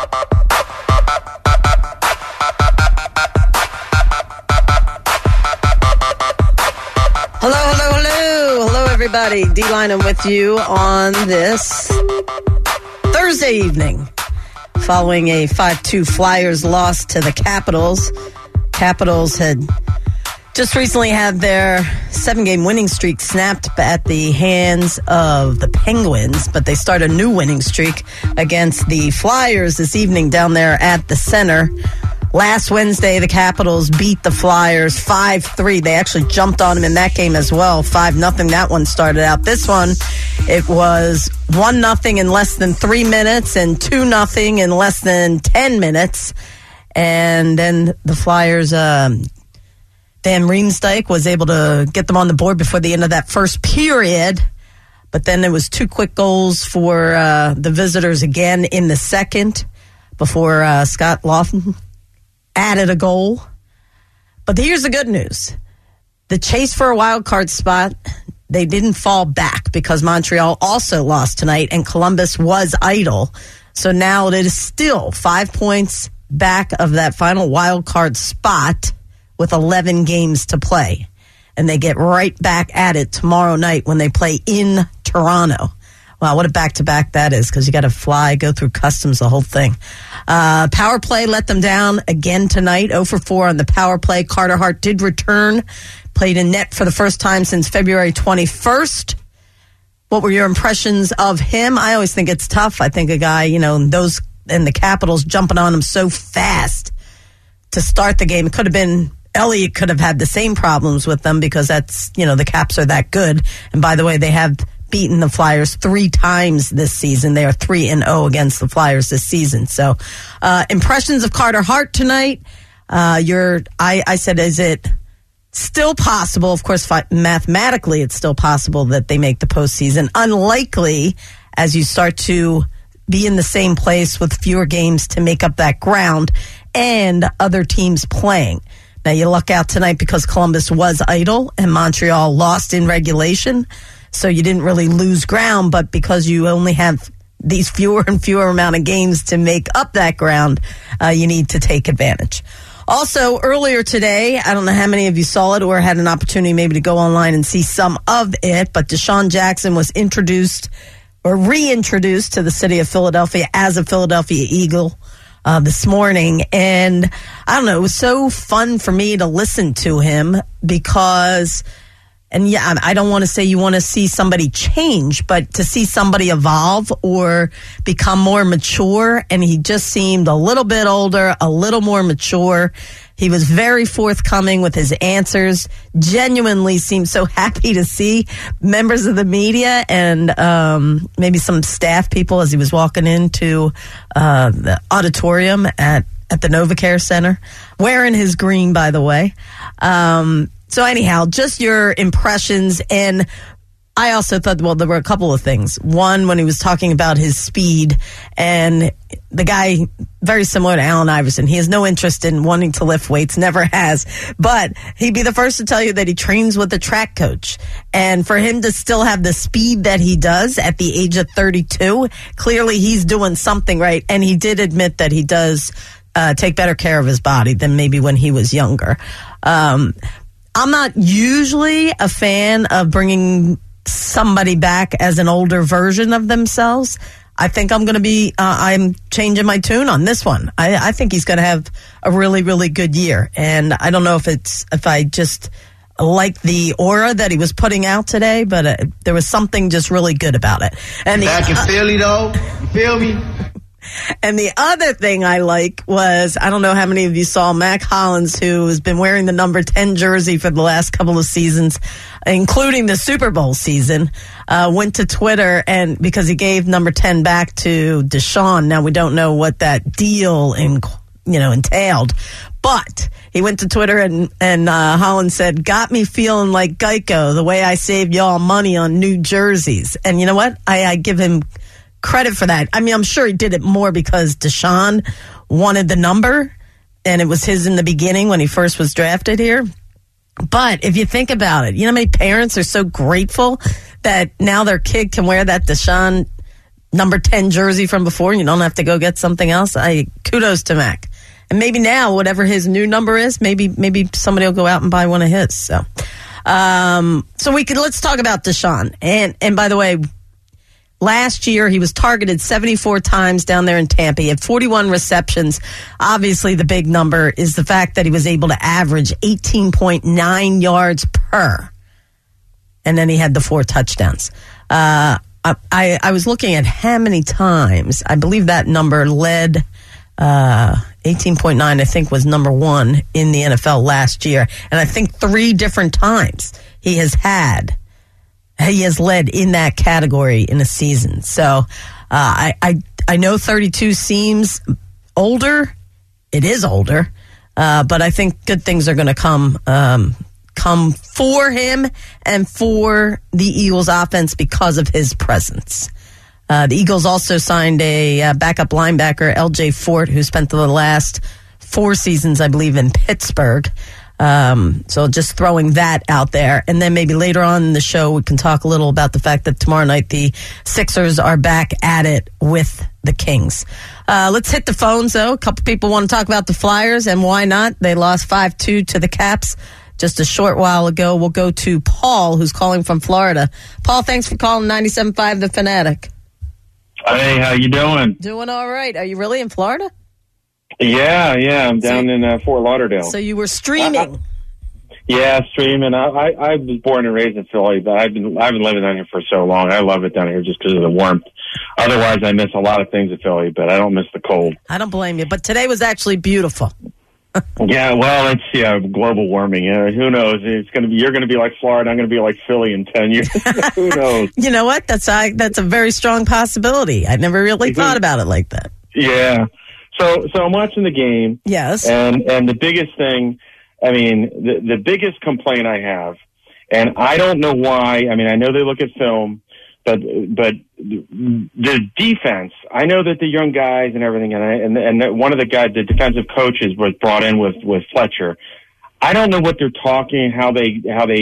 Hello, everybody. D-Line with you on this Thursday evening following a 5-2 Flyers loss to the Capitals. Capitals had just recently had their 7-game winning streak snapped at the hands of the Penguins, but they start a new winning streak against the Flyers this evening down there at the Center. Last Wednesday, the Capitals beat the Flyers 5-3. They actually jumped on them in that game as well, 5-0. That one started out. This one, it was 1-0 in less than 3 minutes and 2-0 in less than 10 minutes. And then the Flyers, Van Riemsdyk was able to get them on the board before the end of that first period. But then there was 2 quick goals for the visitors again in the second before Scott Laughton added a goal. But here's the good news. The chase for a wild card spot, they didn't fall back because Montreal also lost tonight and Columbus was idle. So now it is still 5 points back of that final wild card spot with 11 games to play. And they get right back at it tomorrow night when they play in Toronto. Wow, what a back-to-back that is, because you got to fly, go through customs, the whole thing. Power play let them down again tonight, 0-for-4 on the power play. Carter Hart did return, played in net for the first time since February 21st. What were your impressions of him? I always think it's tough. I think a guy, those and the Capitals jumping on him so fast to start the game. It could have been Elliott could have had the same problems with them because that's, the Caps are that good. And by the way, they have beaten the Flyers 3 times this season. They are 3-0 against the Flyers this season. So, impressions of Carter Hart tonight. I said, is it still possible? Of course, mathematically, it's still possible that they make the postseason. Unlikely as you start to be in the same place with fewer games to make up that ground and other teams playing. Now, you luck out tonight because Columbus was idle and Montreal lost in regulation. So you didn't really lose ground, but because you only have these fewer and fewer amount of games to make up that ground, you need to take advantage. Also, earlier today, I don't know how many of you saw it or had an opportunity maybe to go online and see some of it, but Deshaun Jackson was introduced or reintroduced to the city of Philadelphia as a Philadelphia Eagle this morning. And I don't know, it was so fun for me to listen to him because... And yeah, I don't want to say you want to see somebody change, but to see somebody evolve or become more mature. And he just seemed a little bit older, a little more mature. He was very forthcoming with his answers, genuinely seemed so happy to see members of the media and maybe some staff people as he was walking into the auditorium at the NovaCare Center, wearing his green, by the way. So anyhow, just your impressions. And I also thought, well, there were a couple of things. One, when he was talking about his speed, and the guy, very similar to Allen Iverson, he has no interest in wanting to lift weights, never has. But he'd be the first to tell you that he trains with a track coach. And for him to still have the speed that he does at the age of 32, clearly he's doing something right. And he did admit that he does take better care of his body than maybe when he was younger. I'm not usually a fan of bringing somebody back as an older version of themselves. I think I'm going to be, I'm changing my tune on this one. I think he's going to have a really, really good year. And I don't know if I just like the aura that he was putting out today, but there was something just really good about it. And back in Philly, though, you feel me? And the other thing I like was, I don't know how many of you saw Mac Hollins, who has been wearing the number 10 jersey for the last couple of seasons, including the Super Bowl season, went to Twitter and because he gave number 10 back to Deshaun. Now we don't know what that deal entailed, but he went to Twitter and Hollins said, "Got me feeling like Geico, the way I saved y'all money on new jerseys." And you know what? I give him credit for that. I mean, I'm sure he did it more because Deshaun wanted the number, and it was his in the beginning when he first was drafted here. But if you think about it, you know how many parents are so grateful that now their kid can wear that Deshaun number 10 jersey from before, and you don't have to go get something else. Kudos to Mac. And maybe now, whatever his new number is, maybe somebody will go out and buy one of his. So let's talk about Deshaun. And by the way, last year he was targeted 74 times down there in Tampa. He had 41 receptions. Obviously, the big number is the fact that he was able to average 18.9 yards per. And then he had the 4 touchdowns. I was looking at how many times. I believe that number led 18.9, I think, was number 1 in the NFL last year. And I think 3 different times he has led in that category in a season. So I know 32 seems older. It is older. But I think good things are going to come for him and for the Eagles offense because of his presence. The Eagles also signed a backup linebacker, L.J. Fort, who spent the last 4 seasons, I believe, in Pittsburgh. So just throwing that out there. And then maybe later on in the show, we can talk a little about the fact that tomorrow night the Sixers are back at it with the Kings. Let's hit the phones, though. A couple people want to talk about the Flyers, and why not? They lost 5-2 to the Caps just a short while ago. We'll go to Paul, who's calling from Florida. Paul, thanks for calling 97.5 The Fanatic. Hey, how you doing? Doing all right. Are you really in Florida? Yeah. I'm down in Fort Lauderdale. So you were streaming. Streaming. I was born and raised in Philly, but I've been living down here for so long. I love it down here just because of the warmth. Otherwise, I miss a lot of things in Philly, but I don't miss the cold. I don't blame you. But today was actually beautiful. Yeah, well, it's global warming. Who knows? You're going to be like Florida. I'm going to be like Philly in 10 years. Who knows? You know what? That's a very strong possibility. I never really thought about it like that. Yeah. So I'm watching the game. Yes. And the biggest thing, the biggest complaint I have, and I don't know why. I know they look at film, but the defense. I know that the young guys and everything, and one of the guys, the defensive coaches, was brought in with Fletcher. I don't know what they're talking, how they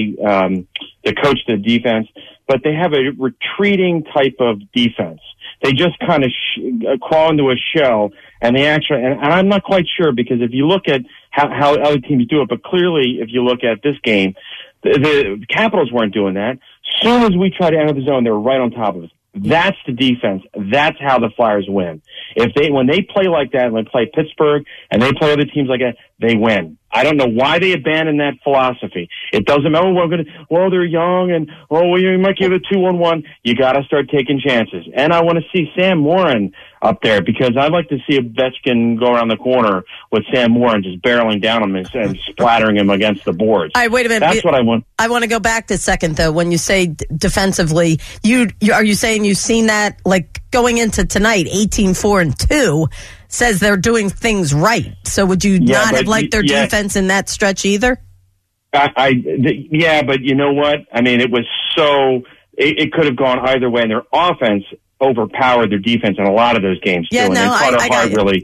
coach the defense, but they have a retreating type of defense. They just kind of crawl into a shell, and they actually, and I'm not quite sure, because if you look at how other teams do it, but clearly if you look at this game, the Capitals weren't doing that. As soon as we try to enter the zone, they were right on top of us. That's the defense. That's how the Flyers win. When they play like that, and they play Pittsburgh and they play other teams like that, they win. I don't know why they abandoned that philosophy. It doesn't matter. They're young, and you might give it 2-on-1. You got to start taking chances. And I want to see Sam Morin up there, because I'd like to see Ovechkin go around the corner with Sam Morin just barreling down him and splattering him against the boards. All right, wait a minute. That's what I want. I want to go back to a second, though. When you say defensively, are you saying you've seen that, like going into tonight, 18-4-2? Says they're doing things right. So would you not have liked their defense in that stretch either? Yeah, but you know what? It was it could have gone either way, and their offense overpowered their defense in a lot of those games too. Yeah, and no, they I got you. Really.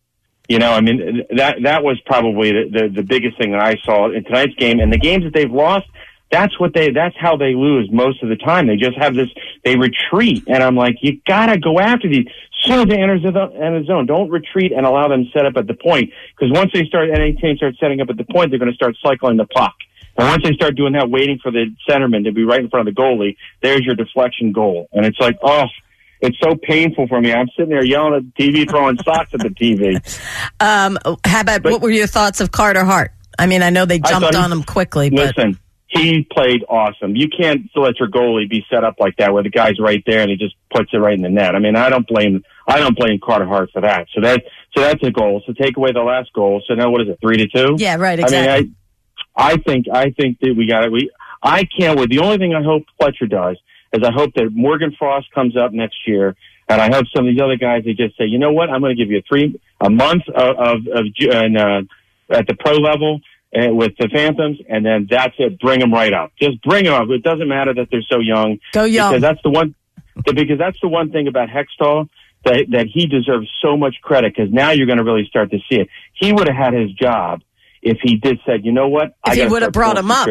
That was probably the biggest thing that I saw in tonight's game, and the games that they've lost. That's how they lose most of the time. They just have they retreat. And I'm like, you gotta go after these. As soon as they enter the zone, don't retreat and allow them to set up at the point. Because once any team starts setting up at the point, they're going to start cycling the puck. And once they start doing that, waiting for the centerman to be right in front of the goalie, there's your deflection goal. And it's like, it's so painful for me. I'm sitting there yelling at the TV, throwing socks at the TV. What were your thoughts of Carter Hart? I know they jumped on him quickly. Listen, he played awesome. You can't let your goalie be set up like that, where the guy's right there and he just puts it right in the net. I don't blame Carter Hart for that. So that's a goal. So take away the last goal. So now what is it? 3-2? Yeah, right. Exactly. I think that we got it. I can't wait. The only thing I hope Fletcher does is I hope that Morgan Frost comes up next year, and I hope some of these other guys, they just say, you know what? I'm going to give you a month of at the pro level. With the Phantoms, and then that's it. Bring them right up. Just bring them up. It doesn't matter that they're so young. Go young. Because that's the one thing about Hextall, that he deserves so much credit, because now you're going to really start to see it. He would have had his job if he said, you know what? If he would have brought him up.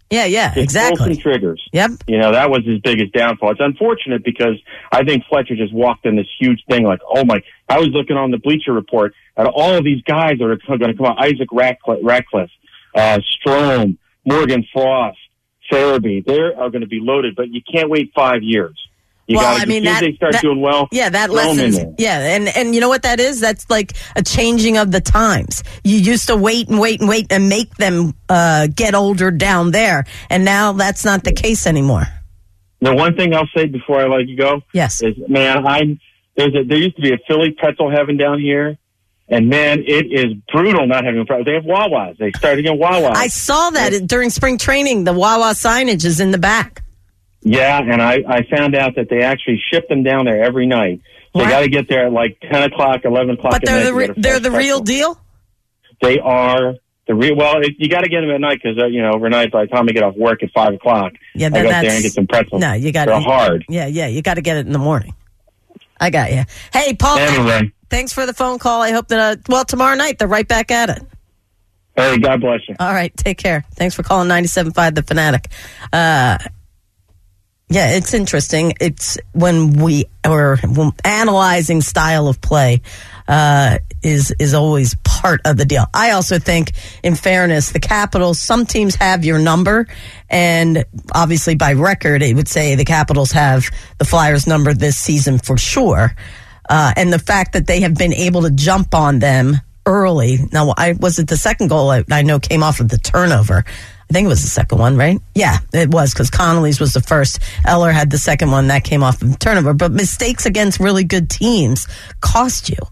Yeah, Just exactly. pull some triggers. Yep. That was his biggest downfall. It's unfortunate because I think Fletcher just walked in this huge thing like, oh my, I was looking on the Bleacher Report at all of these guys that are going to come out. Isaac Ratcliffe, Strome, Morgan Frost, Farabee. They are going to be loaded, but you can't wait 5 years. They start doing well. Yeah, that lessons. Yeah, and you know what that is? That's like a changing of the times. You used to wait and make them get older down there, and now that's not the case anymore. The one thing I'll say before I let you go, yes, is man, there used to be a Philly pretzel heaven down here. And, man, it is brutal not having a. They have Wawas. They started getting Wawas. I saw that during spring training. The Wawa signage is in the back. Yeah, and I found out that they actually ship them down there every night. So you got to get there at like 10 o'clock, 11 o'clock at night. But they're the real deal? They are the real. Well, you got to get them at night because, overnight, by the time I get off work at 5 o'clock, I go there and get some pretzels. No, you got to. They're hard. Yeah, you got to get it in the morning. I got you. Hey, Paul. Anyway. Thanks for the phone call. I hope that, tomorrow night they're right back at it. Hey, God bless you. All right, take care. Thanks for calling 97.5 The Fanatic. Yeah, it's interesting. It's when analyzing style of play is always part of the deal. I also think, in fairness, the Capitals, some teams have your number, and obviously by record, it would say the Capitals have the Flyers number this season for sure. And the fact that they have been able to jump on them early. Now, was it the second goal I know came off of the turnover? I think it was the second one, right? Yeah, it was, because Connolly's was the first. Eller had the second one. That came off of the turnover. But mistakes against really good teams cost you.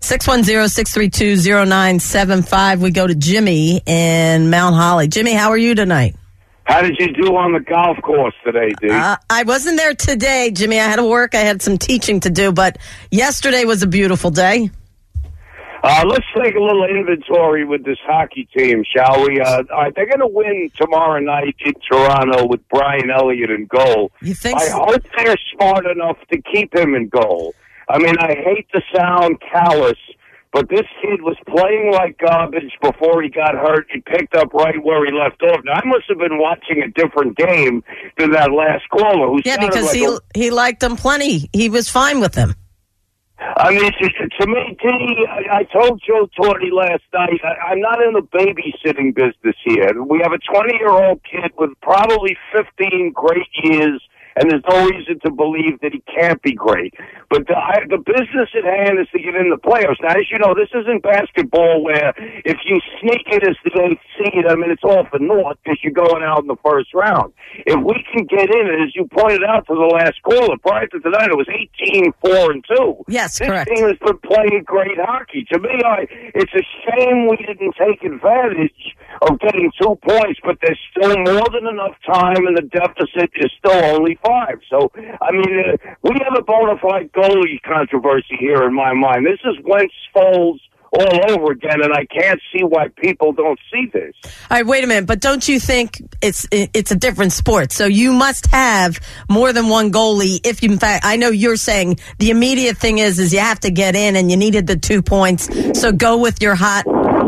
610-632-0975. We go to Jimmy in Mount Holly. Jimmy, how are you tonight? How did you do on the golf course today, dude? I wasn't there today, Jimmy. I had to work. I had some teaching to do, but yesterday was a beautiful day. Let's take a little inventory with this hockey team, shall we? They're going to win tomorrow night in Toronto with Brian Elliott in goal. You think I hope they're smart enough to keep him in goal. I mean, I hate to sound callous, but this kid was playing like garbage before he got hurt. He picked up right where he left off. Now, I must have been watching a different game than that last caller. Because he liked him plenty. He was fine with him. I mean, to me, T, I told Joe Torti last night, I'm not in the babysitting business here. We have a 20-year-old kid with probably 15 great years, and there's no reason to believe that he can't be great. But the business at hand is to get in the playoffs. Now, as you know, this isn't basketball where if you sneak it as the 8th seed, I mean, it's all for naught because you're going out in the first round. If we can get in, and as you pointed out to the last caller, prior to tonight, it was 18-4-2. Yes, correct. This team has been playing great hockey. To me, it's a shame we didn't take advantage of getting 2 points, but there's still more than enough time, and the deficit is still only 5. So, I mean, we have a bona fide goalie controversy here in my mind. This is Wentz Foles all over again, and I can't see why people don't see this. All right, wait a minute, but don't you think it's a different sport? So you must have more than one goalie. If you, in fact, I know you're saying the immediate thing is you have to get in, and you needed the 2 points. So go with your hot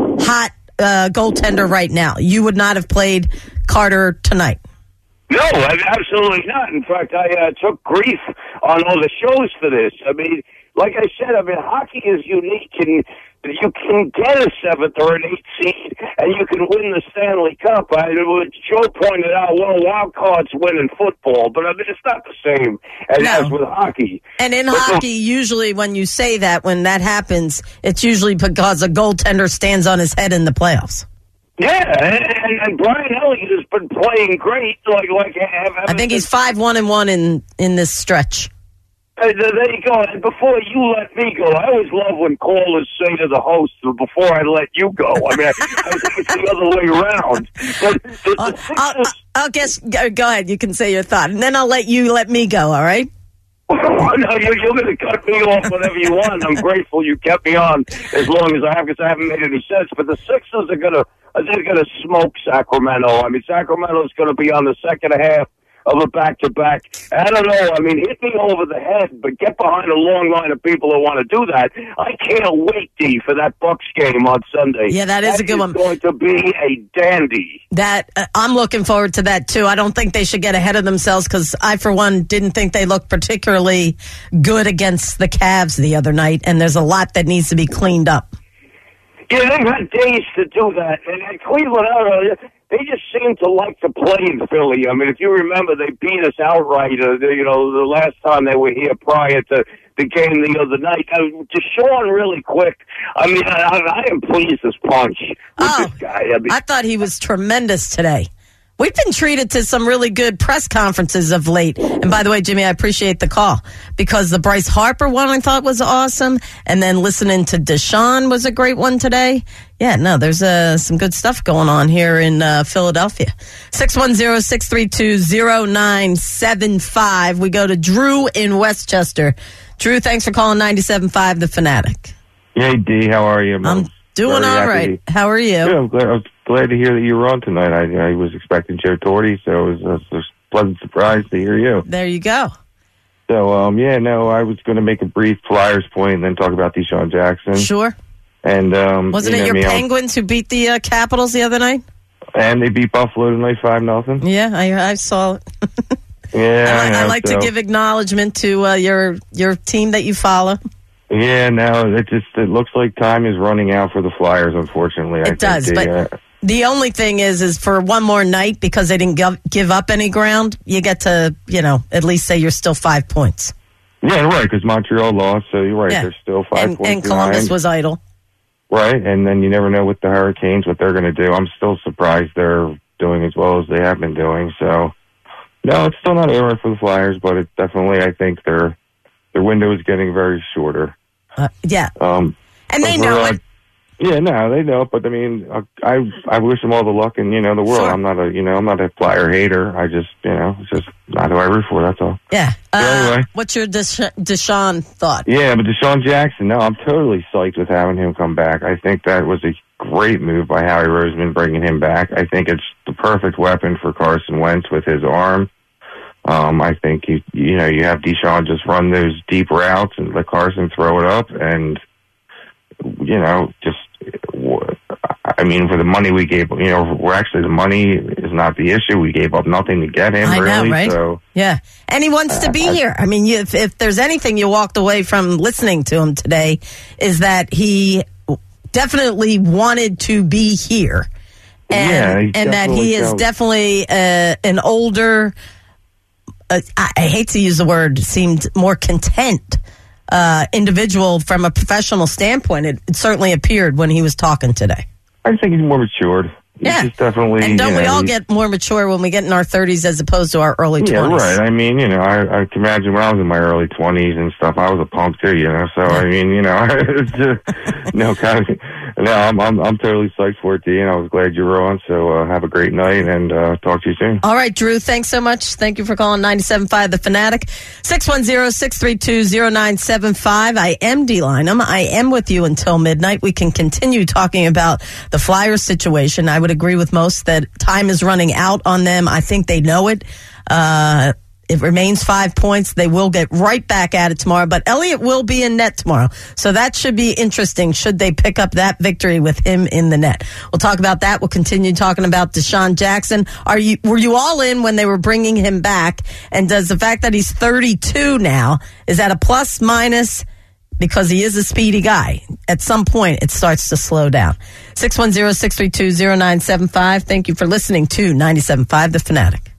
goaltender right now. You would not have played Carter tonight. No, absolutely not. In fact, I took grief on all the shows for this. I mean, like I said, hockey is unique, and you can get a 7th or an 8th seed, and you can win the Stanley Cup. Joe pointed out, wild cards win in football, but I mean, it's not the same as with hockey. And in hockey, usually when you say that, when that happens, it's usually because a goaltender stands on his head in the playoffs. Yeah, and Brian Elliott has been playing great. I think he's 5-1-1 in this stretch. There you go. And before you let me go, I always love when callers say to the host, before I let you go. I mean, I think it's the other way around. I'll guess. Go ahead. You can say your thought, and then I'll let me go. All right. No, you're going to cut me off whenever you want. I'm grateful you kept me on as long as I have, because I haven't made any sense. But the Sixers are going to smoke Sacramento. I mean, Sacramento's going to be on the second half of a back-to-back. I don't know. I mean, hit me over the head, but get behind a long line of people who want to do that. I can't wait, D, for that Bucks game on Sunday. Yeah, that is a good one. It's going to be a dandy. I'm looking forward to that, too. I don't think they should get ahead of themselves because I, for one, didn't think they looked particularly good against the Cavs the other night, and there's a lot that needs to be cleaned up. Yeah, they've had days to do that. And Cleveland, they just seem to like to play in Philly. I mean, if you remember, they beat us outright, the last time they were here prior to the game the other night. Deshaun, really quick. I mean, I am pleased as punch with this guy. I thought he was tremendous today. We've been treated to some really good press conferences of late. And by the way, Jimmy, I appreciate the call because the Bryce Harper one I thought was awesome. And then listening to Deshaun was a great one today. Yeah, no, there's some good stuff going on here in Philadelphia. 610-632-0975. We go to Drew in Westchester. Drew, thanks for calling 97.5 The Fanatic. Hey, D, how are you? I'm doing all right. How are you? Yeah, I was glad to hear that you were on tonight. I was expecting Joe Torre, so it was a pleasant surprise to hear you. There you go. So, I was going to make a brief Flyers point and then talk about Deshaun Jackson. Sure. And wasn't it your Penguins who beat the Capitals the other night? And they beat Buffalo tonight 5-0. Yeah, I saw it. Yeah, I like to give acknowledgement to your team that you follow. Yeah, no, it looks like time is running out for the Flyers, unfortunately. It does, but the only thing is for one more night, because they didn't give up any ground, you get to, at least say you're still 5 points. Yeah, right, because Montreal lost, so you're right, they're still 5 points and Columbus behind. Was idle. Right, and then you never know with the Hurricanes what they're going to do. I'm still surprised they're doing as well as they have been doing, so... No, it's still not over for the Flyers, but it definitely, I think, their window is getting very shorter. Yeah. And they know it. Yeah, no, they know it, but I mean, I wish them all the luck in, the world. Sure. I'm not a Flyer hater. I just, it's just not who I root for, that's all. Yeah. Anyway. What's your Deshaun thought? Yeah, but Deshaun Jackson, no, I'm totally psyched with having him come back. I think that was a great move by Howie Roseman bringing him back. I think it's the perfect weapon for Carson Wentz with his arm. I think you have Deshaun just run those deep routes and let Carson throw it up, and for the money we gave, the money is not the issue. We gave up nothing to get him. I really, know, right? So, yeah, and he wants to be here. I mean, if there's anything you walked away from listening to him today, is that he definitely wanted to be here, and that he is definitely an older. I hate to use the word, seemed more content individual from a professional standpoint. It certainly appeared when he was talking today. I think he's more matured. Yeah, just definitely. And don't we all get more mature when we get in our 30s as opposed to our early 20s? Yeah, right. I mean, I can imagine when I was in my early 20s and stuff, I was a punk too, So, I mean, it's just, I'm totally psyched for it, D, and I was glad you were on. So, have a great night and talk to you soon. All right, Drew, thanks so much. Thank you for calling 97.5 The Fanatic. 610-632-0975. I am D. Lynam. I am with you until midnight. We can continue talking about the Flyers situation. I would agree with most that time is running out on them. I think they know it. It remains 5 points. They will get right back at it tomorrow, but Elliott will be in net tomorrow. So that should be interesting should they pick up that victory with him in the net. We'll talk about that. We'll continue talking about Deshaun Jackson. Were you all in when they were bringing him back? And does the fact that he's 32 now, is that a plus minus? Because he is a speedy guy. At some point, it starts to slow down. 610-632-0975. Thank you for listening to 97.5 The Fanatic.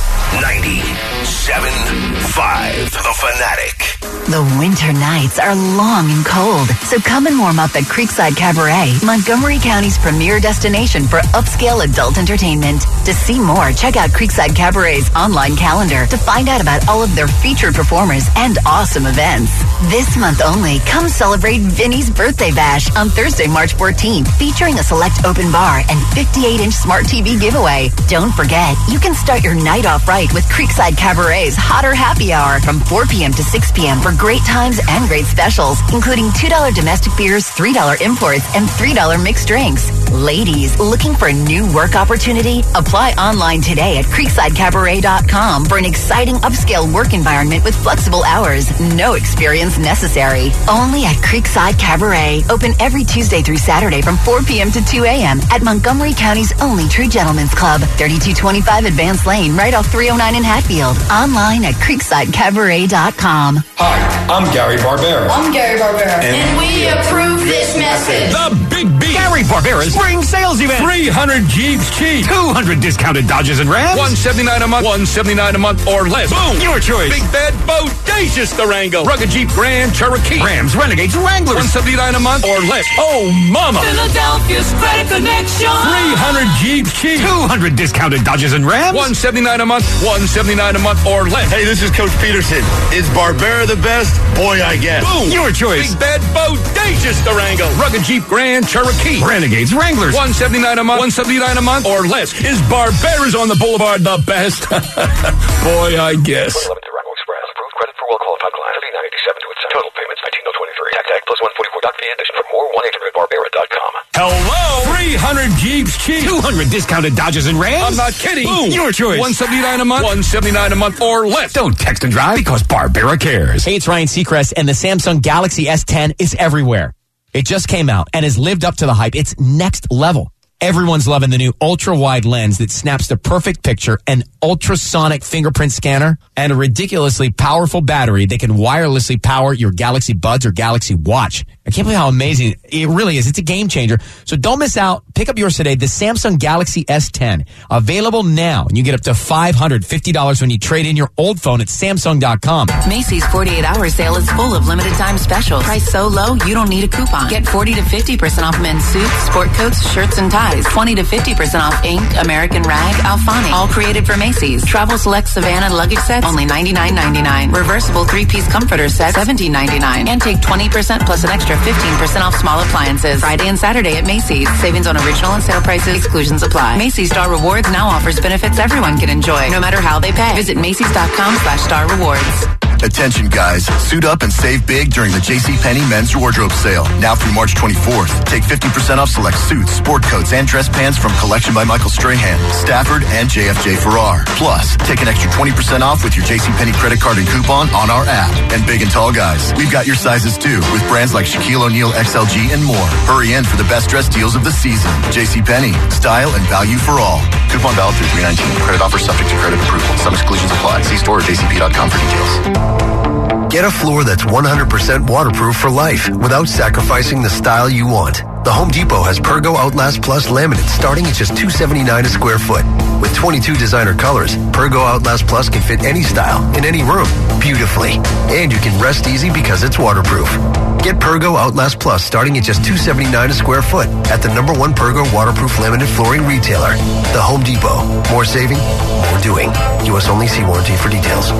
97.5 The Fanatic. The winter nights are long and cold, so come and warm up at Creekside Cabaret, Montgomery County's premier destination for upscale adult entertainment. To see more, check out Creekside Cabaret's online calendar to find out about all of their featured performers and awesome events. This month only, come celebrate Vinny's Birthday Bash on Thursday, March 14th, featuring a select open bar and 58-inch smart TV giveaway. Don't forget, you can start your night off right with Creekside Cabaret's Hotter Happy Hour from 4 p.m. to 6 p.m. for great times and great specials, including $2 domestic beers, $3 imports, and $3 mixed drinks. Ladies, looking for a new work opportunity? Apply online today at CreeksideCabaret.com for an exciting upscale work environment with flexible hours. No experience necessary. Only at Creekside Cabaret. Open every Tuesday through Saturday from 4 p.m. to 2 a.m. at Montgomery County's only true gentleman's club, 3225 Advance Lane, right off 309 in Hatfield. Online at CreeksideCabaret.com. Hi, I'm Gary Barbera. I'm Gary Barbera. And we approve this message. The Big B. Gary Barbera's spring sales event. 300 Jeeps cheap. 200 discounted Dodges and Rams. $179 a month. $179 a month or less. Boom. Your choice. Big bed, bodacious Durango. Rugged Jeep Grand Cherokee. Rams, Renegades, Wranglers. $179 a month or less. Oh, mama. Philadelphia's Credit Connection. 300 Jeeps cheap. 200 discounted Dodges and Rams. $179 a month. $179 a month or less. Hey, this is Coach Peterson. Is Barbera the best? Boy, I guess. Boom. Your choice. Big bed, bodacious Durango. Rugged Jeep Grand Cherokee. Renegades, Wranglers. $179 a month. $179 a month or less. Is Barbera's on the Boulevard the best? Boy, I guess. 11 Durango Express. Approved credit for well-qualified clients. 3987 to its total payments 19,023. Tax plus 144.P addition for more 1-800-Barbera.com. Hello. 300 Jeeps cheap. 200 discounted Dodges and Rams. I'm not kidding. Boom. Your choice. $179 a month. $179 a month or less. Don't text and drive because Barbera cares. Hey, it's Ryan Seacrest, and the Samsung Galaxy S10 is everywhere. It just came out and has lived up to the hype. It's next level. Everyone's loving the new ultra-wide lens that snaps the perfect picture, an ultrasonic fingerprint scanner, and a ridiculously powerful battery that can wirelessly power your Galaxy Buds or Galaxy Watch. I can't believe how amazing it really is. It's a game changer. So don't miss out. Pick up yours today, the Samsung Galaxy S10. Available now, and you get up to $550 when you trade in your old phone at Samsung.com. Macy's 48-hour sale is full of limited time specials. Price so low, you don't need a coupon. Get 40 to 50% off men's suits, sport coats, shirts, and ties. 20 to 50% off Ink, American Rag, Alphonic. All created for Macy's. Travel Select Savannah luggage set, only $99.99. Reversible 3-piece comforter set, $17.99. And take 20% plus an extra 15% off small appliances. Friday and Saturday at Macy's. Savings on original and sale prices. Exclusions apply. Macy's Star Rewards now offers benefits everyone can enjoy, no matter how they pay. Visit Macy's.com/Star Rewards. Attention guys, suit up and save big during the JCPenney men's wardrobe sale. Now through March 24th. Take 50% off select suits, sport coats, and dress pants from Collection by Michael Strahan, Stafford, and JFJ Farrar. Plus, take an extra 20% off with your JCPenney credit card and coupon on our app. And big and tall guys, we've got your sizes too, with brands like Shaquille O'Neal XLG and more. Hurry in for the best dress deals of the season. JCPenney, style and value for all. Coupon valid through 3/19. Credit offer subject to credit approval. Some exclusions apply. See store or jcp.com for details. Get a floor that's 100% waterproof for life without sacrificing the style you want. The Home Depot has Pergo Outlast Plus laminate starting at just $279 a square foot. With 22 designer colors, Pergo Outlast Plus can fit any style in any room beautifully. And you can rest easy because it's waterproof. Get Pergo Outlast Plus starting at just $279 a square foot at the #1 Pergo waterproof laminate flooring retailer. The Home Depot. More saving, more doing. U.S. only. See warranty for details.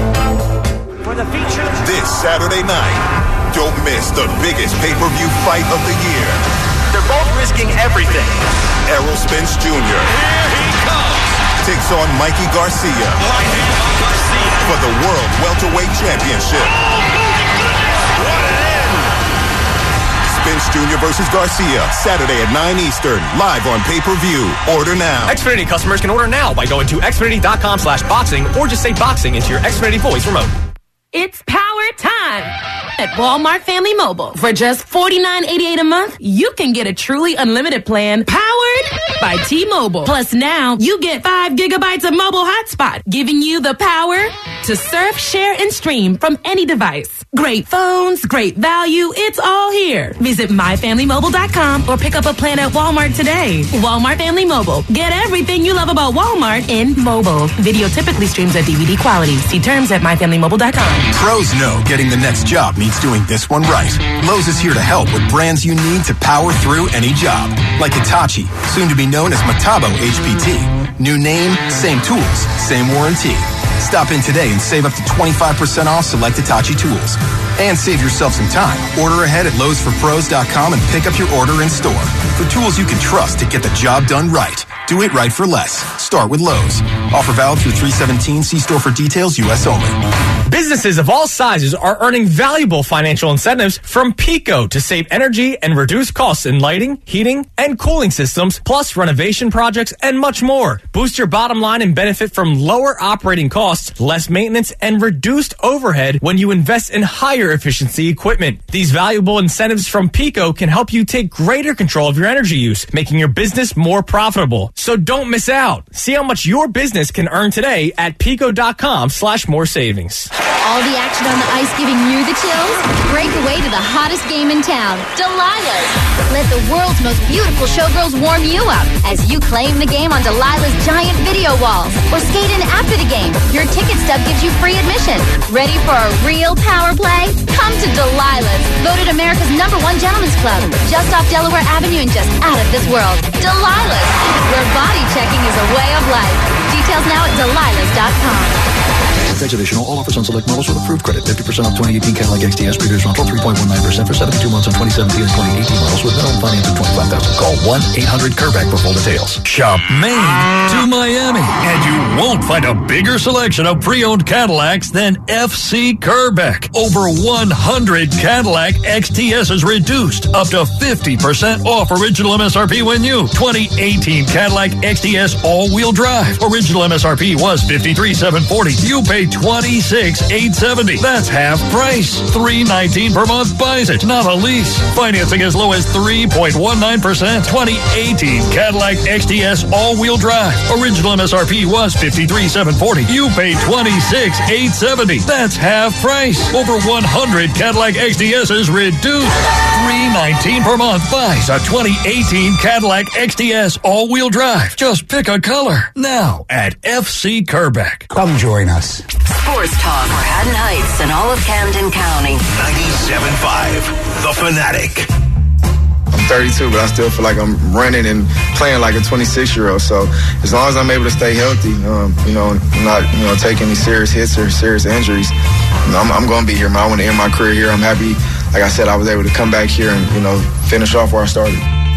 This Saturday night, don't miss the biggest pay-per-view fight of the year. They're both risking everything. Errol Spence Jr. Here he comes. Takes on Mikey Garcia. For the World Welterweight Championship. Oh, what an end. Spence Jr. versus Garcia, Saturday at 9 Eastern, live on pay-per-view. Order now. Xfinity customers can order now by going to Xfinity.com/boxing or just say boxing into your Xfinity voice remote. It's power time at Walmart Family Mobile. For just $49.88 a month, you can get a truly unlimited plan powered by T-Mobile. Plus now, you get 5 gigabytes of mobile hotspot, giving you the power to surf, share, and stream from any device. Great phones, great value, it's all here. Visit myfamilymobile.com or pick up a plan at Walmart today. Walmart Family Mobile. Get everything you love about Walmart in mobile. Video typically streams at DVD quality. See terms at myfamilymobile.com. Pros know getting the next job means doing this one right. Lowe's is here to help with brands you need to power through any job. Like Hitachi, soon to be known as Metabo HPT. New name, same tools, same warranty. Stop in today and save up to 25% off select Hitachi tools. And save yourself some time. Order ahead at Lowe'sForPros.com and pick up your order in store. For tools you can trust to get the job done right. Do it right for less. Start with Lowe's. Offer valid through 3/17. See store for details. U.S. only. Businesses of all sizes are earning valuable financial incentives from PECO to save energy and reduce costs in lighting, heating, and cooling systems, plus renovation projects and much more. Boost your bottom line and benefit from lower operating costs, less maintenance, and reduced overhead when you invest in higher efficiency equipment. These valuable incentives from PECO can help you take greater control of your energy use, making your business more profitable. So don't miss out. See how much your business can earn today at PECO.com/more savings. All the action on the ice giving you the chills? Break away to the hottest game in town, Delilah's. Let the world's most beautiful showgirls warm you up as you claim the game on Delilah's giant video walls. Or skate in after the game. Your ticket stub gives you free admission. Ready for a real power play? Come to Delilah's, voted America's #1 gentleman's club. Just off Delaware Avenue and just out of this world. Delilah's, where body checking is a way of life. Details now at delilahs.com. Tax additional. All offers on select models with approved credit. 50% off 2018 Cadillac XTS previous rental 3.19% for 72 months on 2017 and 2018 models with minimum financing $25,000. Call 1-800-CURVAC for full details. Shop Maine to Miami, and you won't find a bigger selection of pre-owned Cadillacs than FC Kerbeck. Over 100 Cadillac XTSs reduced up to 50% off original MSRP when new. 2018 Cadillac XTS all-wheel drive. Original MSRP was $53,740. You pay $26,870. That's half price. $319 per month buys it, not a lease. Financing as low as 3.19%. 2018 Cadillac XTS all-wheel drive. Original MSRP was $53,740. You pay $26,870. That's half price. Over 100 Cadillac XTSs reduced. $319 per month buys a 2018 Cadillac XTS all-wheel drive. Just pick a color. Now at FC Kerbeck. Come join us. Sports talk for Haddon Heights and all of Camden County. 97.5, The Fanatic. I'm 32, but I still feel like I'm running and playing like a 26-year-old. So as long as I'm able to stay healthy, not take any serious hits or serious injuries, I'm going to be here. I want to end my career here. I'm happy, like I said, I was able to come back here and finish off where I started.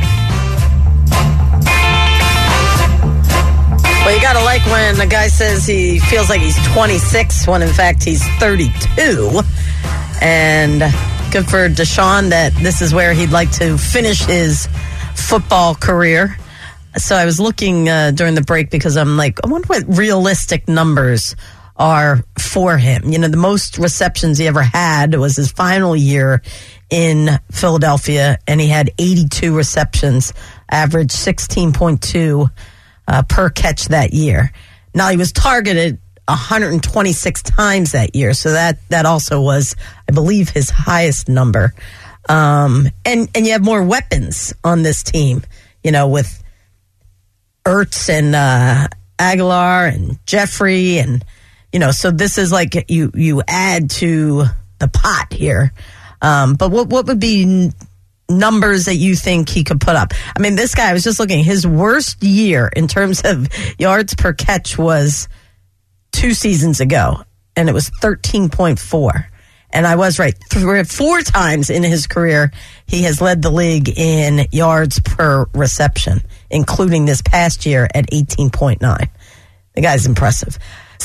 Well, you got to like when a guy says he feels like he's 26 when, in fact, he's 32. And good for Deshaun that this is where he'd like to finish his football career. So I was looking during the break because I'm like, I wonder what realistic numbers are for him. The most receptions he ever had was his final year in Philadelphia, and he had 82 receptions, averaged 16.2 per catch that year. Now, he was targeted 126 times that year, so that also was, I believe, his highest number. And you have more weapons on this team, with Ertz and Aguilar and Jeffrey, and so this is like you add to the pot here. But what would be numbers that you think he could put up? I mean, this guy, I was just looking, his worst year in terms of yards per catch was 2 seasons ago, and it was 13.4. And I was right. 4 times in his career, he has led the league in yards per reception, including this past year at 18.9. The guy's impressive.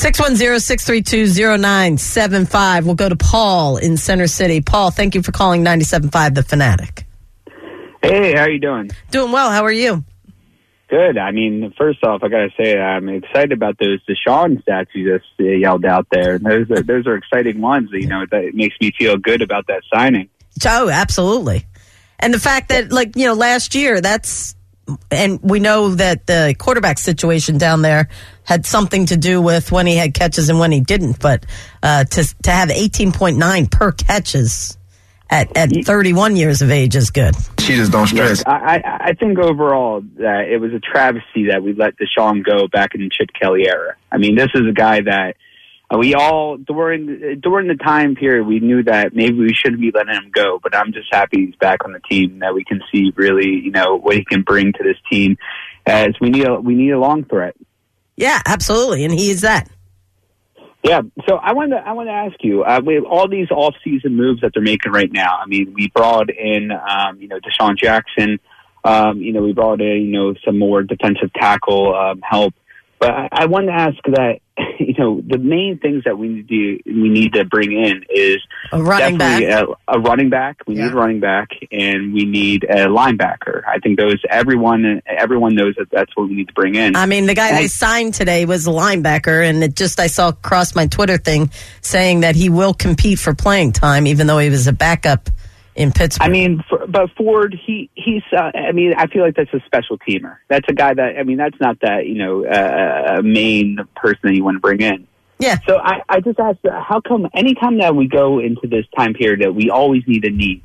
610-632-0975. We'll go to Paul in Center City. Paul, thank you for calling 97.5 The Fanatic. Hey, how you doing? Doing well. How are you? Good. I mean, first off, I got to say I'm excited about those Deshaun stats you just yelled out there. Those are exciting ones. That makes me feel good about that signing. Oh, absolutely. And the fact that, last year, and we know that the quarterback situation down there had something to do with when he had catches and when he didn't. But to have 18.9 per catches at 31 years of age is good. She just don't stress. I think overall that it was a travesty that we let Deshaun go back in the Chip Kelly era. I mean, this is a guy that we all, during the time period, we knew that maybe we shouldn't be letting him go, but I'm just happy he's back on the team, that we can see really, what he can bring to this team, as we need a long threat. Yeah, absolutely, and he is that. Yeah, so I want to ask you, with all these off-season moves that they're making right now, I mean, we brought in, Deshaun Jackson. We brought in, some more defensive tackle help. But I wanted to ask that, the main things that we need to bring in is a running back. A running back. We need a running back, and we need a linebacker. I think everyone knows that that's what we need to bring in. I mean, the guy they signed today was a linebacker, and I saw across my Twitter thing saying that he will compete for playing time, even though he was a backup in Pittsburgh. I mean, but Ford, he's. I feel like that's a special teamer. That's a guy that. That's not that a main person that you want to bring in. Yeah. So I just asked, how come anytime that we go into this time period that we always need a need?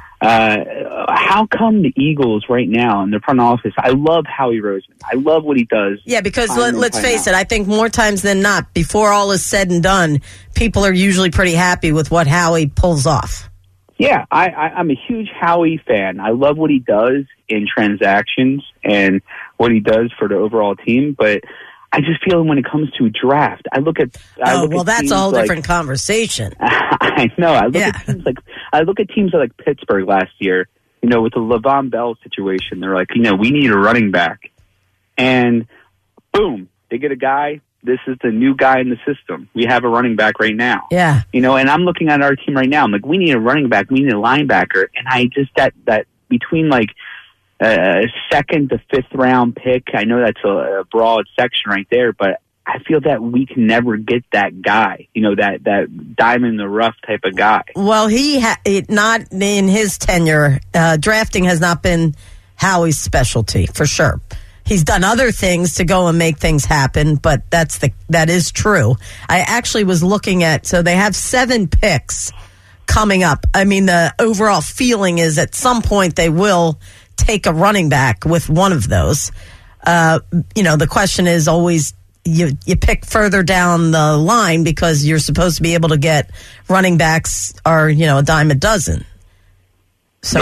How come the Eagles right now in their front office? I love Howie Roseman. I love what he does. Yeah, because let's face it, I think more times than not, before all is said and done, people are usually pretty happy with what Howie pulls off. Yeah, I'm a huge Howie fan. I love what he does in transactions and what he does for the overall team. But I just feel when it comes to a draft, that's a whole different conversation. I know. I look at teams like Pittsburgh last year. With the Le'Veon Bell situation, they're like, we need a running back, and boom, they get a guy. This is the new guy in the system. We have a running back right now. Yeah. And I'm looking at our team right now. I'm like, we need a running back. We need a linebacker. And I just, that between like a second to fifth round pick, I know that's a broad section right there, but I feel that we can never get that guy, that diamond in the rough type of guy. Well, not in his tenure. Drafting has not been Howie's specialty, for sure. He's done other things to go and make things happen, but that is true. I actually was looking at, so they have 7 picks coming up. I mean, the overall feeling is at some point they will take a running back with one of those. The question is always, you pick further down the line because you're supposed to be able to get running backs are, a dime a dozen. So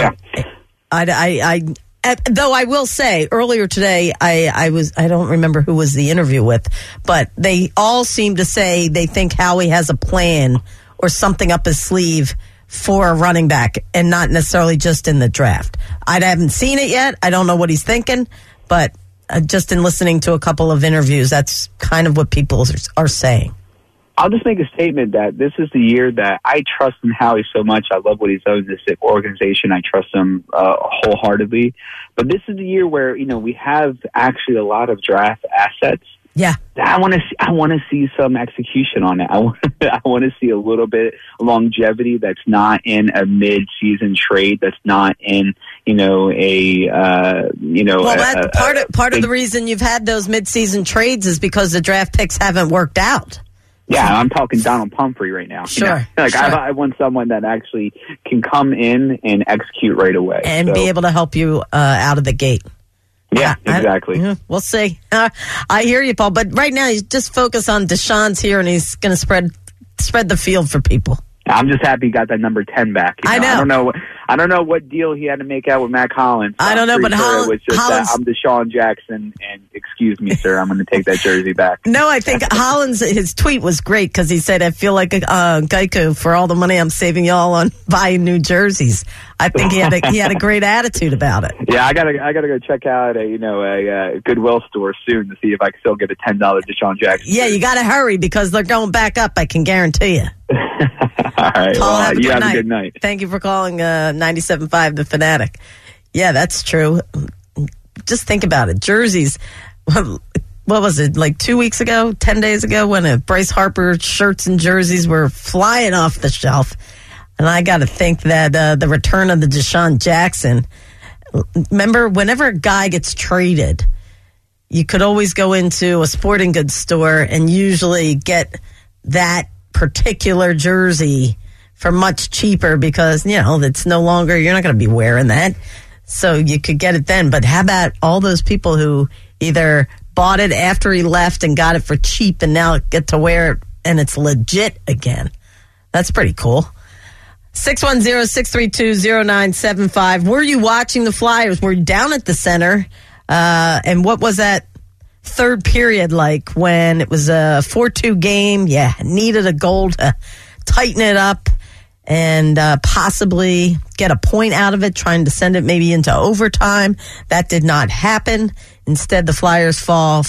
yeah. Though I will say, earlier today, I don't remember who was the interview with, but they all seem to say they think Howie has a plan or something up his sleeve for a running back and not necessarily just in the draft. I haven't seen it yet. I don't know what he's thinking, but just in listening to a couple of interviews, that's kind of what people are saying. I'll just make a statement that this is the year that I trust in Howie so much. I love what he's done in this organization. I trust him wholeheartedly. But this is the year where, we have actually a lot of draft assets. Yeah. I want to see some execution on it. I want to see a little bit of longevity that's not in a mid-season trade, that's not in, Well, that's part of the reason you've had those mid-season trades is because the draft picks haven't worked out. Yeah, I'm talking Donald Pumphrey right now. Sure. Sure. I want someone that actually can come in and execute right away. And be able to help you out of the gate. Yeah, exactly. We'll see. I hear you, Paul. But right now, you just focus on Deshaun's here, and he's going to spread the field for people. I'm just happy he got that number 10 back. I know. I don't know what deal he had to make out with Matt Collins. I don't know, but Hollins, it was just Hollins, I'm Deshaun Jackson, and excuse me, sir, I'm going to take that jersey back. No, I think Hollins, his tweet was great because he said, I feel like Geico for all the money I'm saving y'all on buying new jerseys. I think he had a great attitude about it. Yeah, I gotta go check out a Goodwill store soon to see if I can still get a $10 Deshaun Jackson. Yeah, you got to hurry because they're going back up. I can guarantee you. All right. Paul, have a good night. Thank you for calling 97.5 The Fanatic. Yeah, that's true. Just think about it. Jerseys. What was it, like 2 weeks ago, 10 days ago, when Bryce Harper shirts and jerseys were flying off the shelf? And I got to think that the return of the Deshaun Jackson, remember, whenever a guy gets traded, you could always go into a sporting goods store and usually get that particular jersey for much cheaper because, it's no longer, you're not going to be wearing that. So you could get it then. But how about all those people who either bought it after he left and got it for cheap and now get to wear it and it's legit again? That's pretty cool. 610-632-0975. Were you watching the Flyers? Were you down at the center? And what was that third period like when it was a 4-2 game? Yeah, needed a goal to tighten it up. and possibly get a point out of it, trying to send it maybe into overtime. That did not happen. Instead, the Flyers fall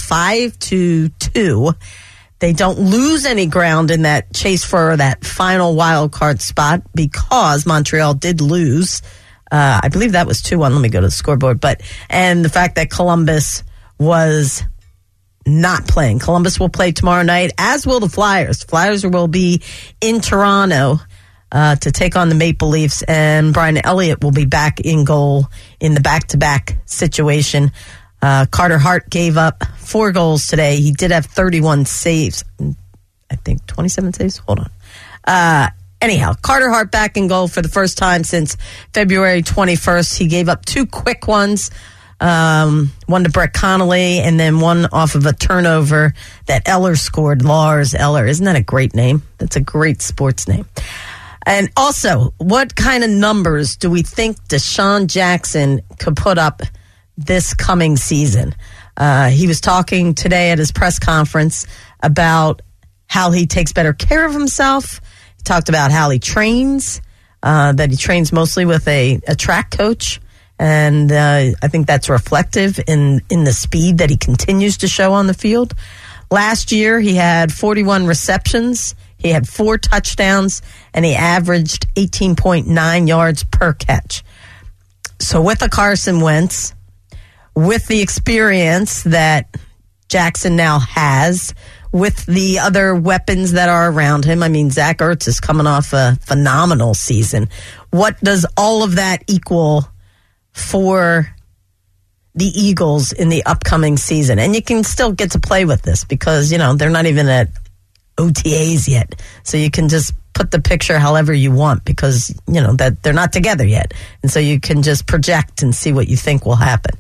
5-2. They don't lose any ground in that chase for that final wild card spot because Montreal did lose. I believe that was 2-1. Let me go to the scoreboard. And the fact that Columbus was not playing. Columbus will play tomorrow night, as will the Flyers. Flyers will be in Toronto to take on the Maple Leafs, and Brian Elliott will be back in goal in the back-to-back situation. Carter Hart gave up 4 goals today. He did have 31 saves. I think 27 saves. Hold on. Anyhow, Carter Hart back in goal for the first time since February 21st. He gave up 2 quick ones. One to Brett Connolly and then one off of a turnover that Eller scored. Lars Eller. Isn't that a great name? That's a great sports name. And also, what kind of numbers do we think Deshaun Jackson could put up this coming season? He was talking today at his press conference about how he takes better care of himself. He talked about how he trains, that he trains mostly with a track coach. And I think that's reflective in the speed that he continues to show on the field. Last year, he had 41 receptions. He had 4 touchdowns, and he averaged 18.9 yards per catch. So with a Carson Wentz, with the experience that Jackson now has, with the other weapons that are around him, I mean, Zach Ertz is coming off a phenomenal season. What does all of that equal for the Eagles in the upcoming season? And you can still get to play with this because, they're not even at OTAs yet. So you can just put the picture however you want because, that they're not together yet. And so you can just project and see what you think will happen.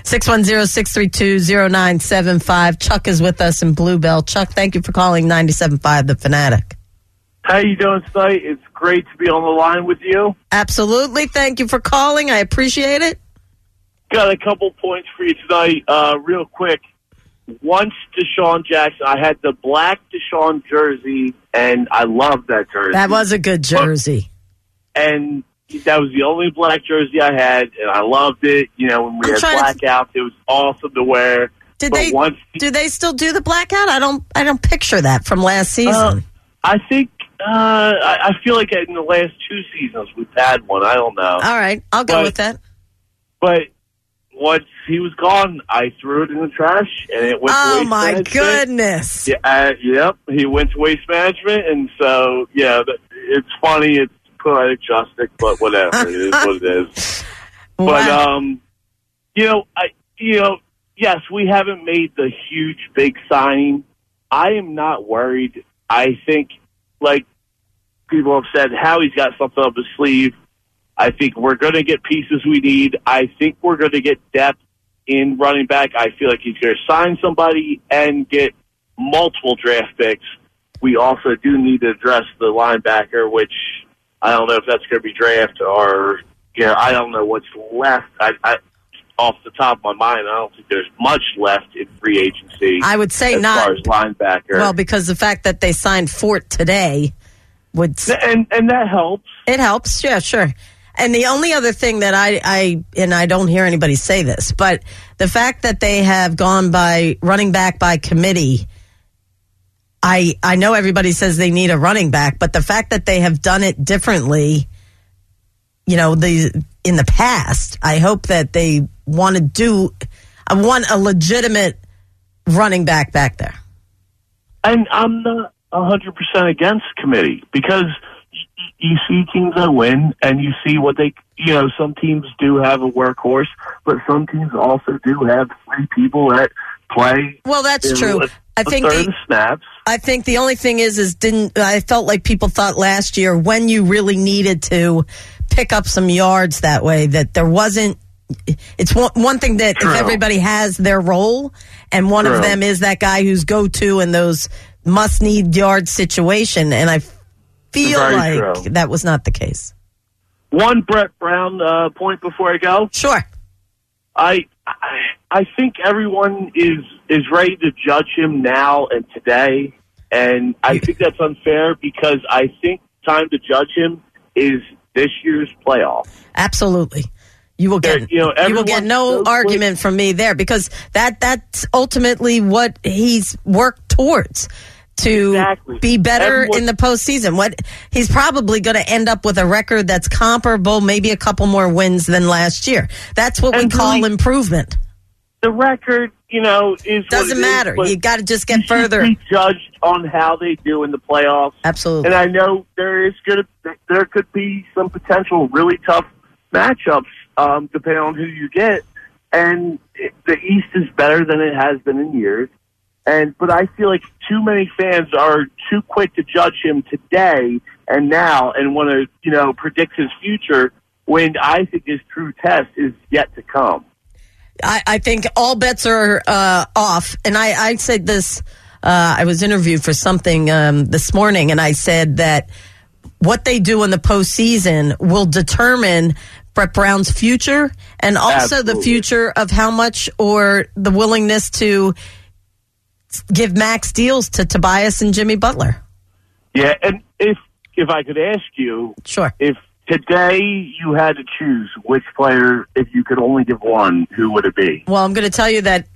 610-632-0975. Chuck is with us in Bluebell. Chuck, thank you for calling 97.5 The Fanatic. How you doing tonight? It's great to be on the line with you. Absolutely. Thank you for calling. I appreciate it. Got a couple points for you tonight. Real quick. Once Deshaun Jackson, I had the black Deshaun jersey, and I loved that jersey. That was a good jersey. And that was the only black jersey I had, and I loved it. When we had blackouts, it was awesome to wear. Do they still do the blackout? I don't picture that from last season. I think I feel like in the last 2 seasons we've had one. I don't know. All right, I'll go with that. But once he was gone, I threw it in the trash, and it went to waste management. Oh, my goodness. Yeah, yep, he went to waste management, and so, it's funny. It's poetic justice, but whatever. It is what it is. Wow. But, yes, we haven't made the huge, big signing. I am not worried. I think, like people have said, Howie's got something up his sleeve. I think we're going to get pieces we need. I think we're going to get depth in running back. I feel like he's going to sign somebody and get multiple draft picks. We also do need to address the linebacker, which I don't know if that's going to be draft or, I don't know what's left. I off the top of my mind, I don't think there's much left in free agency. I would say as not. As far as linebacker. Well, because the fact that they signed Fort today would... And that helps. It helps, yeah, sure. And the only other thing that I don't hear anybody say this, but the fact that they have gone by running back by committee, I know everybody says they need a running back, but the fact that they have done it differently, in the past, I hope that they want to want a legitimate running back there. And I'm not 100% against committee because you see teams that win and you see what they, some teams do have a workhorse, but some teams also do have 3 people that play. Well, that's true. I think the snaps. I think the only thing I felt like people thought last year when you really needed to pick up some yards that way, that there wasn't, it's one thing that if everybody has their role and one of them is that guy who's go-to in those must-need yard situation, and I feel like that was not the case. One Brett Brown point before I go. Sure. I think everyone is ready to judge him now and today, and I think that's unfair because I think time to judge him is this year's playoff. Absolutely. You will get no argument from me there, because that's ultimately what he's worked towards, to be better in the postseason. He's probably going to end up with a record that's comparable, maybe a couple more wins than last year. That's what we call improvement. The record, is doesn't matter. You got to just get further. Be judged on how they do in the playoffs. Absolutely. And I know there could be some potential really tough matchups, depending on who you get. And the East is better than it has been in years. But I feel like too many fans are too quick to judge him today and now, and want to, predict his future, when I think his true test is yet to come. I think all bets are off. And I said this, I was interviewed for something this morning, and I said that what they do in the postseason will determine Brett Brown's future, and also the future of how much, or the willingness to give max deals to Tobias and Jimmy Butler. Yeah, and if I could ask you, sure, if today you had to choose which player, if you could only give one, who would it be? Well, I'm going to tell you that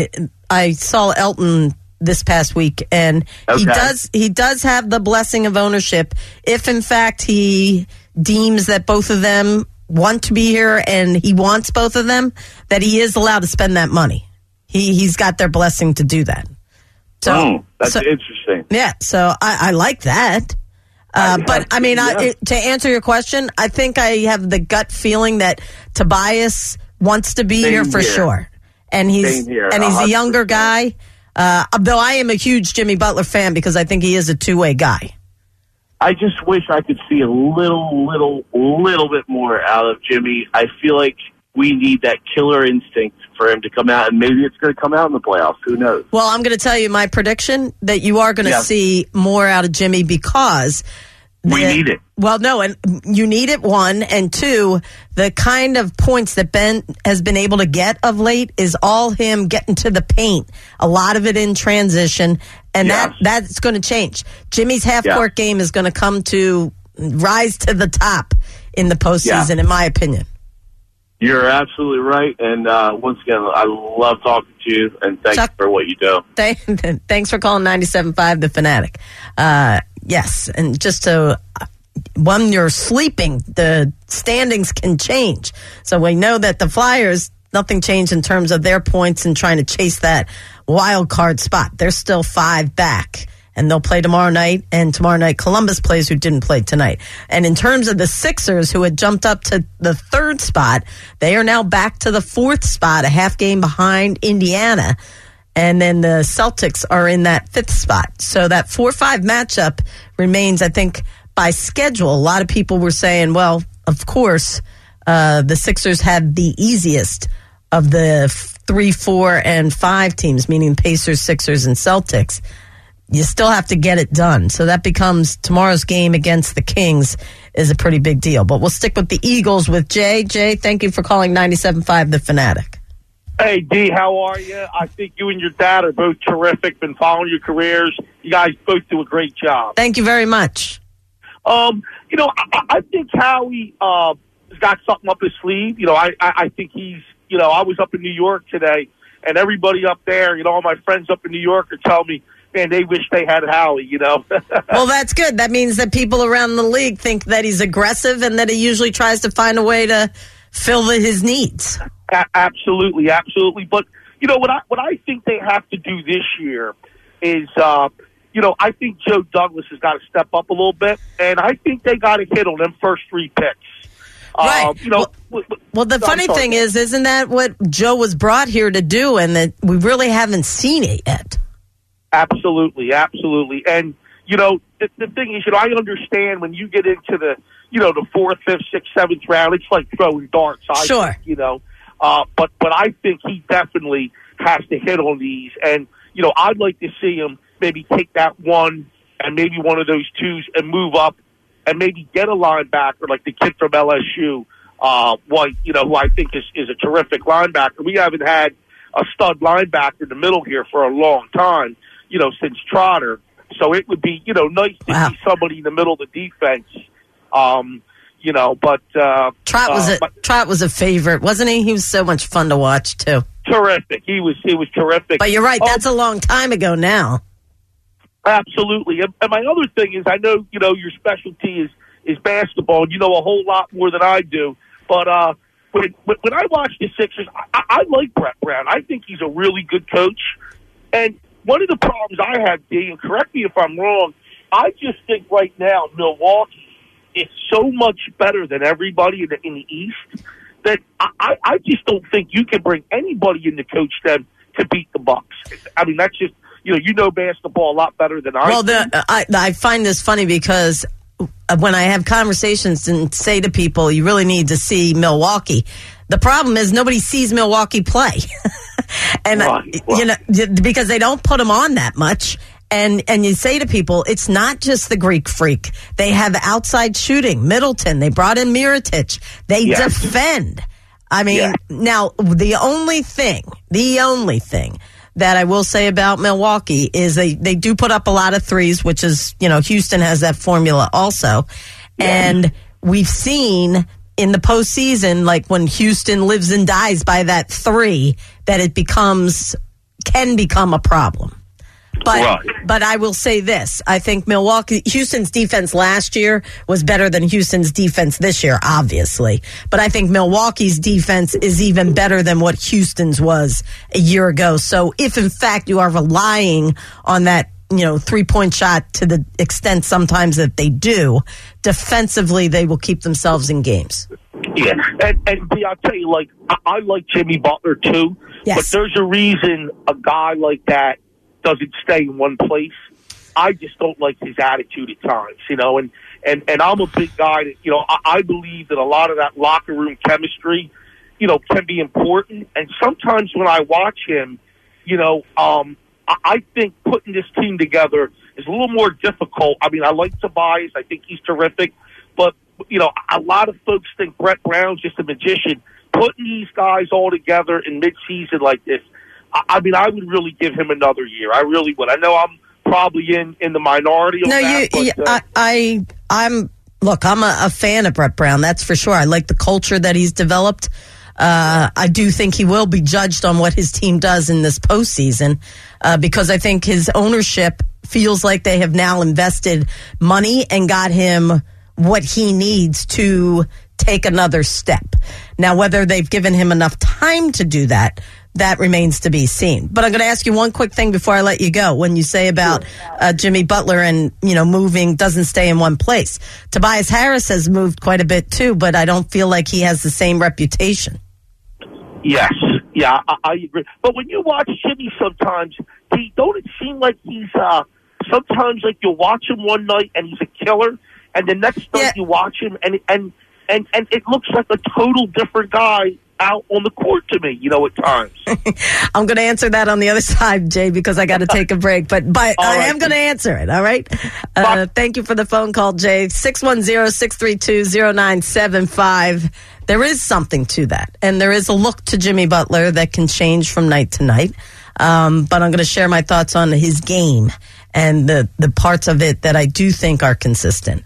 I saw Elton this past week, and he does have the blessing of ownership. If in fact he deems that both of them want to be here and he wants both of them, that he is allowed to spend that money. He's got their blessing to do that. So that's interesting. Yeah, so I like that. But I mean, to answer your question, I think I have the gut feeling that Tobias wants to be here for sure, and he's a younger guy. Though I am a huge Jimmy Butler fan, because I think he is a two-way guy. I just wish I could see a little bit more out of Jimmy. I feel like we need that killer instinct for him to come out, and maybe it's going to come out in the playoffs. Who knows? Well, I'm going to tell you my prediction that you are going to see more out of Jimmy, because we need it. Well, no, and you need it, one, and two, the kind of points that Ben has been able to get of late is all him getting to the paint, a lot of it in transition, and that's going to change. Jimmy's half-court game is going to rise to the top in the postseason, in my opinion. You're absolutely right, and once again, I love talking to you, and thanks for what you do. Thanks for calling 97.5 The Fanatic. Yes, and just to... when you're sleeping, the standings can change. So we know that the Flyers, nothing changed in terms of their points and trying to chase that wild card spot. They're still 5 back, and they'll play tomorrow night. And tomorrow night, Columbus plays, who didn't play tonight. And in terms of the Sixers, who had jumped up to the 3rd spot, they are now back to the 4th spot, a half game behind Indiana. And then the Celtics are in that 5th spot. So that 4-5 matchup remains, I think, by schedule. A lot of people were saying, well, of course, the Sixers had the easiest of the 3, 4, and 5 teams, meaning Pacers, Sixers, and Celtics. You still have to get it done. So that becomes tomorrow's game against the Kings is a pretty big deal. But we'll stick with the Eagles with Jay. Jay, thank you for calling 97.5 The Fanatic. Hey, D, how are you? I think you and your dad are both terrific. Been following your careers. You guys both do a great job. Thank you very much. I think Howie has got something up his sleeve. I think he's, I was up in New York today, and everybody up there, all my friends up in New York are telling me, man, they wish they had Howie, Well, that's good. That means that people around the league think that he's aggressive and that he usually tries to find a way to fill his needs. Absolutely, absolutely. But, what I think they have to do this year is, I think Joe Douglas has got to step up a little bit, and I think they got to hit on them first 3 picks. Right. Well, the funny thing is, isn't that what Joe was brought here to do, and that we really haven't seen it yet? Absolutely, absolutely. And, the thing is, I understand when you get into the, the 4th, 5th, 6th, 7th round, it's like throwing darts. Sure. But I think he definitely has to hit on these. And, I'd like to see him maybe take that 1 and maybe one of those 2s and move up and maybe get a linebacker like the kid from LSU, White, who I think is a terrific linebacker. We haven't had a stud linebacker in the middle here for a long time, since Trotter. So it would be, nice to see somebody in the middle of the defense, But Trot was a favorite, wasn't he? He was so much fun to watch too. Terrific. He was terrific. But you're right. That's a long time ago now. Absolutely. And my other thing is, I know your specialty is basketball, and you know a whole lot more than I do. But when I watch the Sixers, I like Brett Brown. I think he's a really good coach. And one of the problems I have, D, and correct me if I'm wrong, I just think right now Milwaukee is so much better than everybody in the East that I just don't think you can bring anybody in to coach them to beat the Bucks. I mean, that's just, you know basketball a lot better than I do. I find this funny because when I have conversations and say to people, you really need to see Milwaukee. The problem is nobody sees Milwaukee play. And, because they don't put them on that much. And you say to people, it's not just the Greek Freak. They have outside shooting. Middleton, they brought in Mirotic. They defend. I mean, now, the only thing that I will say about Milwaukee is they do put up a lot of threes, which is, Houston has that formula also. Yeah. And we've seen in the postseason, like when Houston lives and dies by that three, that it can become a problem. But I will say this. I think Houston's defense last year was better than Houston's defense this year, obviously. But I think Milwaukee's defense is even better than what Houston's was a year ago. So if, in fact, you are relying on that, 3-point shot to the extent sometimes that they do, defensively they will keep themselves in games. Yeah, and I'll tell you, I like Jimmy Butler too, but there's a reason a guy like that doesn't stay in one place. I just don't like his attitude at times, and I'm a big guy that, I believe that a lot of that locker room chemistry, can be important. And sometimes when I watch him, I think putting this team together is a little more difficult. I mean, I like Tobias. I think he's terrific. But, a lot of folks think Brett Brown's just a magician. Putting these guys all together in midseason like this, I mean, I would really give him another year. I really would. I know I'm probably in the minority on that. I'm a fan of Brett Brown, that's for sure. I like the culture that he's developed. I do think he will be judged on what his team does in this postseason because I think his ownership feels like they have now invested money and got him what he needs to take another step. Now, whether they've given him enough time to do that remains to be seen. But I'm going to ask you one quick thing before I let you go. When you say about Jimmy Butler and, moving, doesn't stay in one place. Tobias Harris has moved quite a bit too, but I don't feel like he has the same reputation. Yes. Yeah, I agree. But when you watch Jimmy sometimes, don't it seem like he's, sometimes like you'll watch him one night and he's a killer, and the next night you watch him and it looks like a total different guy out on the court to me, at times. I'm going to answer that on the other side, Jay, because I got to take a break. But I am going to answer it, all right? Thank you for the phone call, Jay. 610-632-0975. There is something to that. And there is a look to Jimmy Butler that can change from night to night. But I'm going to share my thoughts on his game and the parts of it that I do think are consistent.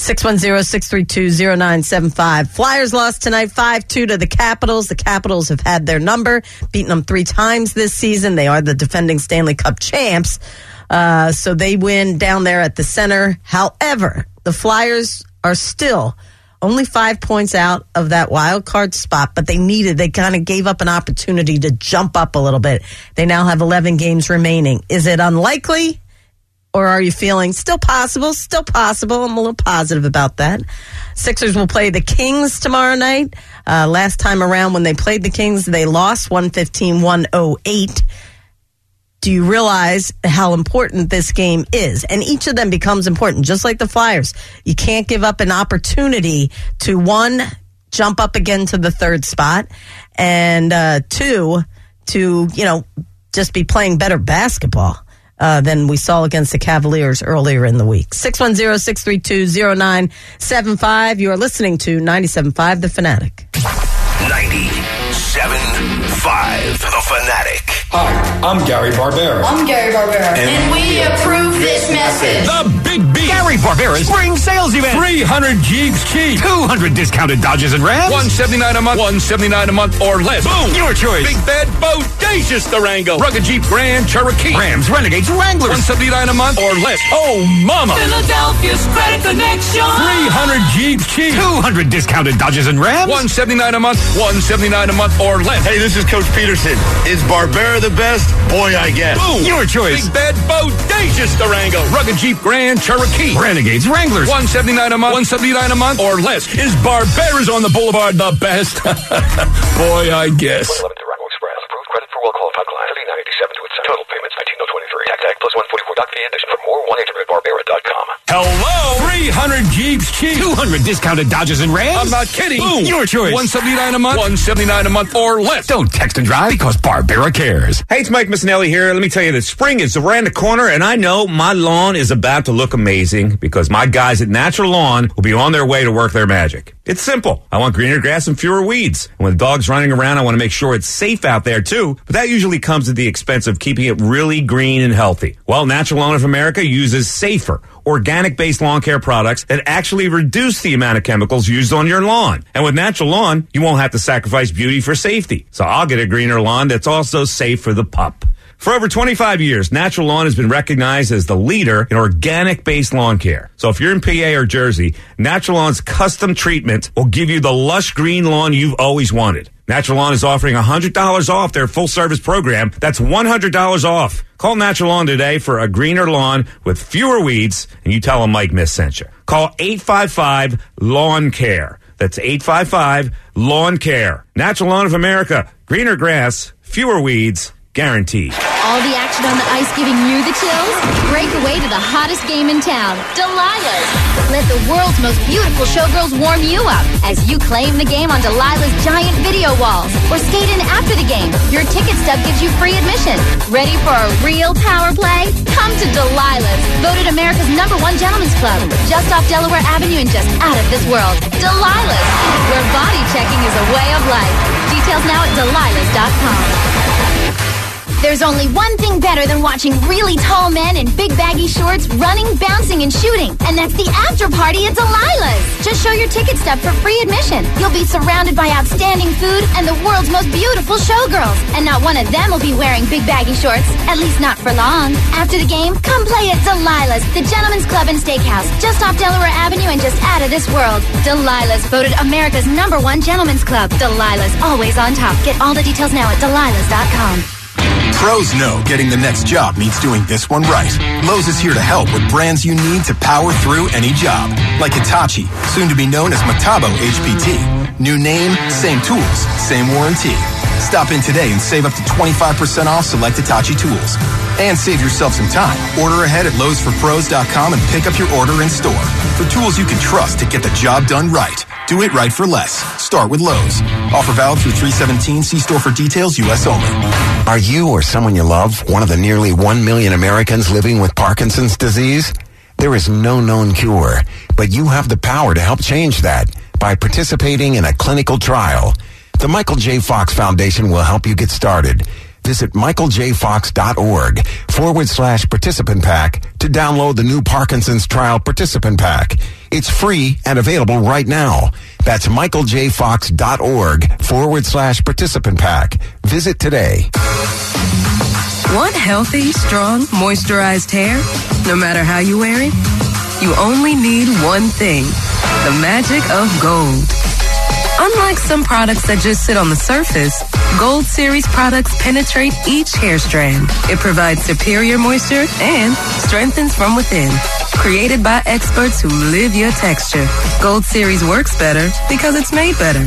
610-632-0975. Flyers lost tonight 5-2 to the Capitals. The Capitals have had their number, beaten them 3 times this season. They are the defending Stanley Cup champs. So they win down there at the center. However, the Flyers are still only 5 points out of that wild card spot, but they kind of gave up an opportunity to jump up a little bit. They now have 11 games remaining. Is it unlikely? Or are you feeling still possible? Still possible. I'm a little positive about that. Sixers will play the Kings tomorrow night. Last time around when they played the Kings, they lost 115-108. Do you realize how important this game is? And each of them becomes important, just like the Flyers. You can't give up an opportunity to, 1, jump up again to the 3rd spot, and 2, to, just be playing better basketball than we saw against the Cavaliers earlier in the week. 610-632-0975. You are listening to 97.5 The Fanatic. 97.5 The Fanatic. Hi, I'm Gary Barbera. I'm Gary Barbera. And we approve this message. The Big B. Gary Great Barbera's spring sales event. 300 Jeeps cheap. 200 discounted Dodges and Rams. $179 a month. $179 a month or less. Boom. Your choice. Big bad bodacious Durango. Rugged Jeep Grand Cherokee. Rams, Renegades, Wranglers. $179 a month or less. Oh, mama. Philadelphia's Credit Connection. 300 Jeeps cheap. 200 discounted Dodges and Rams. $179 a month. $179 a month or less. Hey, this is Coach Peterson. Is Barbera the best? Boy, I guess. Boom. Your choice. Big bad bodacious Durango. Rugged Jeep Grand Cherokee. Renegades, Wranglers. $179 a month. $179 a month or less. Is Barbera's on the Boulevard the best? Boy, I guess. 11 to Rockwell Express. Approved credit for well-qualified clients. 3987 to its total payments 19,023. Tax plus 144 doc fee addition. For more, 1-800-Barbera.com. Hello? 300 Jeeps cheap. 200 discounted Dodges and Rams. I'm not kidding. Boom. Your choice. $179 a month. $179 a month or less. Don't text and drive because Barbera cares. Hey, it's Mike Missinelli here. Let me tell you that spring is around the corner, and I know my lawn is about to look amazing because my guys at Natural Lawn will be on their way to work their magic. It's simple. I want greener grass and fewer weeds. And when the dog's running around, I want to make sure it's safe out there, too. But that usually comes at the expense of keeping it really green and healthy. Well, Natural Lawn of America uses safer, organic-based lawn care products that actually reduce the amount of chemicals used on your lawn. And with Natural Lawn, you won't have to sacrifice beauty for safety. So I'll get a greener lawn that's also safe for the pup. For over 25 years, Natural Lawn has been recognized as the leader in organic-based lawn care. So if you're in PA or Jersey, Natural Lawn's custom treatment will give you the lush green lawn you've always wanted. Natural Lawn is offering $100 off their full-service program. That's $100 off. Call Natural Lawn today for a greener lawn with fewer weeds, and you tell them Mike Miss sent you. Call 855-LAWN-CARE. That's 855-LAWN-CARE. Natural Lawn of America. Greener grass, fewer weeds, guaranteed. All the action on the ice giving you the chills? Break away to the hottest game in town, Delilah's. Let the world's most beautiful showgirls warm you up as you claim the game on Delilah's giant video walls or skate in after the game. Your ticket stub gives you free admission. Ready for a real power play? Come to Delilah's, voted America's #1 gentleman's club, just off Delaware Avenue and just out of this world. Delilah's, where body checking is a way of life. Details now at delilahs.com. There's only one thing better than watching really tall men in big baggy shorts running, bouncing, and shooting, and that's the after party at Delilah's. Just show your ticket stub for free admission. You'll be surrounded by outstanding food and the world's most beautiful showgirls, and not one of them will be wearing big baggy shorts, at least not for long. After the game, come play at Delilah's, the Gentleman's Club and Steakhouse, just off Delaware Avenue and just out of this world. Delilah's, voted America's #1 gentleman's club. Delilah's, always on top. Get all the details now at delilahs.com. Pros know getting the next job means doing this one right. Lowe's is here to help with brands you need to power through any job. Like Hitachi, soon to be known as Metabo HPT. New name, same tools, same warranty. Stop in today and save up to 25% off select Hitachi tools. And save yourself some time. Order ahead at Lowe'sForPros.com and pick up your order in store. For tools you can trust to get the job done right. Do it right for less. Start with Lowe's. Offer valid through 3/17. See store for details. U.S. only. Are you or someone you love one of the nearly 1 million Americans living with Parkinson's disease? There is no known cure, but you have the power to help change that by participating in a clinical trial. The Michael J. Fox Foundation will help you get started. Visit michaeljfox.org/participant pack to download the new Parkinson's Trial Participant Pack. It's free and available right now. That's michaeljfox.org/participant pack. Visit today. Want healthy, strong, moisturized hair? No matter how you wear it, you only need one thing: the magic of gold. Unlike some products that just sit on the surface, Gold Series products penetrate each hair strand. It provides superior moisture and strengthens from within. Created by experts who live your texture, Gold Series works better because it's made better.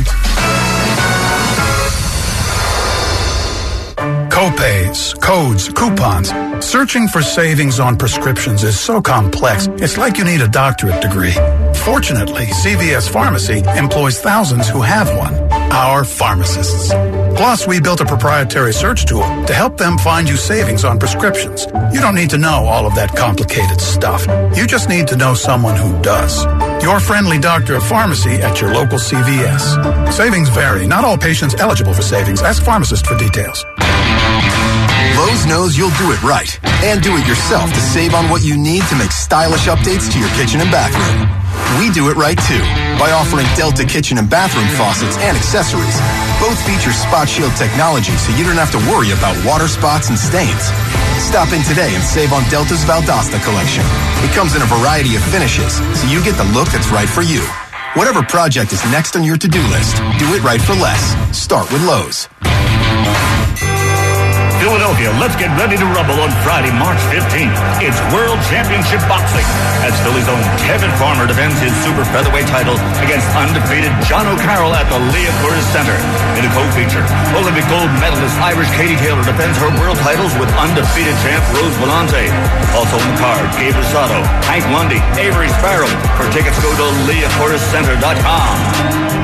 Copays, codes, coupons. Searching for savings on prescriptions is so complex, it's like you need a doctorate degree. Fortunately, CVS Pharmacy employs thousands who have one, our pharmacists. Plus, we built a proprietary search tool to help them find you savings on prescriptions. You don't need to know all of that complicated stuff. You just need to know someone who does. Your friendly doctor of pharmacy at your local CVS. Savings vary. Not all patients eligible for savings. Ask pharmacist for details. Lowe's knows you'll do it right and do it yourself to save on what you need to make stylish updates to your kitchen and bathroom. We do it right too by offering Delta kitchen and bathroom faucets and accessories. Both feature Spot Shield technology so you don't have to worry about water spots and stains. Stop in today and save on Delta's Valdosta collection. It comes in a variety of finishes so you get the look that's right for you. Whatever project is next on your to-do list, do it right for less. Start with Lowe's. Philadelphia, let's get ready to rumble on Friday, March 15th. It's World Championship Boxing as Philly's own Tevin Farmer defends his super featherweight title against undefeated John O'Carroll at the Leah Curtis Center. In a co-feature, Olympic gold medalist Irish Katie Taylor defends her world titles with undefeated champ Rose Volante. Also on the card, Gabe Rosado, Hank Lundy, Avery Sparrow. For tickets, go to LeahCurtisCenter.com.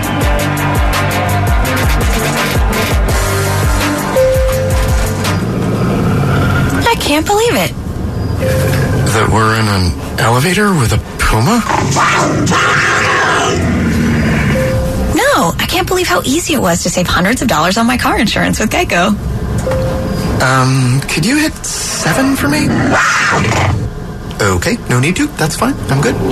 I can't believe it. That we're in an elevator with a puma? No, I can't believe how easy it was to save hundreds of dollars on my car insurance with Geico. Could you hit 7 for me? Okay, no need to. That's fine. I'm good.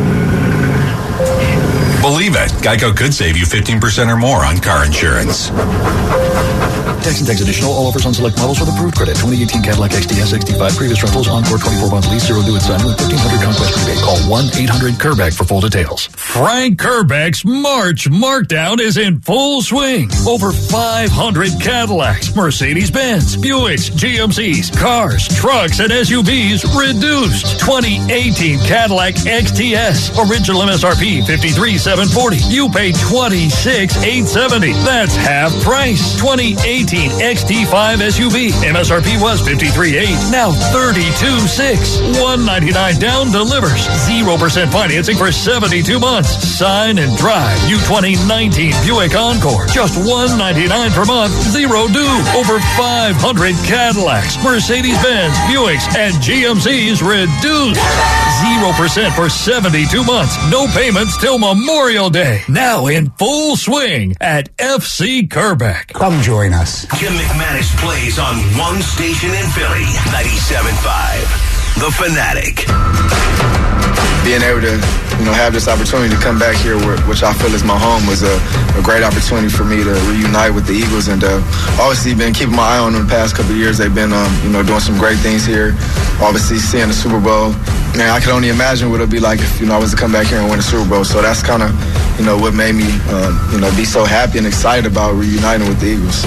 Believe it, Geico could save you 15% or more on car insurance. Tax and tax additional. All offers on select models with approved credit. 2018 Cadillac XTS 65 previous rentals. Encore 24-month lease. 0 due at signing with 1,500 conquest rebate. Call 1-800-CURBACK for full details. Frank Kerbeck's March Markdown is in full swing. Over 500 Cadillacs, Mercedes-Benz, Buicks, GMCs, cars, trucks, and SUVs reduced. 2018 Cadillac XTS. Original MSRP $53,740. You pay $26,870. That's half price. 2018 XT5 SUV. MSRP was $53,800. Now $32,600. $199 down delivers. 0% financing for 72 months. Sign and drive. New 2019 Buick Encore. Just $199 per month. 0 due. Over 500 Cadillacs, Mercedes-Benz, Buicks, and GMCs reduced. 0% for 72 months. No payments till Memorial Day. Now in full swing at FC Kerbeck. Come join us. Jim McManus plays on one station in Philly, 97.5, The Fanatic. Being able to, have this opportunity to come back here, which I feel is my home, was a great opportunity for me to reunite with the Eagles. And obviously, been keeping my eye on them the past couple of years. They've been, doing some great things here. Obviously, seeing the Super Bowl, man, I can only imagine what it'd be like if, I was to come back here and win a Super Bowl. So that's kind of, what made me, be so happy and excited about reuniting with the Eagles.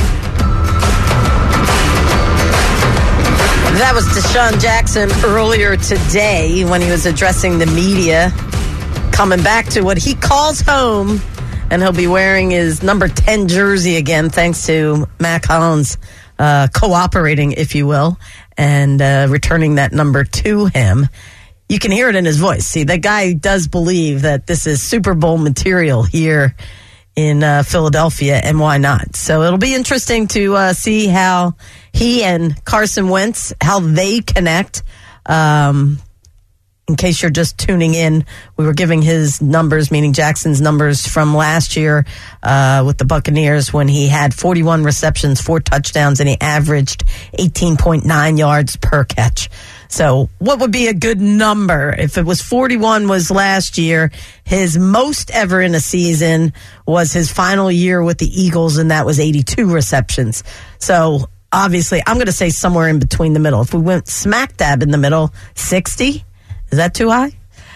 That was Deshaun Jackson earlier today when he was addressing the media, coming back to what he calls home, and he'll be wearing his number 10 jersey again, thanks to Mac Hollins cooperating, if you will, and returning that number to him. You can hear it in his voice. See, the guy does believe that this is Super Bowl material here in Philadelphia, and why not? So it'll be interesting to see how he and Carson Wentz, how they connect. In case you're just tuning in, we were giving his numbers, meaning Jackson's numbers from last year with the Buccaneers when he had 41 receptions, 4 touchdowns, and he averaged 18.9 yards per catch. So what would be a good number? If it was 41 was last year, his most ever in a season was his final year with the Eagles, and that was 82 receptions. So obviously, I'm going to say somewhere in between the middle. If we went smack dab in the middle, 60, is that too high?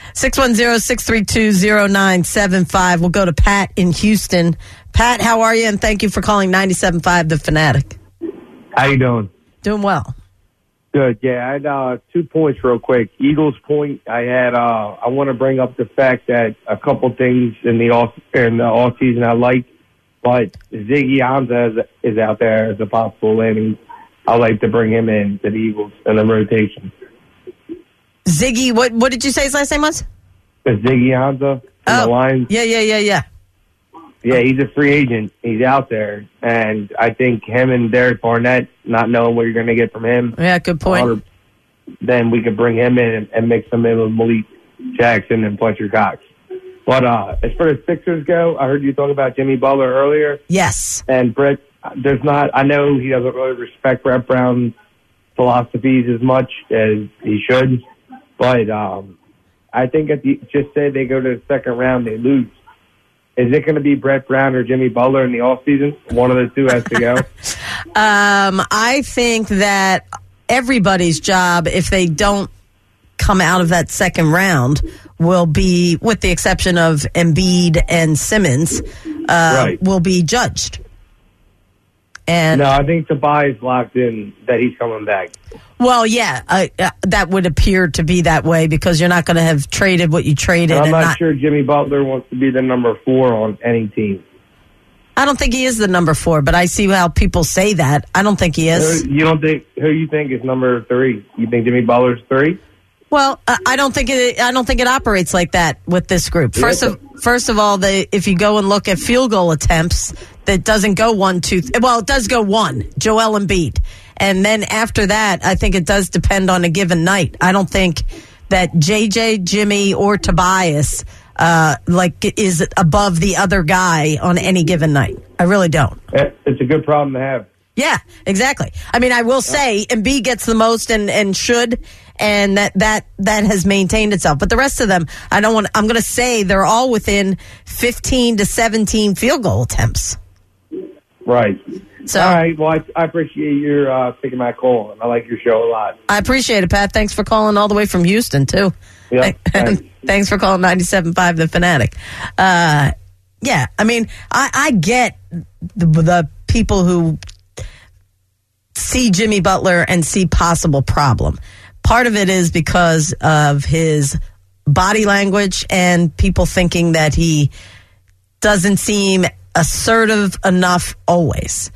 610-632-0975. We'll go to Pat in Houston. Pat, how are you? And thank you for calling 97.5 The Fanatic. How you doing? Doing well. Good. Yeah, I had 2 points real quick. Eagles point, I want to bring up the fact that a couple things in the off season I like, but Ziggy Ansah is out there as a possible landing. I like to bring him in to the Eagles in the rotation. Ziggy, what did you say his last name was? Ziggy Ansah from the Lions. Yeah. Yeah, he's a free agent. He's out there. And I think him and Derek Barnett, not knowing what you're going to get from him. Yeah, good point. Then we could bring him in and mix him in with Malik Jackson and Fletcher Cox. But as far as Sixers go, I heard you talk about Jimmy Butler earlier. Yes. And Brett, I know he doesn't really respect Brett Brown philosophies as much as he should. But I think just say they go to the second round, they lose. Is it going to be Brett Brown or Jimmy Butler in the offseason? One of the two has to go. I think that everybody's job, if they don't come out of that second round, will be, with the exception of Embiid and Simmons, will be judged. And no, I think Tobias locked in that he's coming back. Well, yeah, that would appear to be that way because you're not going to have traded what you traded. I'm not sure Jimmy Butler wants to be the number 4 on any team. I don't think he is the number 4, but I see how people say that. I don't think he is. Who you think is number 3? You think Jimmy Butler's 3? Well, I don't think it operates like that with this group. First of all, if you go and look at field goal attempts, that doesn't go 1, 2. Well, it does go 1. Joel Embiid, and then after that, I think it does depend on a given night. I don't think that JJ, Jimmy, or Tobias is above the other guy on any given night. I really don't. It's a good problem to have. Yeah, exactly. I mean, I will say Embiid gets the most and should, and that has maintained itself. But the rest of them, I'm going to say they're all within 15 to 17 field goal attempts. Right. So, all right. Well, I appreciate your taking my call, and I like your show a lot. I appreciate it, Pat. Thanks for calling all the way from Houston, too. Yeah. Thanks for calling 97.5 The Fanatic. Yeah, I mean, I get the people who see Jimmy Butler and see possible problem. Part of it is because of his body language and people thinking that he doesn't seem assertive enough always.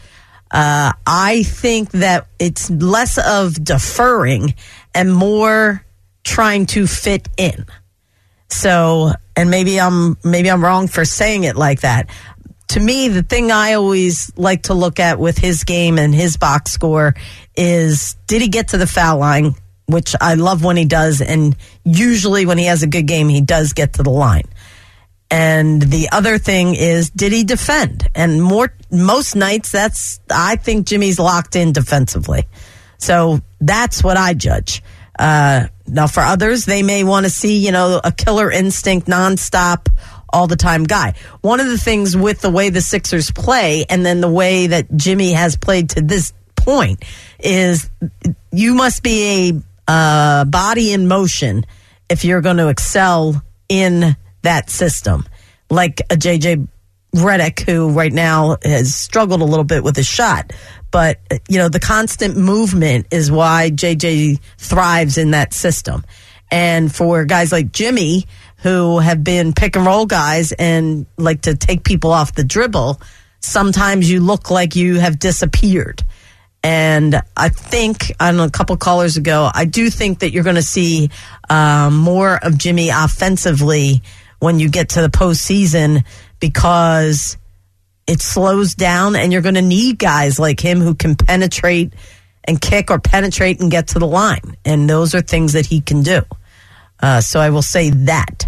I think that it's less of deferring and more trying to fit in. So, and maybe I'm wrong for saying it like that. To me, the thing I always like to look at with his game and his box score is, did he get to the foul line? Which I love when he does, and usually when he has a good game, he does get to the line. And the other thing is, did he defend? And most nights, I think Jimmy's locked in defensively. So that's what I judge. Now, for others, they may want to see, a killer instinct, nonstop, all the time guy. One of the things with the way the Sixers play, and then the way that Jimmy has played to this point, is you must be a body in motion if you're going to excel in that system. Like a JJ Redick, who right now has struggled a little bit with his shot. But, the constant movement is why JJ thrives in that system. And for guys like Jimmy, who have been pick and roll guys and like to take people off the dribble, sometimes you look like you have disappeared. And I think, a couple callers ago, I do think that you're going to see more of Jimmy offensively when you get to the postseason, because it slows down and you're going to need guys like him who can penetrate and kick, or penetrate and get to the line. And those are things that he can do. So I will say that.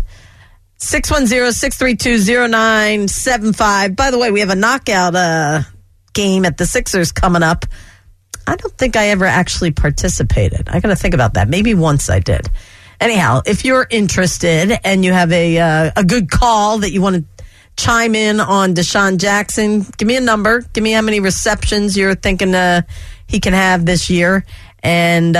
610-632-0975. By the way, we have a knockout game at the Sixers coming up. I don't think I ever actually participated. I got to think about that. Maybe once I did. Anyhow, if you're interested and you have a good call that you want to chime in on Deshaun Jackson, give me a number. Give me how many receptions you're thinking he can have this year. And,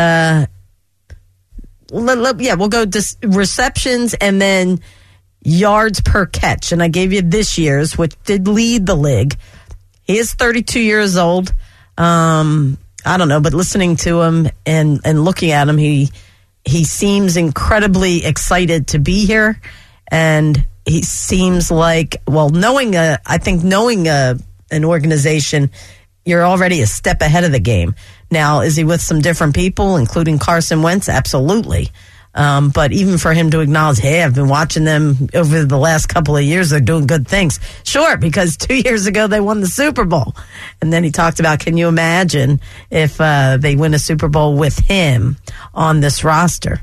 we'll go receptions and then yards per catch. And I gave you this year's, which did lead the league. He is 32 years old. I don't know, but listening to him and looking at him, he seems incredibly excited to be here. And he seems like, knowing an organization, you're already a step ahead of the game. Now, is he with some different people, including Carson Wentz? Absolutely. But even for him to acknowledge, hey, I've been watching them over the last couple of years, they're doing good things. Sure, because 2 years ago they won the Super Bowl. And then he talked about, can you imagine if they win a Super Bowl with him on this roster?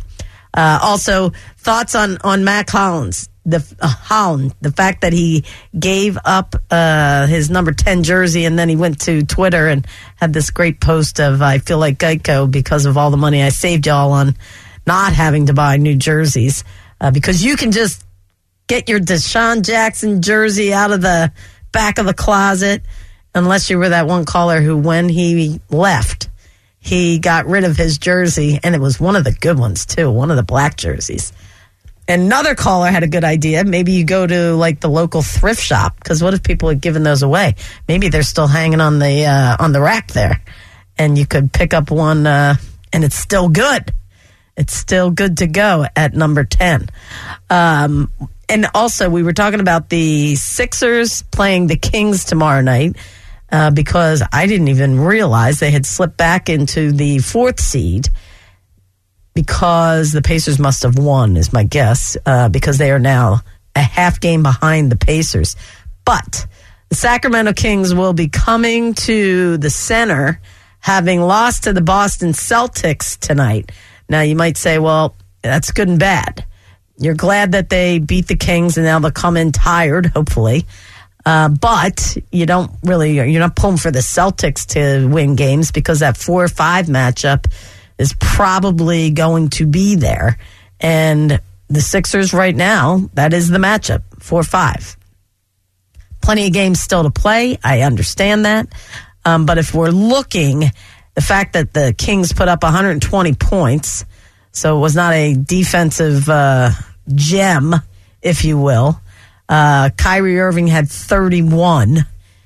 Also, thoughts on Mac Hollins, the fact that he gave up his number 10 jersey, and then he went to Twitter and had this great post of, I feel like Geico because of all the money I saved y'all on not having to buy new jerseys, because you can just get your Deshaun Jackson jersey out of the back of the closet, unless you were that one caller who, when he left, he got rid of his jersey, and it was one of the good ones, too, one of the black jerseys. Another caller had a good idea. Maybe you go to, like, the local thrift shop, because what if people had given those away? Maybe they're still hanging on the rack there, and you could pick up one, and it's still good. It's still good to go at number 10. And also, we were talking about the Sixers playing the Kings tomorrow night, because I didn't even realize they had slipped back into the 4th seed, because the Pacers must have won, is my guess, because they are now a half game behind the Pacers. But the Sacramento Kings will be coming to the center, having lost to the Boston Celtics tonight. Now, you might say, well, that's good and bad. You're glad that they beat the Kings, and now they'll come in tired, hopefully. But you're not pulling for the Celtics to win games, because that 4-5 matchup is probably going to be there. And the Sixers right now, that is the matchup, 4-5. Plenty of games still to play. I understand that. But if we're looking, the fact that the Kings put up 120 points, so it was not a defensive gem, if you will. Kyrie Irving had 31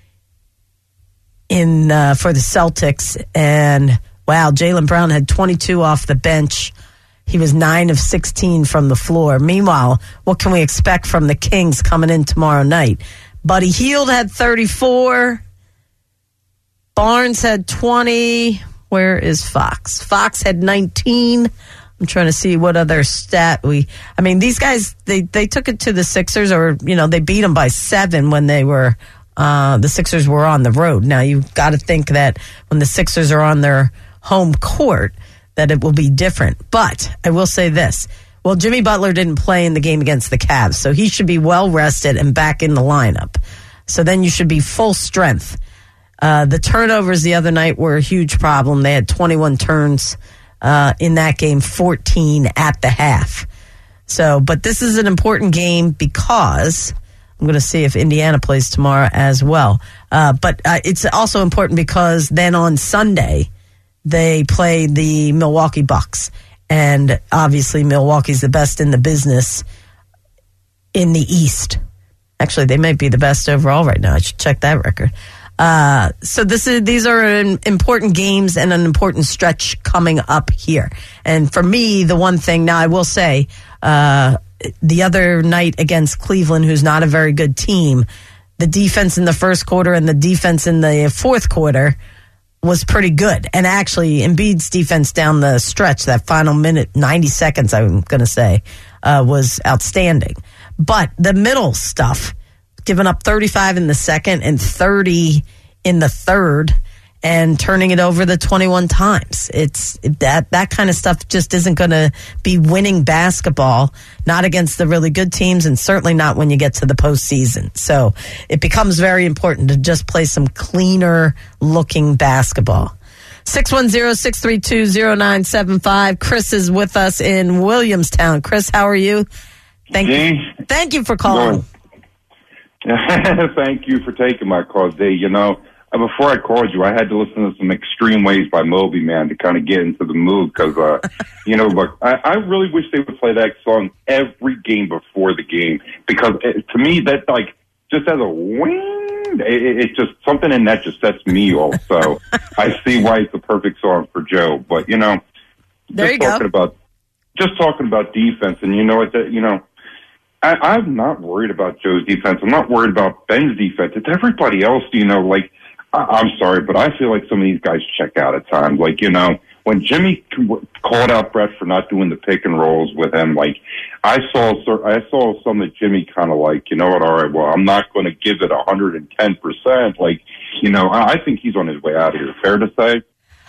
for the Celtics, and wow, Jaylen Brown had 22 off the bench. He was 9 of 16 from the floor. Meanwhile, what can we expect from the Kings coming in tomorrow night? Buddy Hield had 34. Barnes had 20. Where is Fox? Fox had 19. I'm trying to see what other stat these guys, they took it to the Sixers, or, they beat them by 7 when they were, the Sixers were on the road. Now, you've got to think that when the Sixers are on their home court, that it will be different. But I will say this. Well, Jimmy Butler didn't play in the game against the Cavs, so he should be well rested and back in the lineup. So then you should be full strength. The turnovers the other night were a huge problem. They had 21 turns in that game, 14 at the half. So, but this is an important game because I'm going to see if Indiana plays tomorrow as well. But it's also important because then on Sunday, they play the Milwaukee Bucks. And obviously, Milwaukee's the best in the business in the East. Actually, they might be the best overall right now. I should check that record. So these are important games and an important stretch coming up here. And for me, the one thing, now I will say, the other night against Cleveland, who's not a very good team, the defense in the first quarter and the defense in the fourth quarter was pretty good. And actually, Embiid's defense down the stretch, that final minute, 90 seconds, I'm going to say, was outstanding. But the middle stuff, giving up 35 in the second and 30 in the third and turning it over the 21 times. It's that kind of stuff just isn't going to be winning basketball, not against the really good teams, and certainly not when you get to the postseason. So it becomes very important to just play some cleaner looking basketball. 610-632-0975. Chris is with us in Williamstown. Chris, how are you? Thank you for calling. Thank you for taking my call, Dave. Before I called you, I had to listen to some Extreme Ways by Moby, man, to kind of get into the mood because, but I really wish they would play that song every game before the game because to me, that just as a wing, it's just something in that just sets me off. So I see why it's the perfect song for Joe. But, there you go. Just talking about defense, and I'm not worried about Joe's defense. I'm not worried about Ben's defense. It's everybody else, I'm sorry, but I feel like some of these guys check out at times. When Jimmy called out Brett for not doing the pick and rolls with him, I saw some that Jimmy kind of all right, well, I'm not going to give it 110%. I think he's on his way out of here. Fair to say?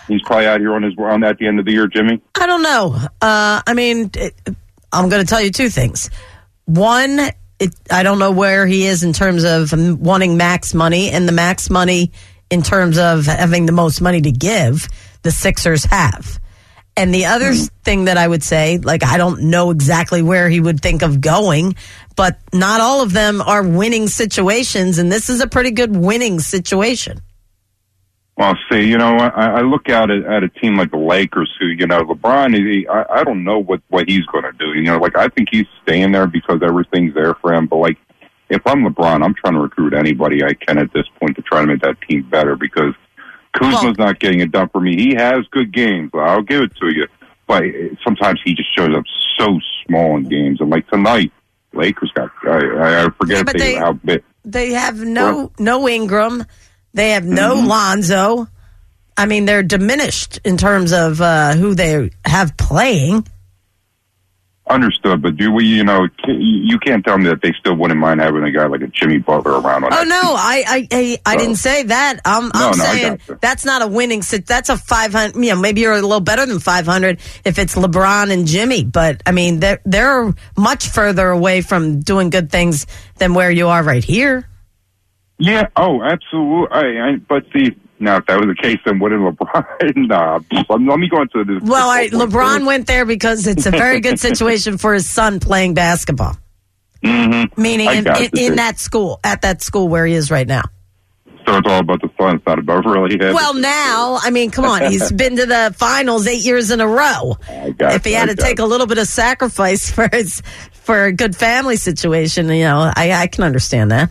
He's probably out here on at the end of the year, Jimmy. I don't know. I'm going to tell you two things. One, I don't know where he is in terms of wanting max money, and the max money in terms of having the most money to give, the Sixers have. And the other thing that I would say, like, I don't know exactly where he would think of going, but not all of them are winning situations, and this is a pretty good winning situation. Well, see, I look at a team like the Lakers who, LeBron, I don't know what he's going to do. I think he's staying there because everything's there for him. But, if I'm LeBron, I'm trying to recruit anybody I can at this point to try to make that team better because Kuzma's not getting it done for me. He has good games. I'll give it to you. But sometimes he just shows up so small in games. And, tonight, Lakers got, I forget how big. They have no Ingram. They have no Lonzo. I mean, they're diminished in terms of who they have playing. Understood, but you can't tell me that they still wouldn't mind having a guy like a Jimmy Butler around. I didn't say that. I'm saying that's not a winning. That's a 500. Maybe you're a little better than 500 if it's LeBron and Jimmy. But I mean, they're much further away from doing good things than where you are right here. Yeah. Oh, absolutely. But see. Now, if that was the case, then wouldn't LeBron? Let me go into this. Well, LeBron went there because it's a very good situation for his son playing basketball. Mm-hmm. Meaning in that school, at that school where he is right now. So it's all about the son. It's not about really him. Well, now, I mean, come on. He's been to the finals 8 years in a row. If he had to take a little bit of sacrifice for a good family situation, I can understand that.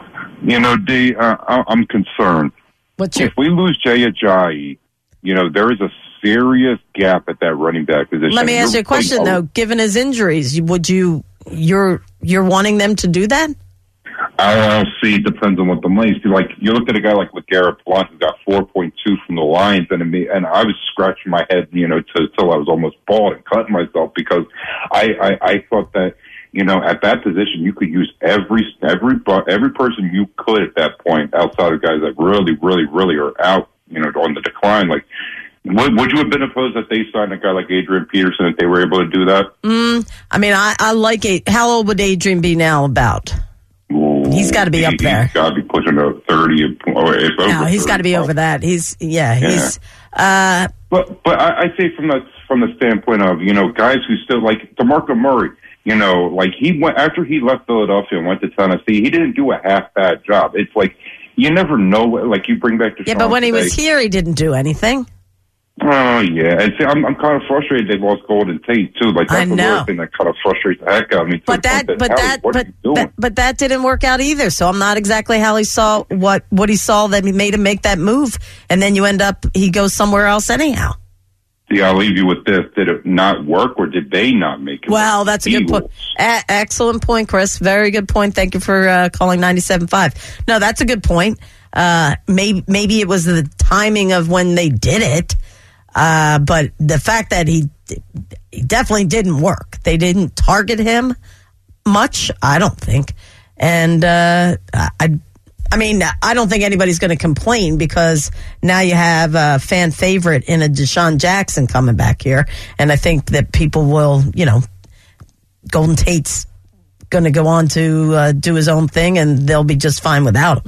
D, I'm concerned. If we lose Jay Ajayi, there is a serious gap at that running back position. Let me ask you a question, though. Given his injuries, you're wanting them to do that? I'll see. It depends on what the money's. You look at a guy like LeGarrette Blount who got 4.2 from the Lions, and I was scratching my head, till I was almost bald and cutting myself because I thought that. At that position, you could use every person you could at that point, outside of guys that really, really, really are out, on the decline. Would you have been opposed that they signed a guy like Adrian Peterson if they were able to do that? I like it. How old would Adrian be now? About? He's got to be up there. He's got to be pushing to 30. No, he's got to be over that. He's. But I say from the standpoint of guys who still like DeMarco Murray. He went after he left Philadelphia and went to Tennessee. He didn't do a half bad job. It's you never know. You bring back the but when he was here, he didn't do anything. Oh yeah, and see, I'm kind of frustrated they lost Golden Tate too. That's another thing that kind of frustrates the heck out of me. But that didn't work out either. So I'm not exactly how he saw what he saw that made him make that move, and then he goes somewhere else anyhow. See, I'll leave you with this. Did it not work, or did they not make it work? Well, that's a good point. Excellent point, Chris. Very good point. Thank you for calling 97.5. No, that's a good point. Maybe it was the timing of when they did it, but the fact that he definitely didn't work. They didn't target him much, I don't think. And I don't think anybody's going to complain because now you have a fan favorite in a Deshaun Jackson coming back here. And I think that people will, Golden Tate's going to go on to do his own thing and they'll be just fine without him.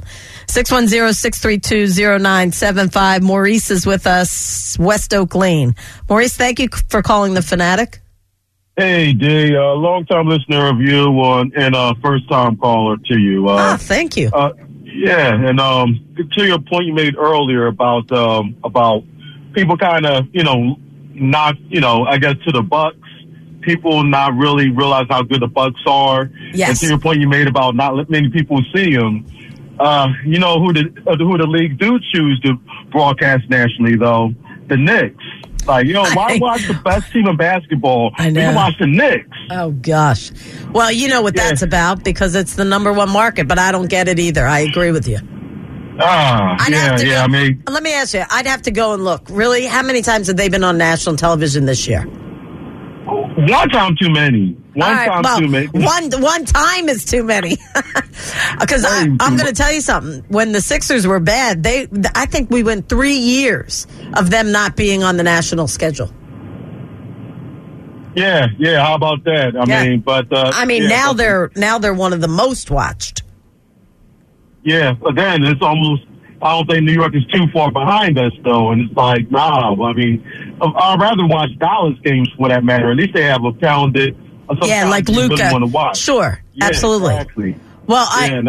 610-632-0975. Maurice is with us, West Oak Lane. Maurice, thank you for calling The Fanatic. Hey, D, long-time listener of you and first-time caller to you. Thank you. Yeah, and to your point you made earlier about people kind of, not, I guess to the Bucks, people not really realize how good the Bucks are. Yes. And to your point you made about not many people see them. Who the league do choose to broadcast nationally though? The Knicks. Why watch the best team in basketball? I know. You can watch the Knicks. Oh, gosh. Well, you know what that's about because it's the number one market, but I don't get it either. I agree with you. Let me ask you, I'd have to go and look. Really? How many times have they been on national television this year? One time too many. too many. One time is too many. Because I'm going to tell you something. When the Sixers were bad, I think we went 3 years of them not being on the national schedule. Yeah. How about that? Now they're one of the most watched. Yeah, again, it's almost. I don't think New York is too far behind us, though, and it's like, nah. I mean, I'd rather watch Dallas games for that matter. At least they have a talented. Like Luka. Really want to watch. Sure, yeah, absolutely. Exactly. Well,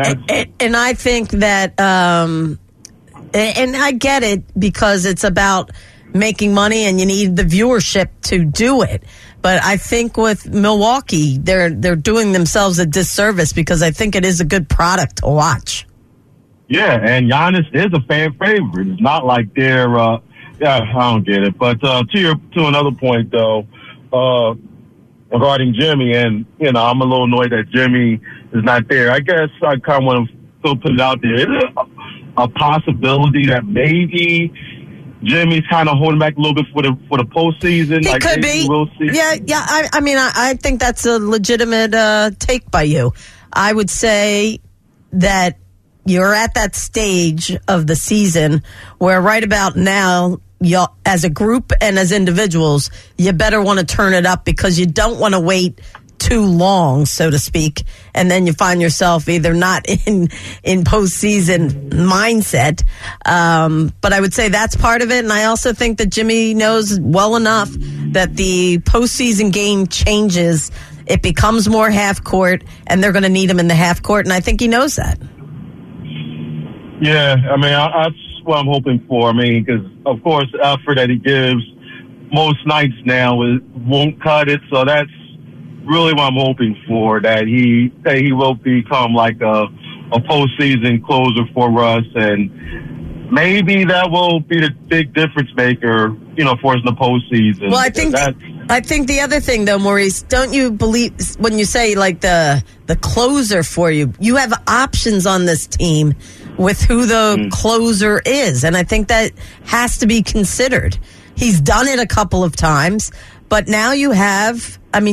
I think that, and I get it because it's about making money and you need the viewership to do it. But I think with Milwaukee, they're doing themselves a disservice because I think it is a good product to watch. Yeah, and Giannis is a fan favorite. It's not like they're, I don't get it. But to another point, though, regarding Jimmy, and, I'm a little annoyed that Jimmy is not there. I guess I kind of want to still put it out there. Is it a possibility that maybe Jimmy's kind of holding back a little bit for the postseason? He could be. We'll see. Yeah. I think that's a legitimate take by you. I would say that you're at that stage of the season where right about now, as a group and as individuals, you better want to turn it up because you don't want to wait too long, so to speak, and then you find yourself either not in postseason mindset. But I would say that's part of it, and I also think that Jimmy knows well enough that the postseason game changes. It becomes more half court, and they're going to need him in the half court, and I think he knows that. Yeah, I mean, that's what I'm hoping for. I mean, because, of course, the effort that he gives most nights now won't cut it, so that's really what I'm hoping for, that he will become like a postseason closer for us, and maybe that will be the big difference maker, for us in the postseason. Well, I think the other thing, though, Maurice, don't you believe when you say like the closer for you, you have options on this team with who the closer is, and I think that has to be considered. He's done it a couple of times, but now you have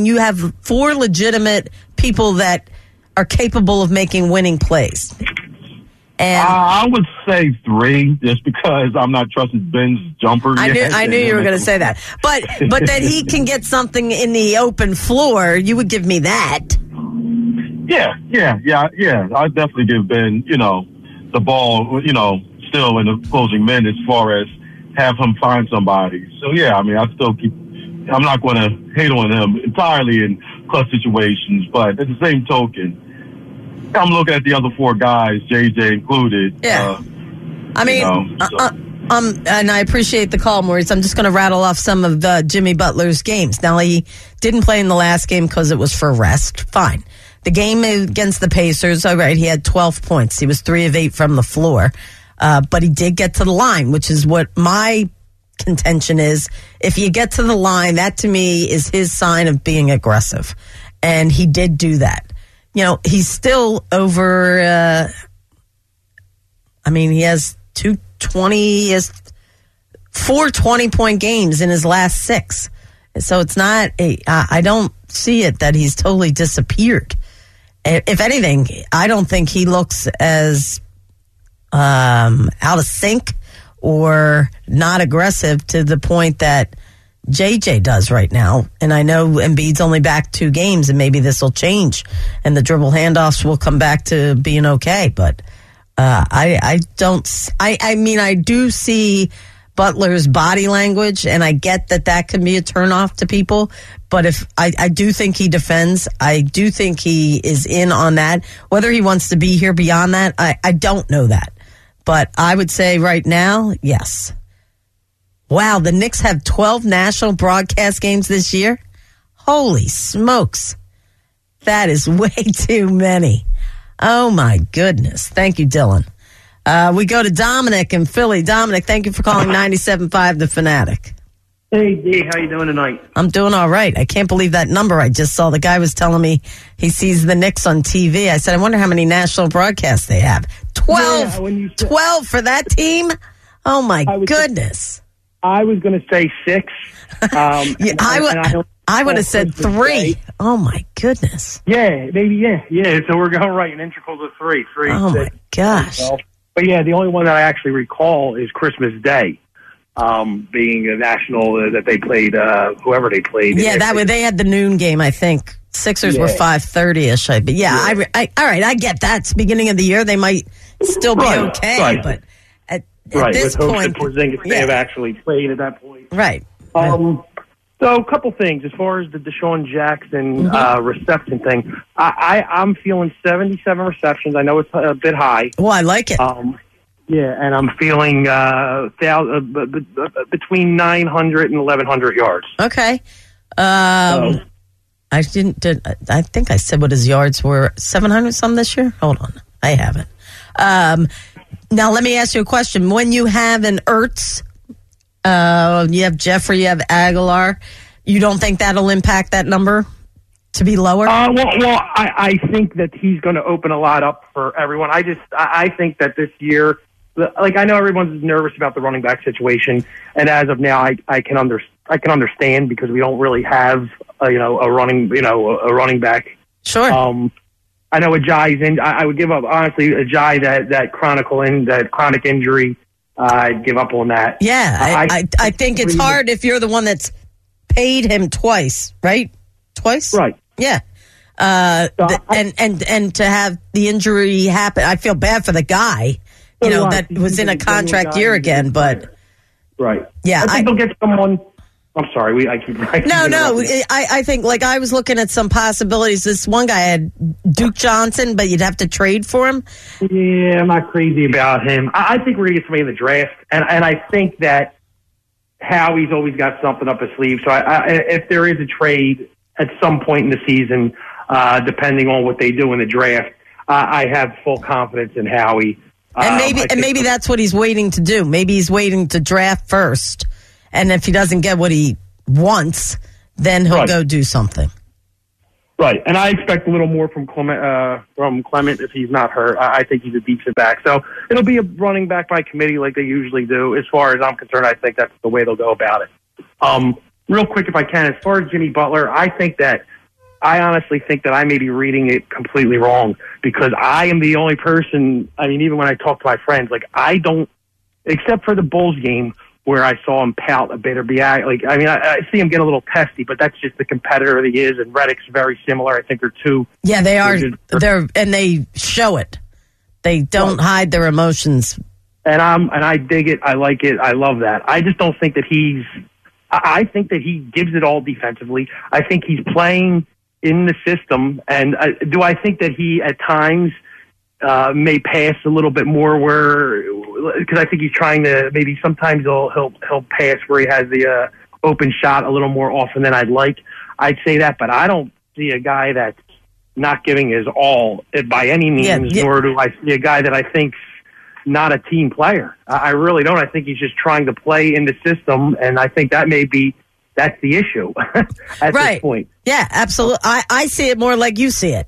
4 legitimate people that are capable of making winning plays. And I would say 3, just because I'm not trusting Ben's jumper. I knew you were going to say that, but that he can get something in the open floor, you would give me that. Yeah. I'd definitely give Ben, the ball, still in the closing minutes, as far as have him find somebody. So yeah, I mean, I'm not going to hate on him entirely in clutch situations, but at the same token, I'm looking at the other 4 guys, JJ included. Yeah. And I appreciate the call, Maurice. I'm just going to rattle off some of Jimmy Butler's games. Now, he didn't play in the last game because it was for rest. Fine. The game against the Pacers, all right, he had 12 points. He was 3 of 8 from the floor. But he did get to the line, which is what my contention is. If you get to the line, that to me is his sign of being aggressive. And he did do that. He's still over, he has 4 20-point games in his last 6. So it's not, I don't see it that he's totally disappeared. If anything, I don't think he looks as out of sync or not aggressive to the point that JJ does right now. And I know Embiid's only back 2 games, and maybe this will change and the dribble handoffs will come back to being okay. But I do see Butler's body language, and I get that can be a turnoff to people. But if I do think he defends, I do think he is in on that. Whether he wants to be here beyond that, I don't know that. But I would say right now, yes. Wow, the Knicks have 12 national broadcast games this year? Holy smokes. That is way too many. Oh, my goodness. Thank you, Dylan. We go to Dominic in Philly. Dominic, thank you for calling 97.5 The Fanatic. Hey, D, how you doing tonight? I'm doing all right. I can't believe that number I just saw. The guy was telling me he sees the Knicks on TV. I said, I wonder how many national broadcasts they have. 12. Yeah, 12 for that team? Oh, my goodness. I was going to say 6. I would have said 3. Oh, my goodness. Yeah, maybe, yeah. So we're going right in intervals of 3. Oh, my gosh. But yeah, the only one that I actually recall is Christmas Day, being a national that they played, whoever they played. Yeah, they had the noon game, I think. Sixers were 5:30-ish. But all right, I get that. It's the beginning of the year. They might still be okay, but at this point, Porzingis may have actually played at that point. Right. So a couple things as far as the Deshaun Jackson reception thing. I'm feeling 77 receptions. I know it's a bit high. Well, I like it. Yeah, and I'm feeling between 900 and 1,100 yards. Okay. I think I said what his yards were. 700 some this year? Hold on. I haven't. Now, let me ask you a question. When you have an Ertz, you have Jeffrey, you have Aguilar, you don't think that'll impact that number to be lower? I think that he's going to open a lot up for everyone. I think that this year, like, I know everyone's nervous about the running back situation, and as of now, I can understand because we don't really have a running back. Sure. I know Ajayi's in. I would give up, honestly, Ajayi, that chronic injury. I'd give up on that. Yeah, I think it's hard if you're the one that's paid him twice, right? Twice? Right. Yeah. And to have the injury happen, I feel bad for the guy, that was in a contract year again, but. Right. Yeah. I think they'll get someone. I'm sorry. No. I think, like, I was looking at some possibilities. This one guy had Duke Johnson, but you'd have to trade for him. Yeah, I'm not crazy about him. I think we're going to get somebody in the draft, and I think that Howie's always got something up his sleeve. So if there is a trade at some point in the season, depending on what they do in the draft, I have full confidence in Howie. And maybe that's what he's waiting to do. Maybe he's waiting to draft first. And if he doesn't get what he wants, then he'll go do something. Right, and I expect a little more from Clement if he's not hurt. I think he's a decent back. So it'll be a running back by committee like they usually do. As far as I'm concerned, I think that's the way they'll go about it. Real quick, if I can, as far as Jimmy Butler, I honestly think that I may be reading it completely wrong because I am the only person, even when I talk to my friends, like, I don't, except for the Bulls game, where I saw him pout a bit or be I see him get a little testy, but that's just the competitor that he is. And Redick's very similar. I think they're two. Yeah, they are. And they show it. They don't hide their emotions. And I dig it. I like it. I love that. I just don't think that I think that he gives it all defensively. I think he's playing in the system. And do I think that he at times may pass a little bit more because I think he's trying to, maybe sometimes he'll pass where he has the open shot a little more often than I'd say that, but I don't see a guy that's not giving his all by any means, nor do I see a guy that I think's not a team player. I really don't. I think he's just trying to play in the system, and I think that's the issue at this point. Yeah, absolutely. I see it more like you see it.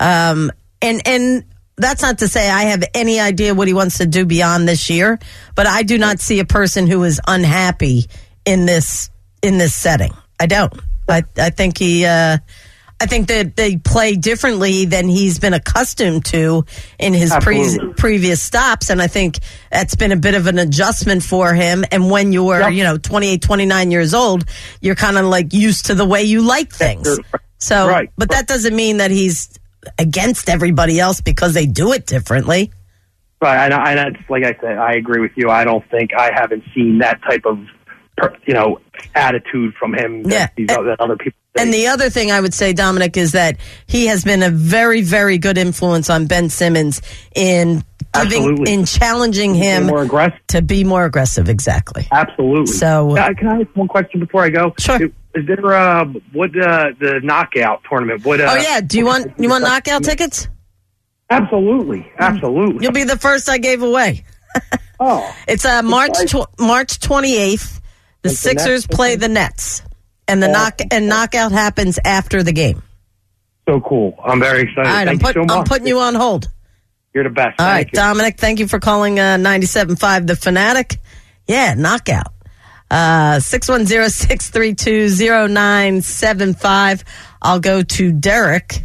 And that's not to say I have any idea what he wants to do beyond this year, but I do not see a person who is unhappy in this setting. I don't. I think I think that they play differently than he's been accustomed to in his previous stops, and I think that's been a bit of an adjustment for him. And when you're 28, 29 years old, you're kind of like used to the way you like things. So, but that doesn't mean that he's against everybody else because they do it differently. Right, and that's, like I said, I agree with you. I haven't seen that type of attitude from him that other people say. And the other thing I would say, Dominic, is that he has been a very, very good influence on Ben Simmons in challenging him to be more aggressive. Exactly. Absolutely. So, can I ask one question before I go? Sure. Is there the knockout tournament? Do you want knockout tickets? Absolutely. You'll be the first I gave away. It's March 28th. The Sixers play the Nets, and knockout happens after the game. So cool! I'm very excited. All right, Thank you so much. I'm putting you on hold. You're the best. All right, you. Dominic, thank you for calling 97.5 The Fanatic. Yeah, knockout. 610-632-0975. I'll go to Derek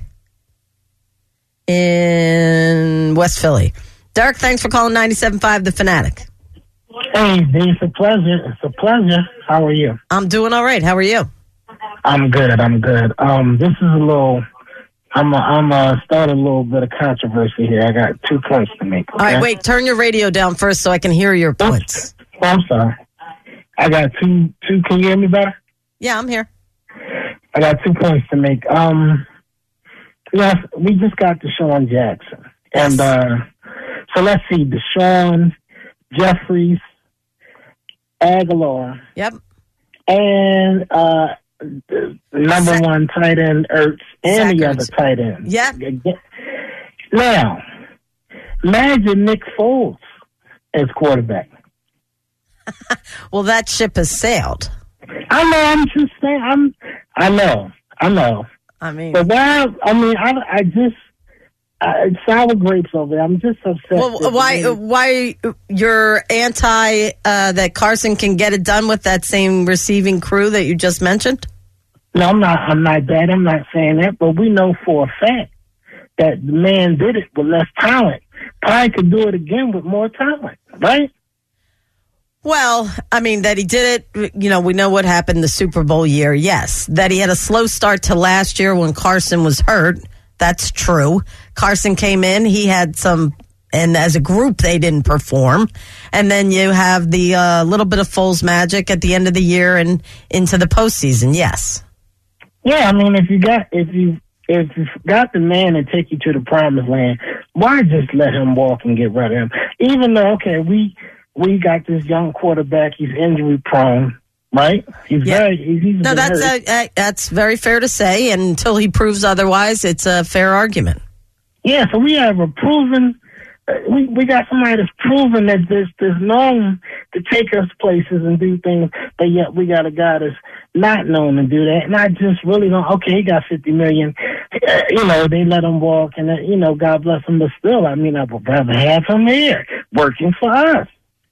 in West Philly. Derek, thanks for calling 97.5 The Fanatic. Hey, D, it's a pleasure. It's a pleasure. How are you? I'm doing all right. How are you? I'm good. This is a little. I'm start a little bit of controversy here. I got 2 points to make. Okay? All right, wait. Turn your radio down first so I can hear your points. Oh, I'm sorry. I got two. Can you hear me better? Yeah, I'm here. I got 2 points to make. Yes, we just got Deshaun Jackson, and so let's see: Deshaun, Jeffries, Aguilar. Yep. And number 1 tight end Ertz and the other tight end. Yeah. Now, imagine Nick Foles as quarterback. Well, that ship has sailed. I know. I'm just saying. I know. I mean, but I just sour grapes over there. I'm just upset. Well, why you're anti that Carson can get it done with that same receiving crew that you just mentioned? No, I'm not bad. I'm not saying that, but we know for a fact that the man did it with less talent. Probably could do it again with more talent, right? Well, I mean, that he did it, we know what happened the Super Bowl year, yes. That he had a slow start to last year when Carson was hurt, that's true. Carson came in, he had some, and as a group, they didn't perform. And then you have the little bit of Foles magic at the end of the year and into the postseason, yes. Yeah, I mean, if you got the man to take you to the promised land, why just let him walk and get rid of him? Even though, okay, we got this young quarterback, he's injury prone, right? That's very fair to say, and until he proves otherwise, it's a fair argument. Yeah, so we have a proven, we got somebody that's proven that there's known to take us places and do things, but yet we got a guy that's not known to do that. And I just really don't, okay, he got $50 million, they let him walk, and, God bless him, but still, I mean, I would rather have him here working for us,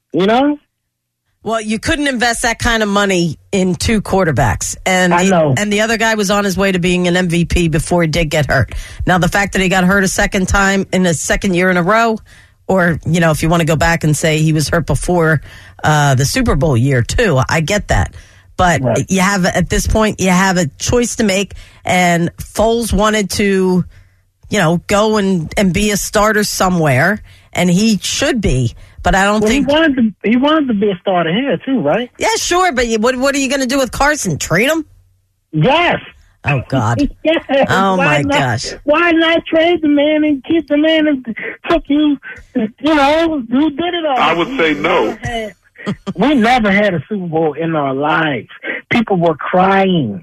Well, you couldn't invest that kind of money in 2 quarterbacks. And the other guy was on his way to being an MVP before he did get hurt. Now, the fact that he got hurt a second time in the second year in a row, or, if you want to go back and say he was hurt before the Super Bowl year, too, I get that. But you have, at this point, you have a choice to make. And Foles wanted to, go and be a starter somewhere. And he should be. But I don't think he wanted to be a starter here too, right? Yeah, sure. But what are you going to do with Carson? Trade him? Yes. Oh God. Yes. Oh my gosh. Why not trade the man and keep the man who took you? Who did it all? I would say no. We never had a Super Bowl in our lives. People were crying.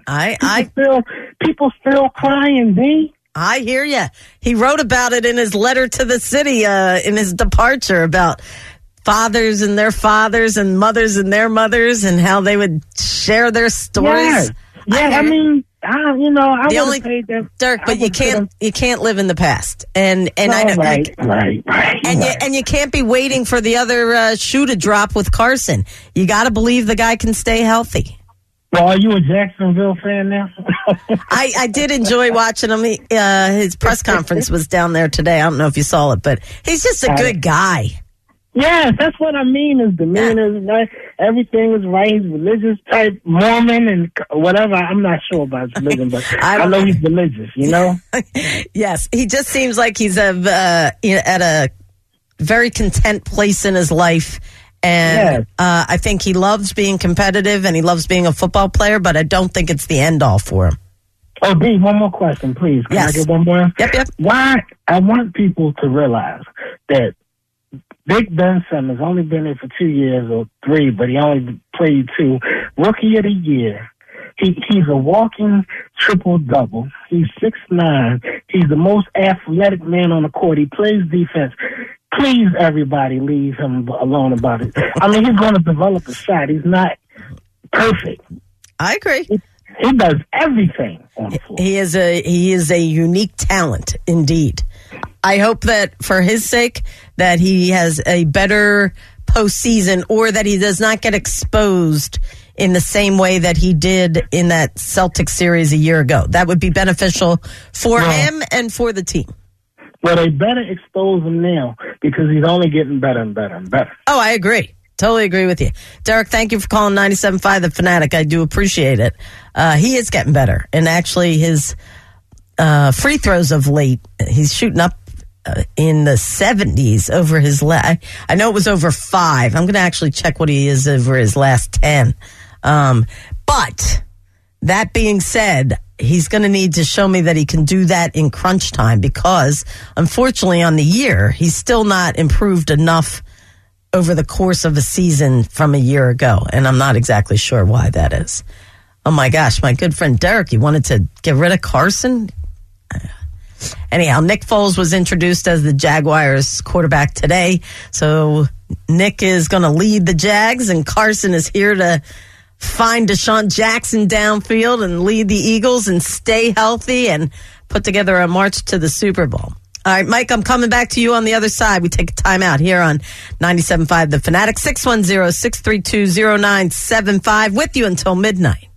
People still crying, D. I hear you. He wrote about it in his letter to the city in his departure about fathers and their fathers and mothers and their mothers and how they would share their stories. Yeah, I mean, I would have paid that. Dirk, but you can't live in the past. And I know, right. And you can't be waiting for the other shoe to drop with Carson. You got to believe the guy can stay healthy. Well, are you a Jacksonville fan now? I did enjoy watching him. His press conference was down there today. I don't know if you saw it, but he's just a good guy. Yes, that's what I mean. His demeanor is right. Everything is right. He's religious type, Mormon and whatever. I'm not sure about his religion, but I know he's religious, Yes, he just seems like he's at a very content place in his life. And I think he loves being competitive and he loves being a football player, but I don't think it's the end all for him. Oh, B, one more question, please. Can I get one more? Yep. Why? I want people to realize that Big Ben Simmons only been there for 2 years or 3, but he only played 2. Rookie of the year. He's a walking triple-double. He's 6'9". He's the most athletic man on the court. He plays defense. Please, everybody, leave him alone about it. I mean, he's going to develop a shot. He's not perfect. I agree. He does everything on the floor. He is a unique talent, indeed. I hope that for his sake that he has a better postseason, or that he does not get exposed in the same way that he did in that Celtics series a year ago. That would be beneficial for him and for the team. Well, they better expose him now because he's only getting better and better and better. Oh, I agree. Totally agree with you. Derek, thank you for calling 97.5 The Fanatic. I do appreciate it. He is getting better. And actually, his free throws of late, he's shooting up in the 70s over his I know it was over 5. I'm going to actually check what he is over his last 10. But that being said, he's going to need to show me that he can do that in crunch time because, unfortunately, on the year, he's still not improved enough over the course of a season from a year ago. And I'm not exactly sure why that is. Oh, my gosh. My good friend Derek, he wanted to get rid of Carson. Anyhow, Nick Foles was introduced as the Jaguars quarterback today. So Nick is going to lead the Jags, and Carson is here to find Deshaun Jackson downfield and lead the Eagles and stay healthy and put together a march to the Super Bowl. All right, Mike, I'm coming back to you on the other side. We take a time out here on 97.5 The Fanatic, 610-632-0975, with you until midnight.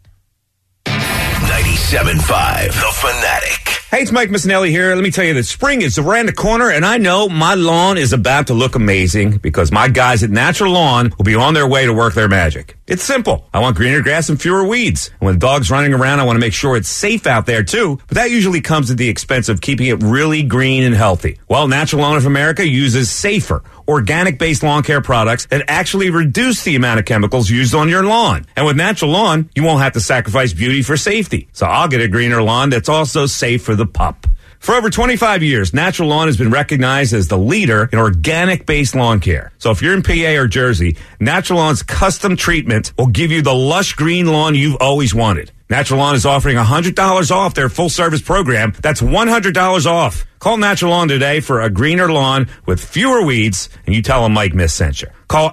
97.5 The Fanatic. Hey, it's Mike Missinelli here. Let me tell you that spring is around the corner, and I know my lawn is about to look amazing because my guys at Natural Lawn will be on their way to work their magic. It's simple. I want greener grass and fewer weeds. And when the dog's running around, I want to make sure it's safe out there, too. But that usually comes at the expense of keeping it really green and healthy. Well, Natural Lawn of America uses safer, organic-based lawn care products that actually reduce the amount of chemicals used on your lawn. And with Natural Lawn, you won't have to sacrifice beauty for safety. So I'll get a greener lawn that's also safe for the pup. For over 25 years, Natural Lawn has been recognized as the leader in organic-based lawn care. So if you're in PA or Jersey, Natural Lawn's custom treatment will give you the lush green lawn you've always wanted. Natural Lawn is offering $100 off their full-service program. That's $100 off. Call Natural Lawn today for a greener lawn with fewer weeds, and you tell them Mike Miss sent you. Call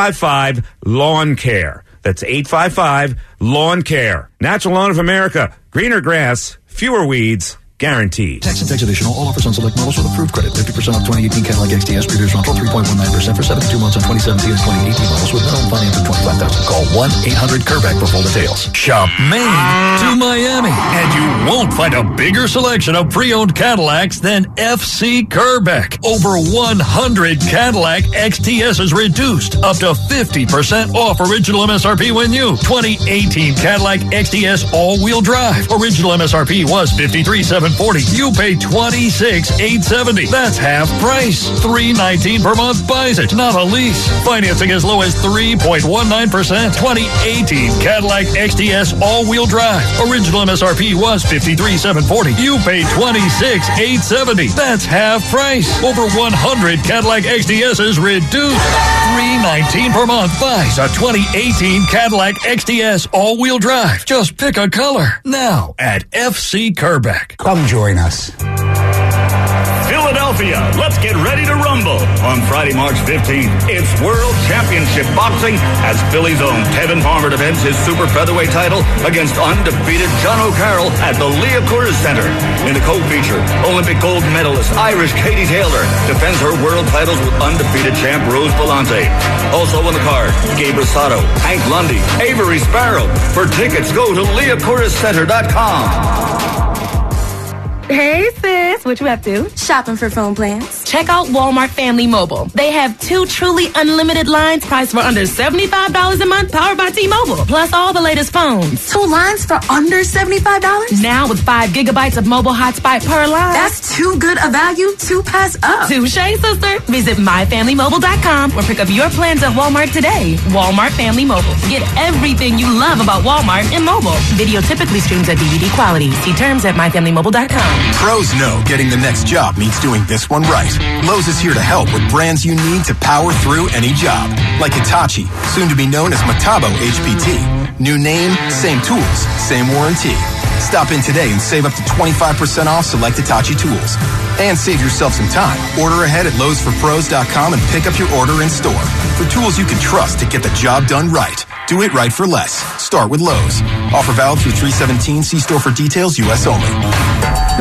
855-LAWN-CARE. That's 855-LAWN-CARE. Natural Lawn of America. Greener grass, fewer weeds, guaranteed. Tax and tax additional. All offers on select models with approved credit. 50% off 2018 Cadillac XTS Breeders' Rental. 3.19% for 72 months on 2017 and 2018 models with minimum finance of $25,000. Call 1-800-CURBACK for full details. Shop Maine to Miami, and you won't find a bigger selection of pre-owned Cadillacs than FC Kerbeck. Over 100 Cadillac XTSs reduced up to 50% off original MSRP when new. 2018 Cadillac XTS all-wheel drive. Original MSRP was $53,740. You pay $26,870. That's half price. $319 per month buys it, not a lease. Financing as low as 3.19%. 2018 Cadillac XTS all-wheel drive. Original MSRP was $53,740. You pay $26,870. That's half price. Over 100 Cadillac XTSs reduced. $319 per month buys a 2018 Cadillac XTS all-wheel drive. Just pick a color. Now at FC Kerbeck. Come join us. Philadelphia, let's get ready to rumble. On Friday, March 15th, it's World Championship Boxing as Philly's own Tevin Farmer defends his super featherweight title against undefeated John O'Carroll at the Leah Coors Center. In the co-feature, Olympic gold medalist Irish Katie Taylor defends her world titles with undefeated champ Rose Bellante. Also on the card, Gabe Rosado, Hank Lundy, Avery Sparrow. For tickets, go to LeahCoorsCenter.com. Hey, sis. What you up to? Shopping for phone plans. Check out Walmart Family Mobile. They have 2 truly unlimited lines priced for under $75 a month, powered by T-Mobile. Plus all the latest phones. 2 lines for under $75? Now with 5 gigabytes of mobile hotspot per line. That's too good a value to pass up. Touche, sister. Visit myfamilymobile.com or pick up your plans at Walmart today. Walmart Family Mobile. Get everything you love about Walmart in mobile. Video typically streams at DVD quality. See terms at myfamilymobile.com. Pros know getting the next job means doing this one right. Lowe's is here to help with brands you need to power through any job. Like Hitachi, soon to be known as Metabo HPT. New name, same tools, same warranty. Stop in today and save up to 25% off select Hitachi tools. And save yourself some time. Order ahead at Lowe'sForPros.com and pick up your order in store. For tools you can trust to get the job done right. Do it right for less. Start with Lowe's. Offer valid through 3/17. See store for details. U.S. only.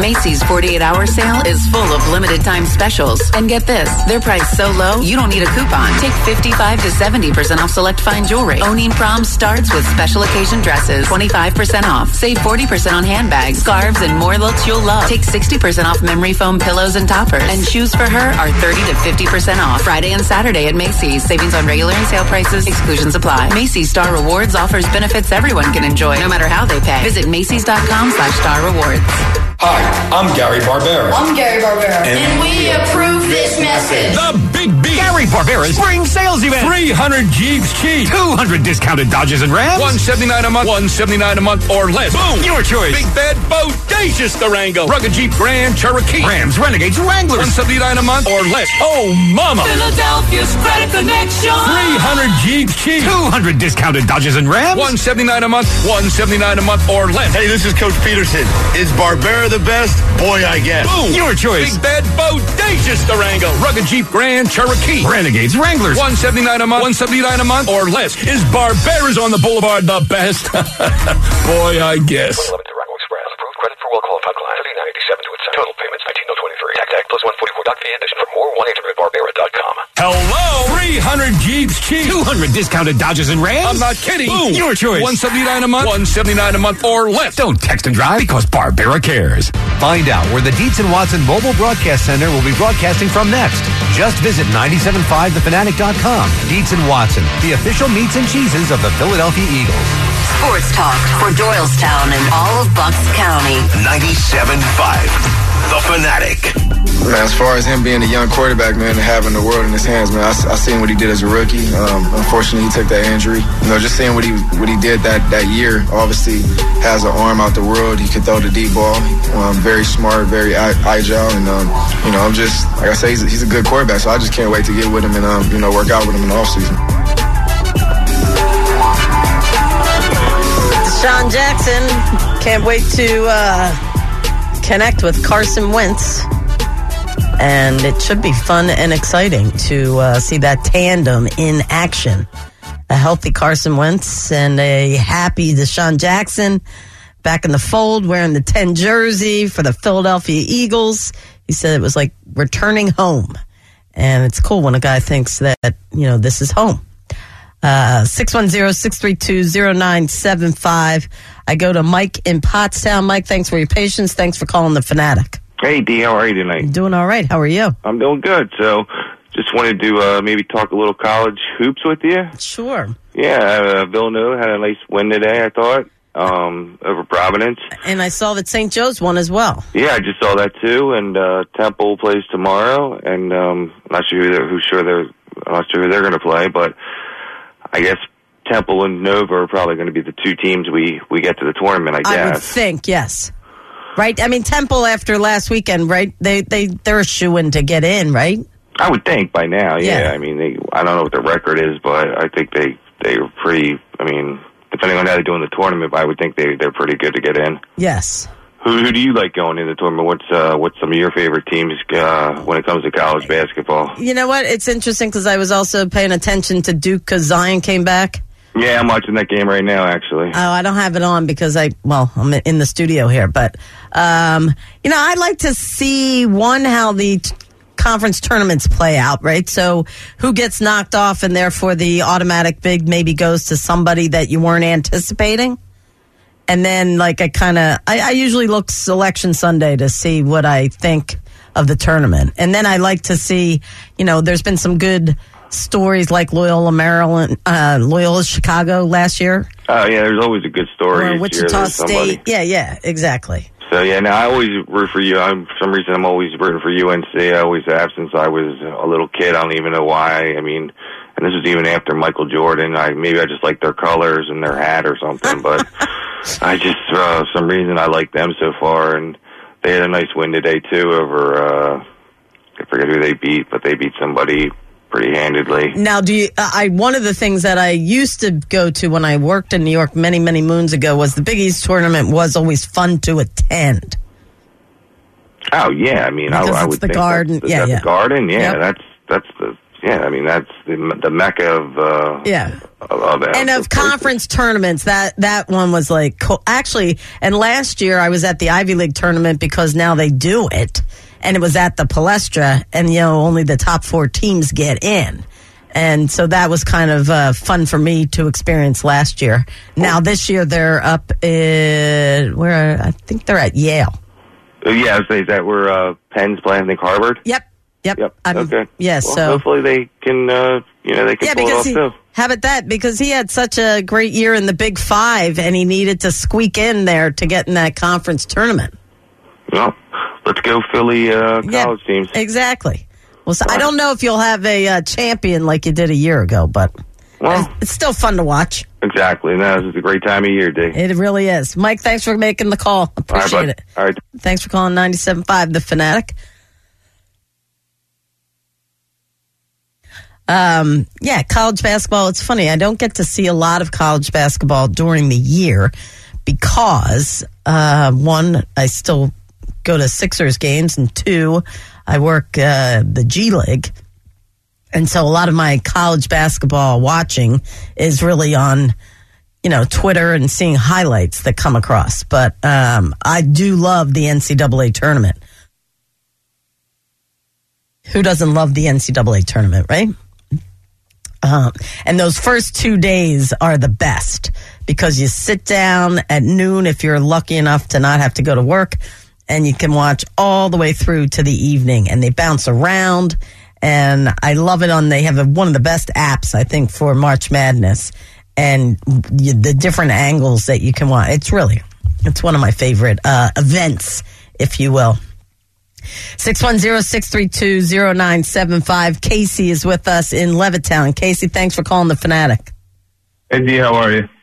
Macy's 48-hour sale is full of limited time specials. And get this, they're priced so low, you don't need a coupon. Take 55 to 70% off select fine jewelry. Owning prom starts with special occasion dresses, 25% off. Save 40% on handbags, scarves, and more looks you'll love. Take 60% off memory foam pillows and toppers. And shoes for her are 30 to 50% off. Friday and Saturday at Macy's. Savings on regular and sale prices. Exclusions apply. Macy's Star Rewards offers benefits everyone can enjoy, no matter how they pay. Visit Macy's.com/Star Rewards. Hi, I'm Gary Barbera. I'm Gary Barbera. And we approve this message. The Big B. Gary Barbera's spring sales event. 300 Jeeps cheap. 200 discounted Dodges and Rams. $179 a month. $179 a month or less. Boom. Your choice. Big bed, bodacious Durango. Rugged Jeep Grand Cherokee. Rams, Renegades, Wranglers. $179 a month or less. Oh, mama. Philadelphia's Credit Connection. 300 Jeeps cheap. 200 discounted Dodges and Rams. $179 a month. $179 a month or less. Hey, this is Coach Peterson. Is Barbera the best? Boy, I guess. Boom. Your choice. Big bed, bodacious Durango. Rugged Jeep Grand Cherokee. Renegades, Wranglers. $179 a month. $179 a month or less. Is Barbera's on the Boulevard the best? Boy, I guess. Durango Express. Approved credit for well-qualified clients. 3987 to its total payments 19,023. Tax plus 144 doc fee addition. For more, 1-800-Barbera.com. Hello? 300 Jeeps cheap. 200 discounted Dodges and Rams. I'm not kidding. Boom. Your choice. $179 a month. $179 a month or less. Don't text and drive because Barbera cares. Find out where the Dietz and Watson Mobile Broadcast Center will be broadcasting from next. Just visit 975thefanatic.com. Dietz and Watson, the official meats and cheeses of the Philadelphia Eagles. Sports talk for Doylestown and all of Bucks County. 97.5, The Fanatic. Man, as far as him being a young quarterback, man, and having the world in his hands, man, I seen what he did as a rookie. Unfortunately, he took that injury. Just seeing what he did that year. Obviously, has an arm out the world. He could throw the deep ball. Very smart, very agile, and I'm just, like I say, he's a good quarterback. So I just can't wait to get with him and work out with him in the offseason. Deshaun Jackson can't wait to connect with Carson Wentz. And it should be fun and exciting to see that tandem in action. A healthy Carson Wentz and a happy Deshaun Jackson back in the fold, wearing the 10 jersey for the Philadelphia Eagles. He said it was like returning home. And it's cool when a guy thinks that, this is home. 610-632-0975. I go to Mike in Pottstown. Mike, thanks for your patience. Thanks for calling the Fanatic. Hey, D, how are you tonight? Doing all right. How are you? I'm doing good. So, just wanted to maybe talk a little college hoops with you. Sure. Yeah, Villanova had a nice win today, I thought, over Providence. And I saw that St. Joe's won as well. Yeah, I just saw that too. And Temple plays tomorrow, and I'm not sure who they're going to play, but I guess Temple and Nova are probably going to be the two teams we get to the tournament, I guess. I would think, yes. Right? I mean, Temple after last weekend, right? They're a shoo-in to get in, right? I would think by now, yeah. I mean, I don't know what their record is, but I think they are pretty, depending on how they do in the tournament, I would think they're pretty good to get in. Yes. Who do you like going in the tournament? What's some of your favorite teams when it comes to college basketball? You know what? It's interesting because I was also paying attention to Duke because Zion came back. Yeah, I'm watching that game right now, actually. Oh, I don't have it on because I'm in the studio here. But, I'd like to see, how the conference tournaments play out, right? So who gets knocked off and therefore the automatic bid maybe goes to somebody that you weren't anticipating? And then, I usually look Selection Sunday to see what I think of the tournament. And then I like to see, there's been some good stories like Loyola Maryland, Loyola Chicago last year. Oh, yeah, there's always a good story. Or Wichita State. Yeah, exactly. So, yeah, now I always root for you. For some reason, I'm always rooting for UNC. I always have since I was a little kid. I don't even know why. And this was even after Michael Jordan. Maybe I just like their colors and their hat or something, but I just, for some reason, I like them so far. And they had a nice win today, too, over, I forget who they beat, but they beat somebody pretty handedly. Now, one of the things that I used to go to when I worked in New York many, many moons ago was the Big East tournament was always fun to attend. Oh, yeah. I would think Garden. The Garden, yeah. Yep. That's the I mean, that's the mecca of and of conference tournaments. That one was like actually. And last year I was at the Ivy League tournament because now they do it, and it was at the Palestra, and only the top 4 teams get in. And so that was kind of fun for me to experience last year. Now this year they're up I think they're at Yale. Yeah, is that where Penn's playing? I think Harvard. Yep. Okay. Yeah. Well, so hopefully they can, they can pull it off too. How about that? Because he had such a great year in the Big 5, and he needed to squeak in there to get in that conference tournament. Well, let's go Philly college teams. Exactly. Well, so I don't know if you'll have a champion like you did a year ago, but it's still fun to watch. Exactly. No, this is a great time of year, D. It really is. Mike, thanks for making the call. Appreciate it. All right. Thanks for calling 97.5 The Fanatic. College basketball. It's funny. I don't get to see a lot of college basketball during the year because, one, I still go to Sixers games, and 2, I work the G League. And so a lot of my college basketball watching is really on, Twitter and seeing highlights that come across. But I do love the NCAA tournament. Who doesn't love the NCAA tournament, right? And those first 2 days are the best because you sit down at noon if you're lucky enough to not have to go to work, and you can watch all the way through to the evening, and they bounce around. And I love it they have one of the best apps, I think, for March Madness, and the different angles that you can watch. It's one of my favorite events, if you will. 610-632-0975. Casey is with us in Levittown. Casey, thanks for calling The Fanatic. Hey, D, how are you?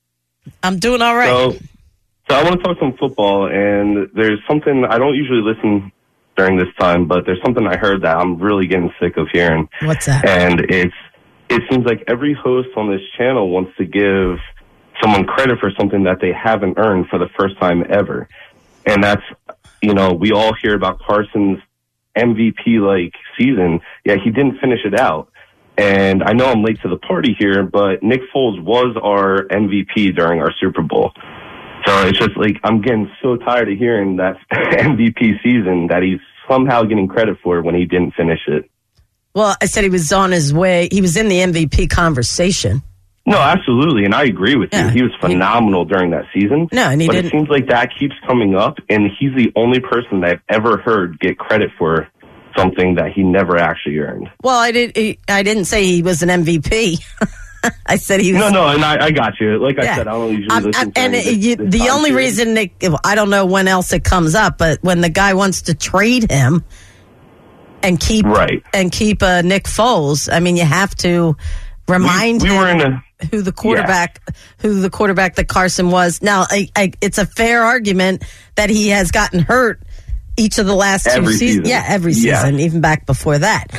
I'm doing all right. So I want to talk some football, and there's something I don't usually listen during this time, but there's something I heard that I'm really getting sick of hearing. What's that? And it seems like every host on this channel wants to give someone credit for something that they haven't earned for the first time ever. And that's, we all hear about Carson's MVP-like season. Yeah, he didn't finish it out. And I know I'm late to the party here, but Nick Foles was our MVP during our Super Bowl. So it's just like I'm getting so tired of hearing that MVP season that he's somehow getting credit for when he didn't finish it. Well, I said he was on his way. He was in the MVP conversation. No, absolutely, and I agree with you. He was phenomenal during that season. No, and it seems like that keeps coming up, and he's the only person that I've ever heard get credit for something that he never actually earned. Well, I didn't say he was an MVP. I said he was. No, and I got you. Like I said, I don't usually listen to the only reason I don't know when else it comes up, but when the guy wants to trade him and keep Nick Foles, I mean, you have to remind him who the quarterback that Carson was. Now, it's a fair argument that he has gotten hurt each of the last 2 seasons. Yeah, every season, even back before that.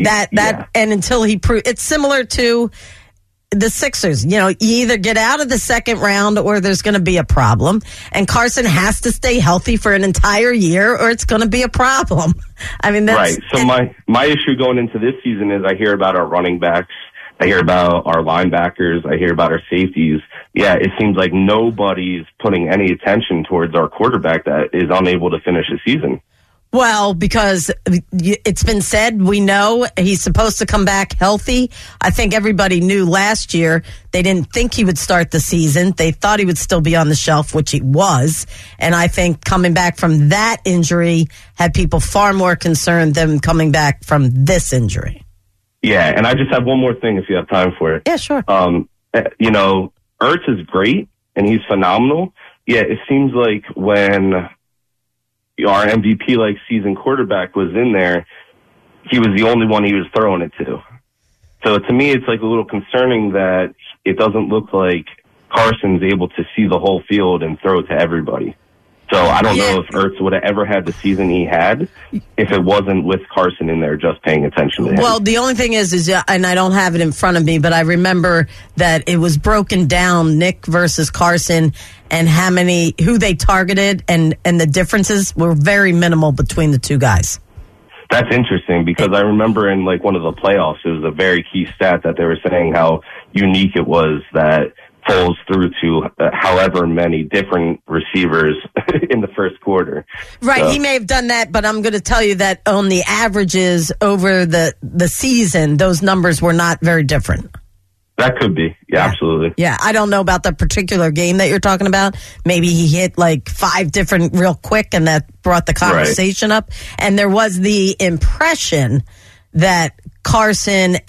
And until he proved, it's similar to the Sixers. You either get out of the second round or there's going to be a problem. And Carson has to stay healthy for an entire year or it's going to be a problem. I mean, that's right. So my issue going into this season is I hear about our running backs. I hear about our linebackers. I hear about our safeties. Yeah, it seems like nobody's putting any attention towards our quarterback that is unable to finish the season. Well, because it's been said, we know he's supposed to come back healthy. I think everybody knew last year they didn't think he would start the season. They thought he would still be on the shelf, which he was. And I think coming back from that injury had people far more concerned than coming back from this injury. Yeah, and I just have one more thing if you have time for it. Yeah, sure. Ertz is great, and he's phenomenal. Yeah, it seems like when our MVP-like season quarterback was in there, he was the only one he was throwing it to. So to me, it's like a little concerning that it doesn't look like Carson's able to see the whole field and throw it to everybody. So I don't know if Ertz would have ever had the season he had if it wasn't with Carson in there just paying attention to him. Well, the only thing is, and I don't have it in front of me, but I remember that it was broken down, Nick versus Carson, and who they targeted, and the differences were very minimal between the two guys. That's interesting because I remember in like one of the playoffs, it was a very key stat that they were saying how unique it was that Foles threw to however many different receivers in the first quarter. Right, So, he may have done that, but I'm going to tell you that on the averages over the season, those numbers were not very different. that could be. Yeah, absolutely. Yeah, I don't know about the particular game that you're talking about. Maybe he hit like 5 different real quick, and that brought the conversation up. And there was the impression that Carson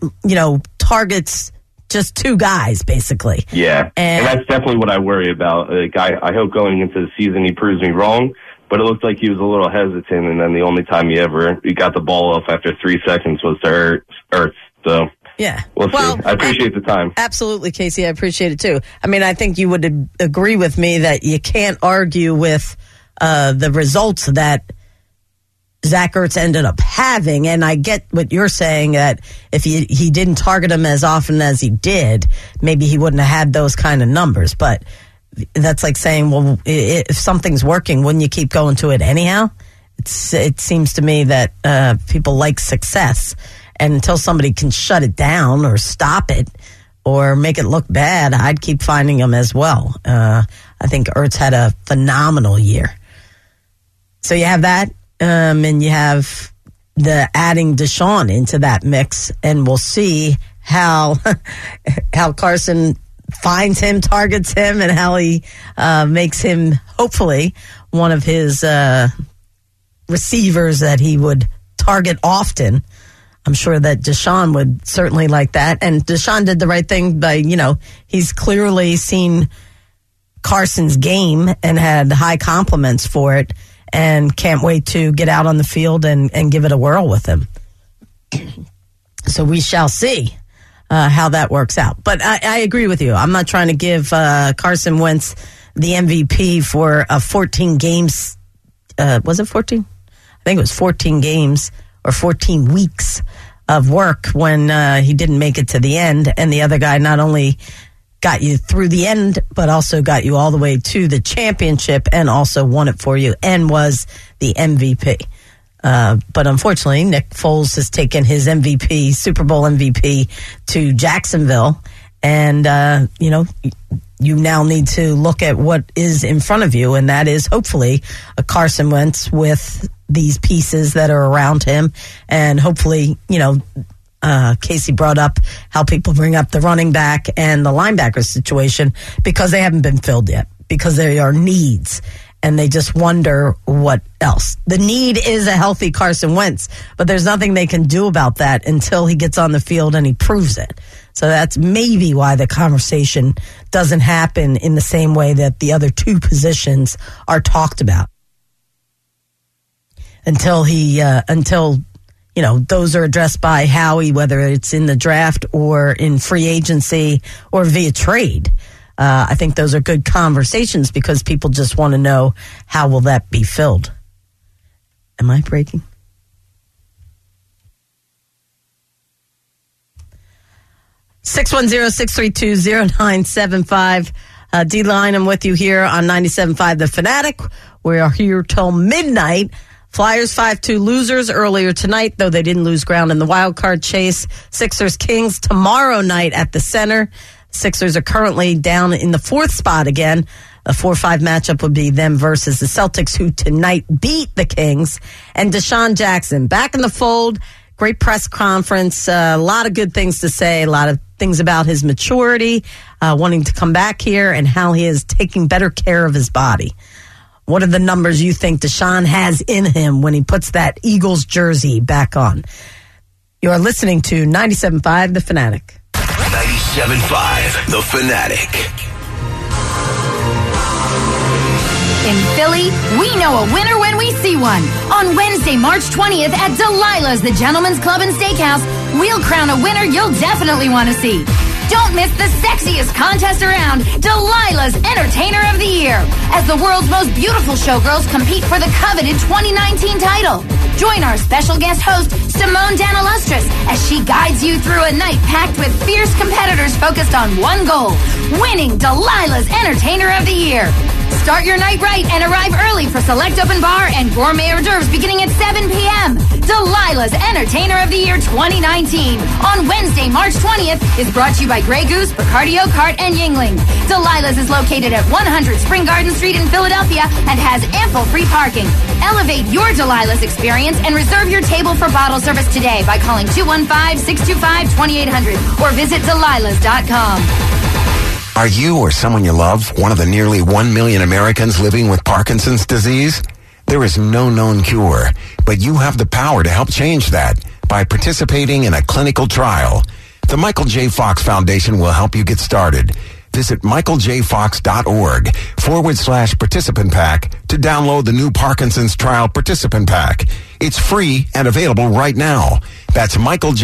targets just 2 guys, basically. Yeah, and that's definitely what I worry about. I hope going into the season he proves me wrong, but it looked like he was a little hesitant, and then the only time he got the ball off after 3 seconds was to Ertz. So yeah, we'll see. I appreciate the time. Absolutely, Casey. I appreciate it too. I mean, I think you would agree with me that you can't argue with the results that Zach Ertz ended up having. And I get what you're saying, that if he didn't target him as often as he did, maybe he wouldn't have had those kind of numbers. But that's like saying, well, if something's working, wouldn't you keep going to it anyhow? It seems to me that people like success. And until somebody can shut it down or stop it or make it look bad, I'd keep finding them as well. I think Ertz had a phenomenal year. So you have that, and you have the adding Deshaun into that mix, and we'll see how Carson finds him, targets him, and how he makes him, hopefully, one of his receivers that he would target often. I'm sure that Deshaun would certainly like that. And Deshaun did the right thing by, he's clearly seen Carson's game and had high compliments for it and can't wait to get out on the field and give it a whirl with him. So we shall see how that works out. But I agree with you. I'm not trying to give Carson Wentz the MVP for 14 games. Was it 14? I think it was 14 games. Or 14 weeks of work when he didn't make it to the end. And the other guy not only got you through the end, but also got you all the way to the championship and also won it for you and was the MVP. But unfortunately, Nick Foles has taken his MVP, Super Bowl MVP, to Jacksonville. And, you now need to look at what is in front of you, and that is hopefully a Carson Wentz with these pieces that are around him. And hopefully, Casey brought up how people bring up the running back and the linebacker situation because they haven't been filled yet, because they are needs. And they just wonder what else. The need is a healthy Carson Wentz, but there's nothing they can do about that until he gets on the field and he proves it. So that's maybe why the conversation doesn't happen in the same way that the other 2 positions are talked about. Until those are addressed by Howie, whether it's in the draft or in free agency or via trade. I think those are good conversations because people just want to know how will that be filled. Am I breaking? (610-632-0975). D-Line, I'm with you here on 97.5 The Fanatic. We are here till midnight. Flyers 5-2 losers earlier tonight, though they didn't lose ground in the wild card chase. Sixers Kings tomorrow night at the Center. Sixers are currently down in the 4th spot again. A 4-5 matchup would be them versus the Celtics, who tonight beat the Kings. And Deshaun Jackson back in the fold. Great press conference. A lot of good things to say. A lot of things about his maturity, wanting to come back here, and how he is taking better care of his body. What are the numbers you think Deshaun has in him when he puts that Eagles jersey back on? You are listening to 97.5 The Fanatic. 97.5 The Fanatic. In Philly, we know a winner when we see one. On Wednesday, March 20th at Delilah's, the Gentleman's Club and Steakhouse, we'll crown a winner you'll definitely want to see. Don't miss the sexiest contest around, Delilah's Entertainer of the Year, as the world's most beautiful showgirls compete for the coveted 2019 title. Join our special guest host, Simone Danilustris, as she guides you through a night packed with fierce competitors focused on one goal, winning Delilah's Entertainer of the Year. Start your night right and arrive early for select open bar and gourmet hors d'oeuvres beginning at 7 p.m. Delilah's Entertainer of the Year 2019 on Wednesday, March 20th is brought to you by Grey Goose, Bacardio, Cart, and Yingling. Delilah's is located at 100 Spring Garden Street in Philadelphia and has ample free parking. Elevate your Delilah's experience and reserve your table for bottle service today by calling 215-625-2800 or visit Delilahs.com. Are you or someone you love one of the nearly 1 million Americans living with Parkinson's disease? There is no known cure, but you have the power to help change that by participating in a clinical trial. The Michael J. Fox Foundation will help you get started. Visit michaeljfox.org/participant pack to download the new Parkinson's Trial Participant Pack. It's free and available right now. That's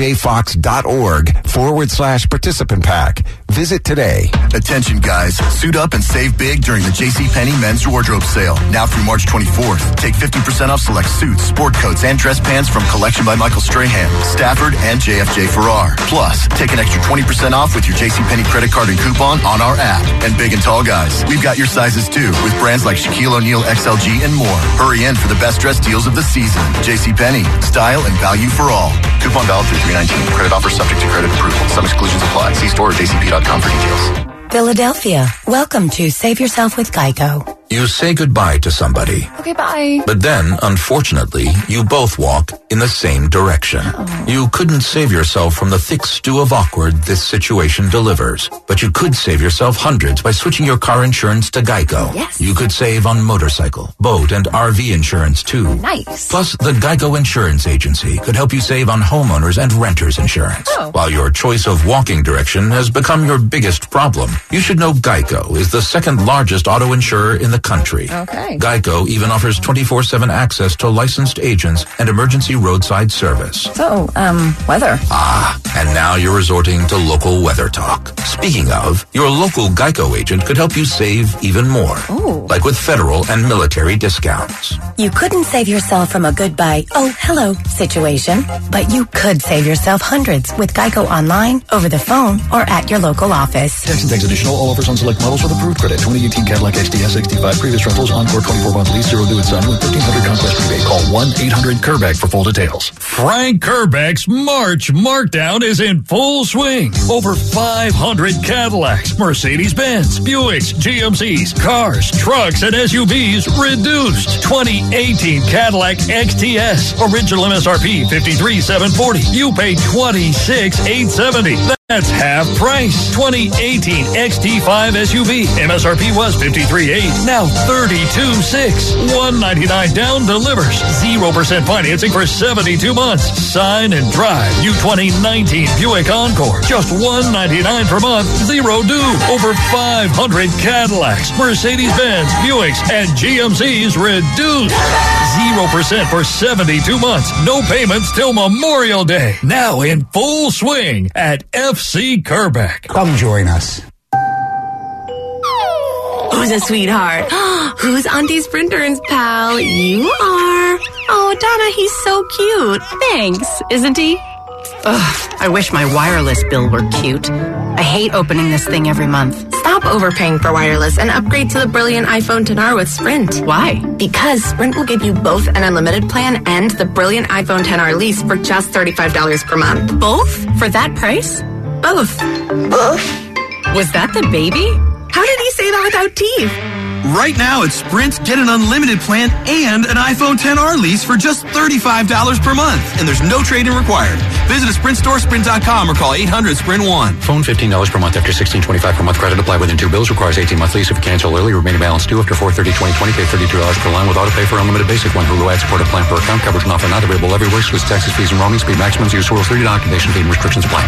michaeljfox.org/participant pack. Visit today. Attention guys, suit up and save big during the JCPenney men's wardrobe sale. Now through March 24th. Take 50% off select suits, sport coats, and dress pants from Collection by Michael Strahan, Stafford, and JFJ Farrar. Plus, take an extra 20% off with your JCPenney credit card and coupon on our app. And big and tall guys, we've got your sizes too, with brands like Shaquille O'Neal XLG and more. Hurry in for the best dress deals of the season. JCPenney, style and value for all. Coupon valid through 3/19. Credit offer subject to credit approval. Some exclusions apply. See store or jcp.com for details. Philadelphia, welcome to Save Yourself with Geico. You say goodbye to somebody. Okay, bye. But then, unfortunately, you both walk in the same direction. You couldn't save yourself from the thick stew of awkward this situation delivers. But you could save yourself hundreds by switching your car insurance to Geico. Yes. You could save on motorcycle, boat, and RV insurance, too. Nice. Plus, the Geico Insurance Agency could help you save on homeowners and renters insurance. While your choice of walking direction has become your biggest problem, you should know Geico is the second largest auto insurer in the country. Okay. Geico even offers 24/7 access to licensed agents and emergency roadside service. So, weather. And now you're resorting to local weather talk. Speaking of, your local Geico agent could help you save even more. Ooh. Like with federal and military discounts. You couldn't save yourself from a goodbye, oh, hello situation, but you could save yourself hundreds with Geico online, over the phone, or at your local office. Tax and tax additional. All offers on select models with approved credit. 2018 Cadillac XTS 65. Previous rentals. Encore 24-month lease. 0 due at signing with 1,500 Conquest rebate. Call 1-800-CURBACK for full details. Frank Kerbeck's March Markdown is in full swing. Over 500 Cadillacs, Mercedes-Benz, Buicks, GMCs, cars, trucks, and SUVs reduced. 2018 Cadillac XTS. Original MSRP $53,740. You pay $26,870. That's half price. 2018 XT5 SUV. MSRP was $53,800. Now $32,600. $199 down delivers. 0% financing for 72 months. Sign and drive. New 2019 Buick Encore. Just $199 per month. 0 due. Over 500 Cadillacs, Mercedes-Benz, Buicks, and GMCs reduced. 0% for 72 months. No payments till Memorial Day. Now in full swing at FC Kerbeck. Come join us. Who's a sweetheart? Who's Auntie Sprintern's pal? You are. Oh, Donna, he's so cute. Thanks, isn't he? Ugh, I wish my wireless bill were cute. I hate opening this thing every month. Stop overpaying for wireless and upgrade to the brilliant iPhone XR with Sprint. Why? Because Sprint will give you both an unlimited plan and the brilliant iPhone XR lease for just $35 per month. Both? For that price? Both. Was that the baby? How did he say that without teeth? Right now at Sprint, get an unlimited plan and an iPhone XR lease for just $35 per month. And there's no trade-in required. Visit a Sprint store, sprint.com, or call 800-SPRINT-1. Phone $15 per month after $16.25 per month. Credit apply within 2 bills. Requires 18-month lease. If you cancel early, remaining balance due after 4/30/2020. Pay $32 per line with auto pay for unlimited basic. One Hulu ad supported plan per account. Coverage and offer not available everywhere. Swiss taxes, fees, and roaming. Speed maximums. Use rules 30 activation fee and restrictions apply.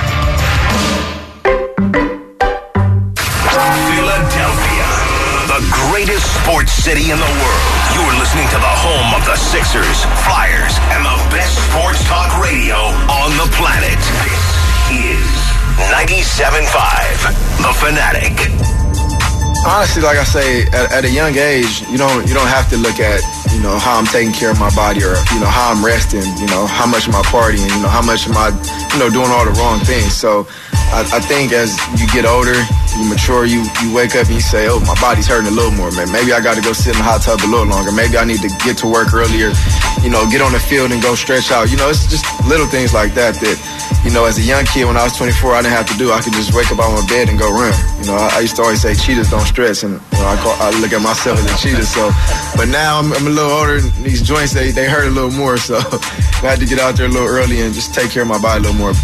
Greatest sports city in the world. You are listening to the home of the Sixers, Flyers, and the best sports talk radio on the planet. This is 97.5, The Fanatic. Honestly, like I say, at a young age, you don't have to look at, how I'm taking care of my body or, how I'm resting, how much am I partying, how much am I, doing all the wrong things. So I think as you get older, you mature, you wake up and you say, oh, my body's hurting a little more, man. Maybe I got to go sit in the hot tub a little longer. Maybe I need to get to work earlier, get on the field and go stretch out. It's just little things like that, as a young kid, when I was 24, I didn't have to do. I could just wake up out of my bed and go run. I used to always say cheetahs don't stretch, and I look at myself as a cheetah. So, but now I'm a little older, and these joints, they hurt a little more, so I had to get out there a little early and just take care of my body a little more.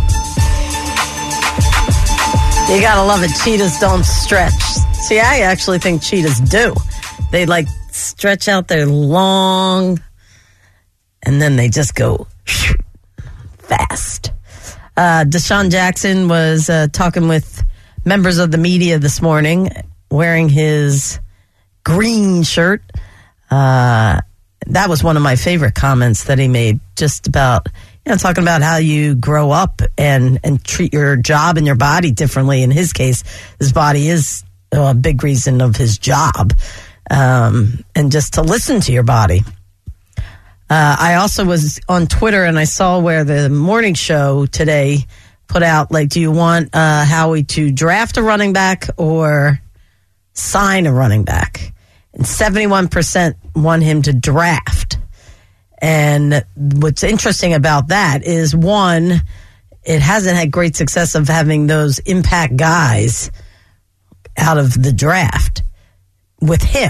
You gotta love it. Cheetahs don't stretch. See, I actually think cheetahs do. They stretch out their long, and then they just go fast. Deshaun Jackson was talking with members of the media this morning, wearing his green shirt. That was one of my favorite comments that he made, just about talking about how you grow up and treat your job and your body differently. In his case, his body is a big reason of his job, and just to listen to your body. I also was on Twitter, and I saw where the morning show today put out, do you want Howie to draft a running back or sign a running back? And 71% want him to draft. And what's interesting about that is, one, it hasn't had great success of having those impact guys out of the draft with him.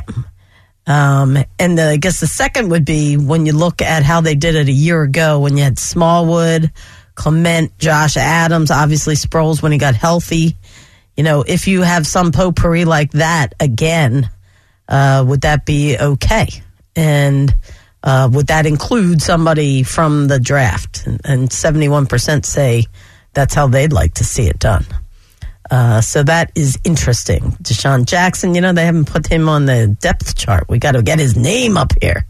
I guess the second would be when you look at how they did it a year ago, when you had Smallwood, Clement, Josh Adams, obviously Sproles when he got healthy. If you have some potpourri like that again, would that be okay? And would that include somebody from the draft? And 71% say that's how they'd like to see it done. So that is interesting. Deshaun Jackson, they haven't put him on the depth chart. We got to get his name up here.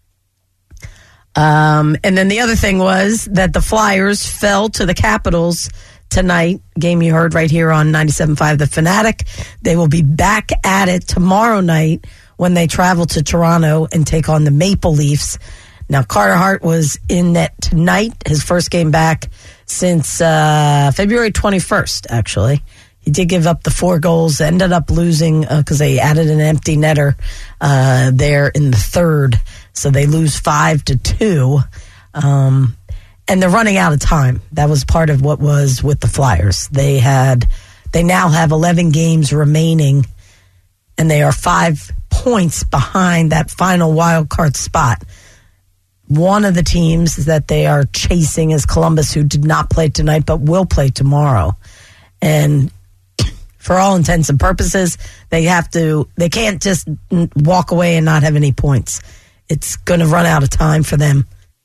And then the other thing was that the Flyers fell to the Capitals tonight. Game you heard right here on 97.5 The Fanatic. They will be back at it tomorrow night when they travel to Toronto and take on the Maple Leafs. Now, Carter Hart was in net tonight, his first game back since February 21st, actually. He did give up the 4 goals, ended up losing because they added an empty netter there in the third. So they lose 5-2. And they're running out of time. That was part of what was with the Flyers. They now have 11 games remaining, and they are 5 points behind that final wild card spot. One of the teams that they are chasing is Columbus, who did not play tonight but will play tomorrow. And for all intents and purposes, they can't just walk away and not have any points. It's going to run out of time for them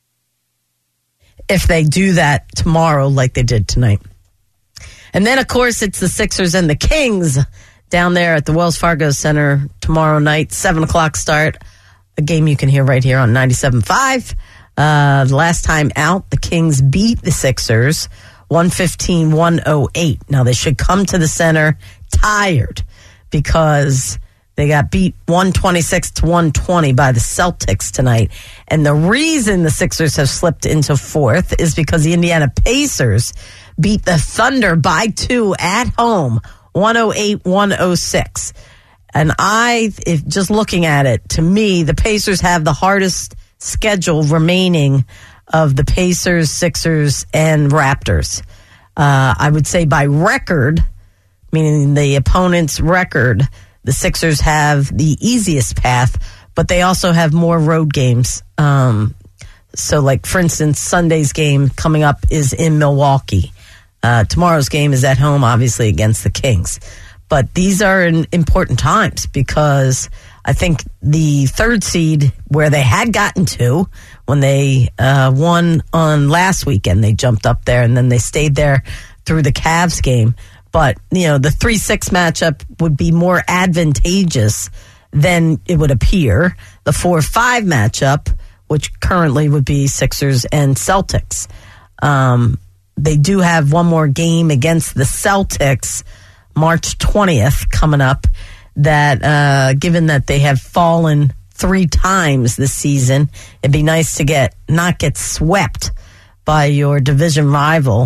if they do that tomorrow like they did tonight. And then, of course, it's the Sixers and the Kings down there at the Wells Fargo Center tomorrow night, 7 o'clock start. A game you can hear right here on 97.5. The last time out, the Kings beat the Sixers 115-108. Now, they should come to the center tired because they got beat 126-120 by the Celtics tonight. And the reason the Sixers have slipped into fourth is because the Indiana Pacers beat the Thunder by 2 at home, 108-106. And if just looking at it, to me, the Pacers have the hardest schedule remaining of the Pacers, Sixers, and Raptors. I would say by record, meaning the opponent's record, the Sixers have the easiest path, but they also have more road games. So, like, for instance, Sunday's game coming up is in Milwaukee. Tomorrow's game is at home, obviously, against the Kings. But these are in important times because I think the third seed, where they had gotten to when they won on last weekend, they jumped up there and then they stayed there through the Cavs game. But, the 3-6 matchup would be more advantageous than it would appear. The 4-5 matchup, which currently would be Sixers and Celtics. They do have one more game against the Celtics March 20th coming up, that given that they have fallen 3 times this season, it'd be nice to not get swept by your division rival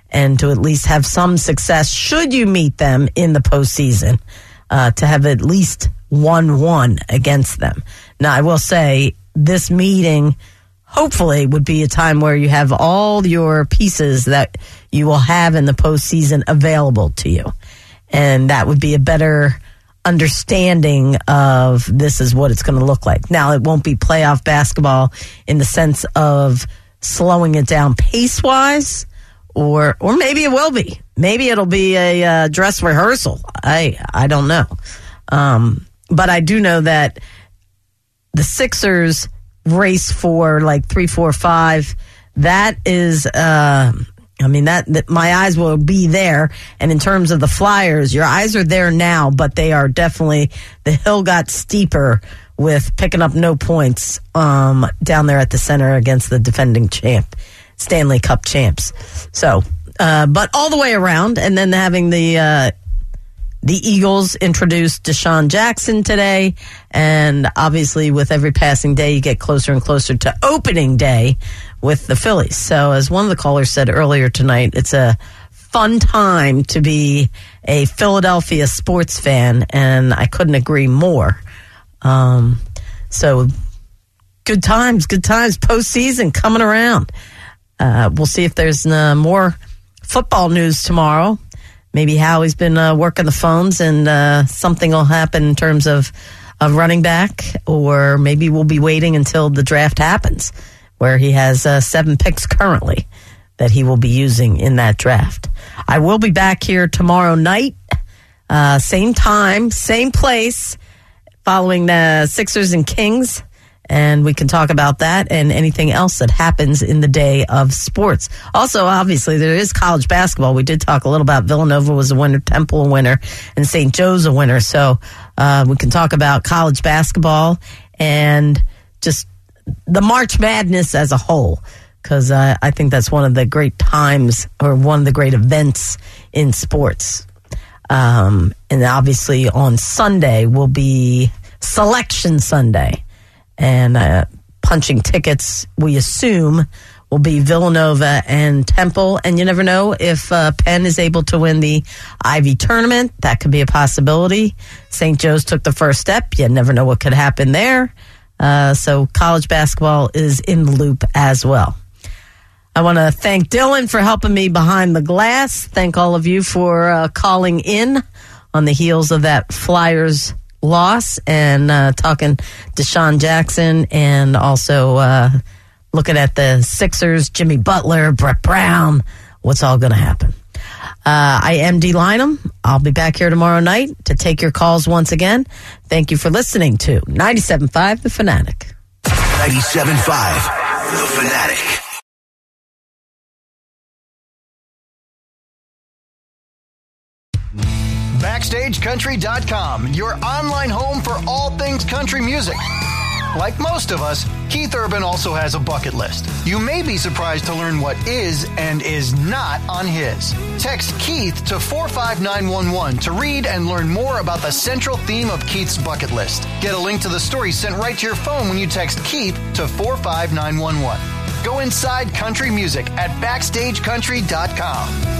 and to at least have some success should you meet them in the postseason, to have at least 1-1 against them. Now, I will say this meeting hopefully would be a time where you have all your pieces that you will have in the postseason available to you. And that would be a better understanding of this is what it's going to look like. Now, it won't be playoff basketball in the sense of slowing it down pace-wise, or maybe it will be. Maybe it'll be a dress rehearsal. I don't know. But I do know that the Sixers race for like 3, 4, 5. That is, that my eyes will be there. And in terms of the Flyers, your eyes are there now, but they are definitely, the hill got steeper with picking up no points down there at the center against the defending Stanley Cup champs. So, but all the way around, and then having the Eagles introduced Deshaun Jackson today, and obviously with every passing day, you get closer and closer to opening day with the Phillies. So as one of the callers said earlier tonight, it's a fun time to be a Philadelphia sports fan, and I couldn't agree more. So good times, postseason coming around. We'll see if there's more football news tomorrow. Maybe Howie's been working the phones and something will happen in terms of running back, or maybe we'll be waiting until the draft happens, where he has 7 picks currently that he will be using in that draft. I will be back here tomorrow night, same time, same place, following the Sixers and Kings. And we can talk about that and anything else that happens in the day of sports. Also, obviously, there is college basketball. We did talk a little about Villanova was a winner, Temple a winner, and St. Joe's a winner. So we can talk about college basketball and just the March Madness as a whole, because I think that's one of the great times or one of the great events in sports. And obviously on Sunday will be Selection Sunday. And punching tickets, we assume, will be Villanova and Temple. And you never know if Penn is able to win the Ivy tournament. That could be a possibility. St. Joe's took the first step. You never know what could happen there. So college basketball is in the loop as well. I want to thank Dylan for helping me behind the glass. Thank all of you for calling in on the heels of that Flyers loss and talking Deshaun Jackson, and also looking at the Sixers, Jimmy Butler, Brett Brown, what's all going to happen. I am Dee Lynam. I'll be back here tomorrow night to take your calls once again. Thank you for listening to 97.5 The Fanatic. 97.5 The Fanatic. BackstageCountry.com, your online home for all things country music. Like most of us, Keith Urban also has a bucket list. You may be surprised to learn what is and is not on his. Text Keith to 45911 to read and learn more about the central theme of Keith's bucket list. Get a link to the story sent right to your phone when you text Keith to 45911. Go inside country music at BackstageCountry.com.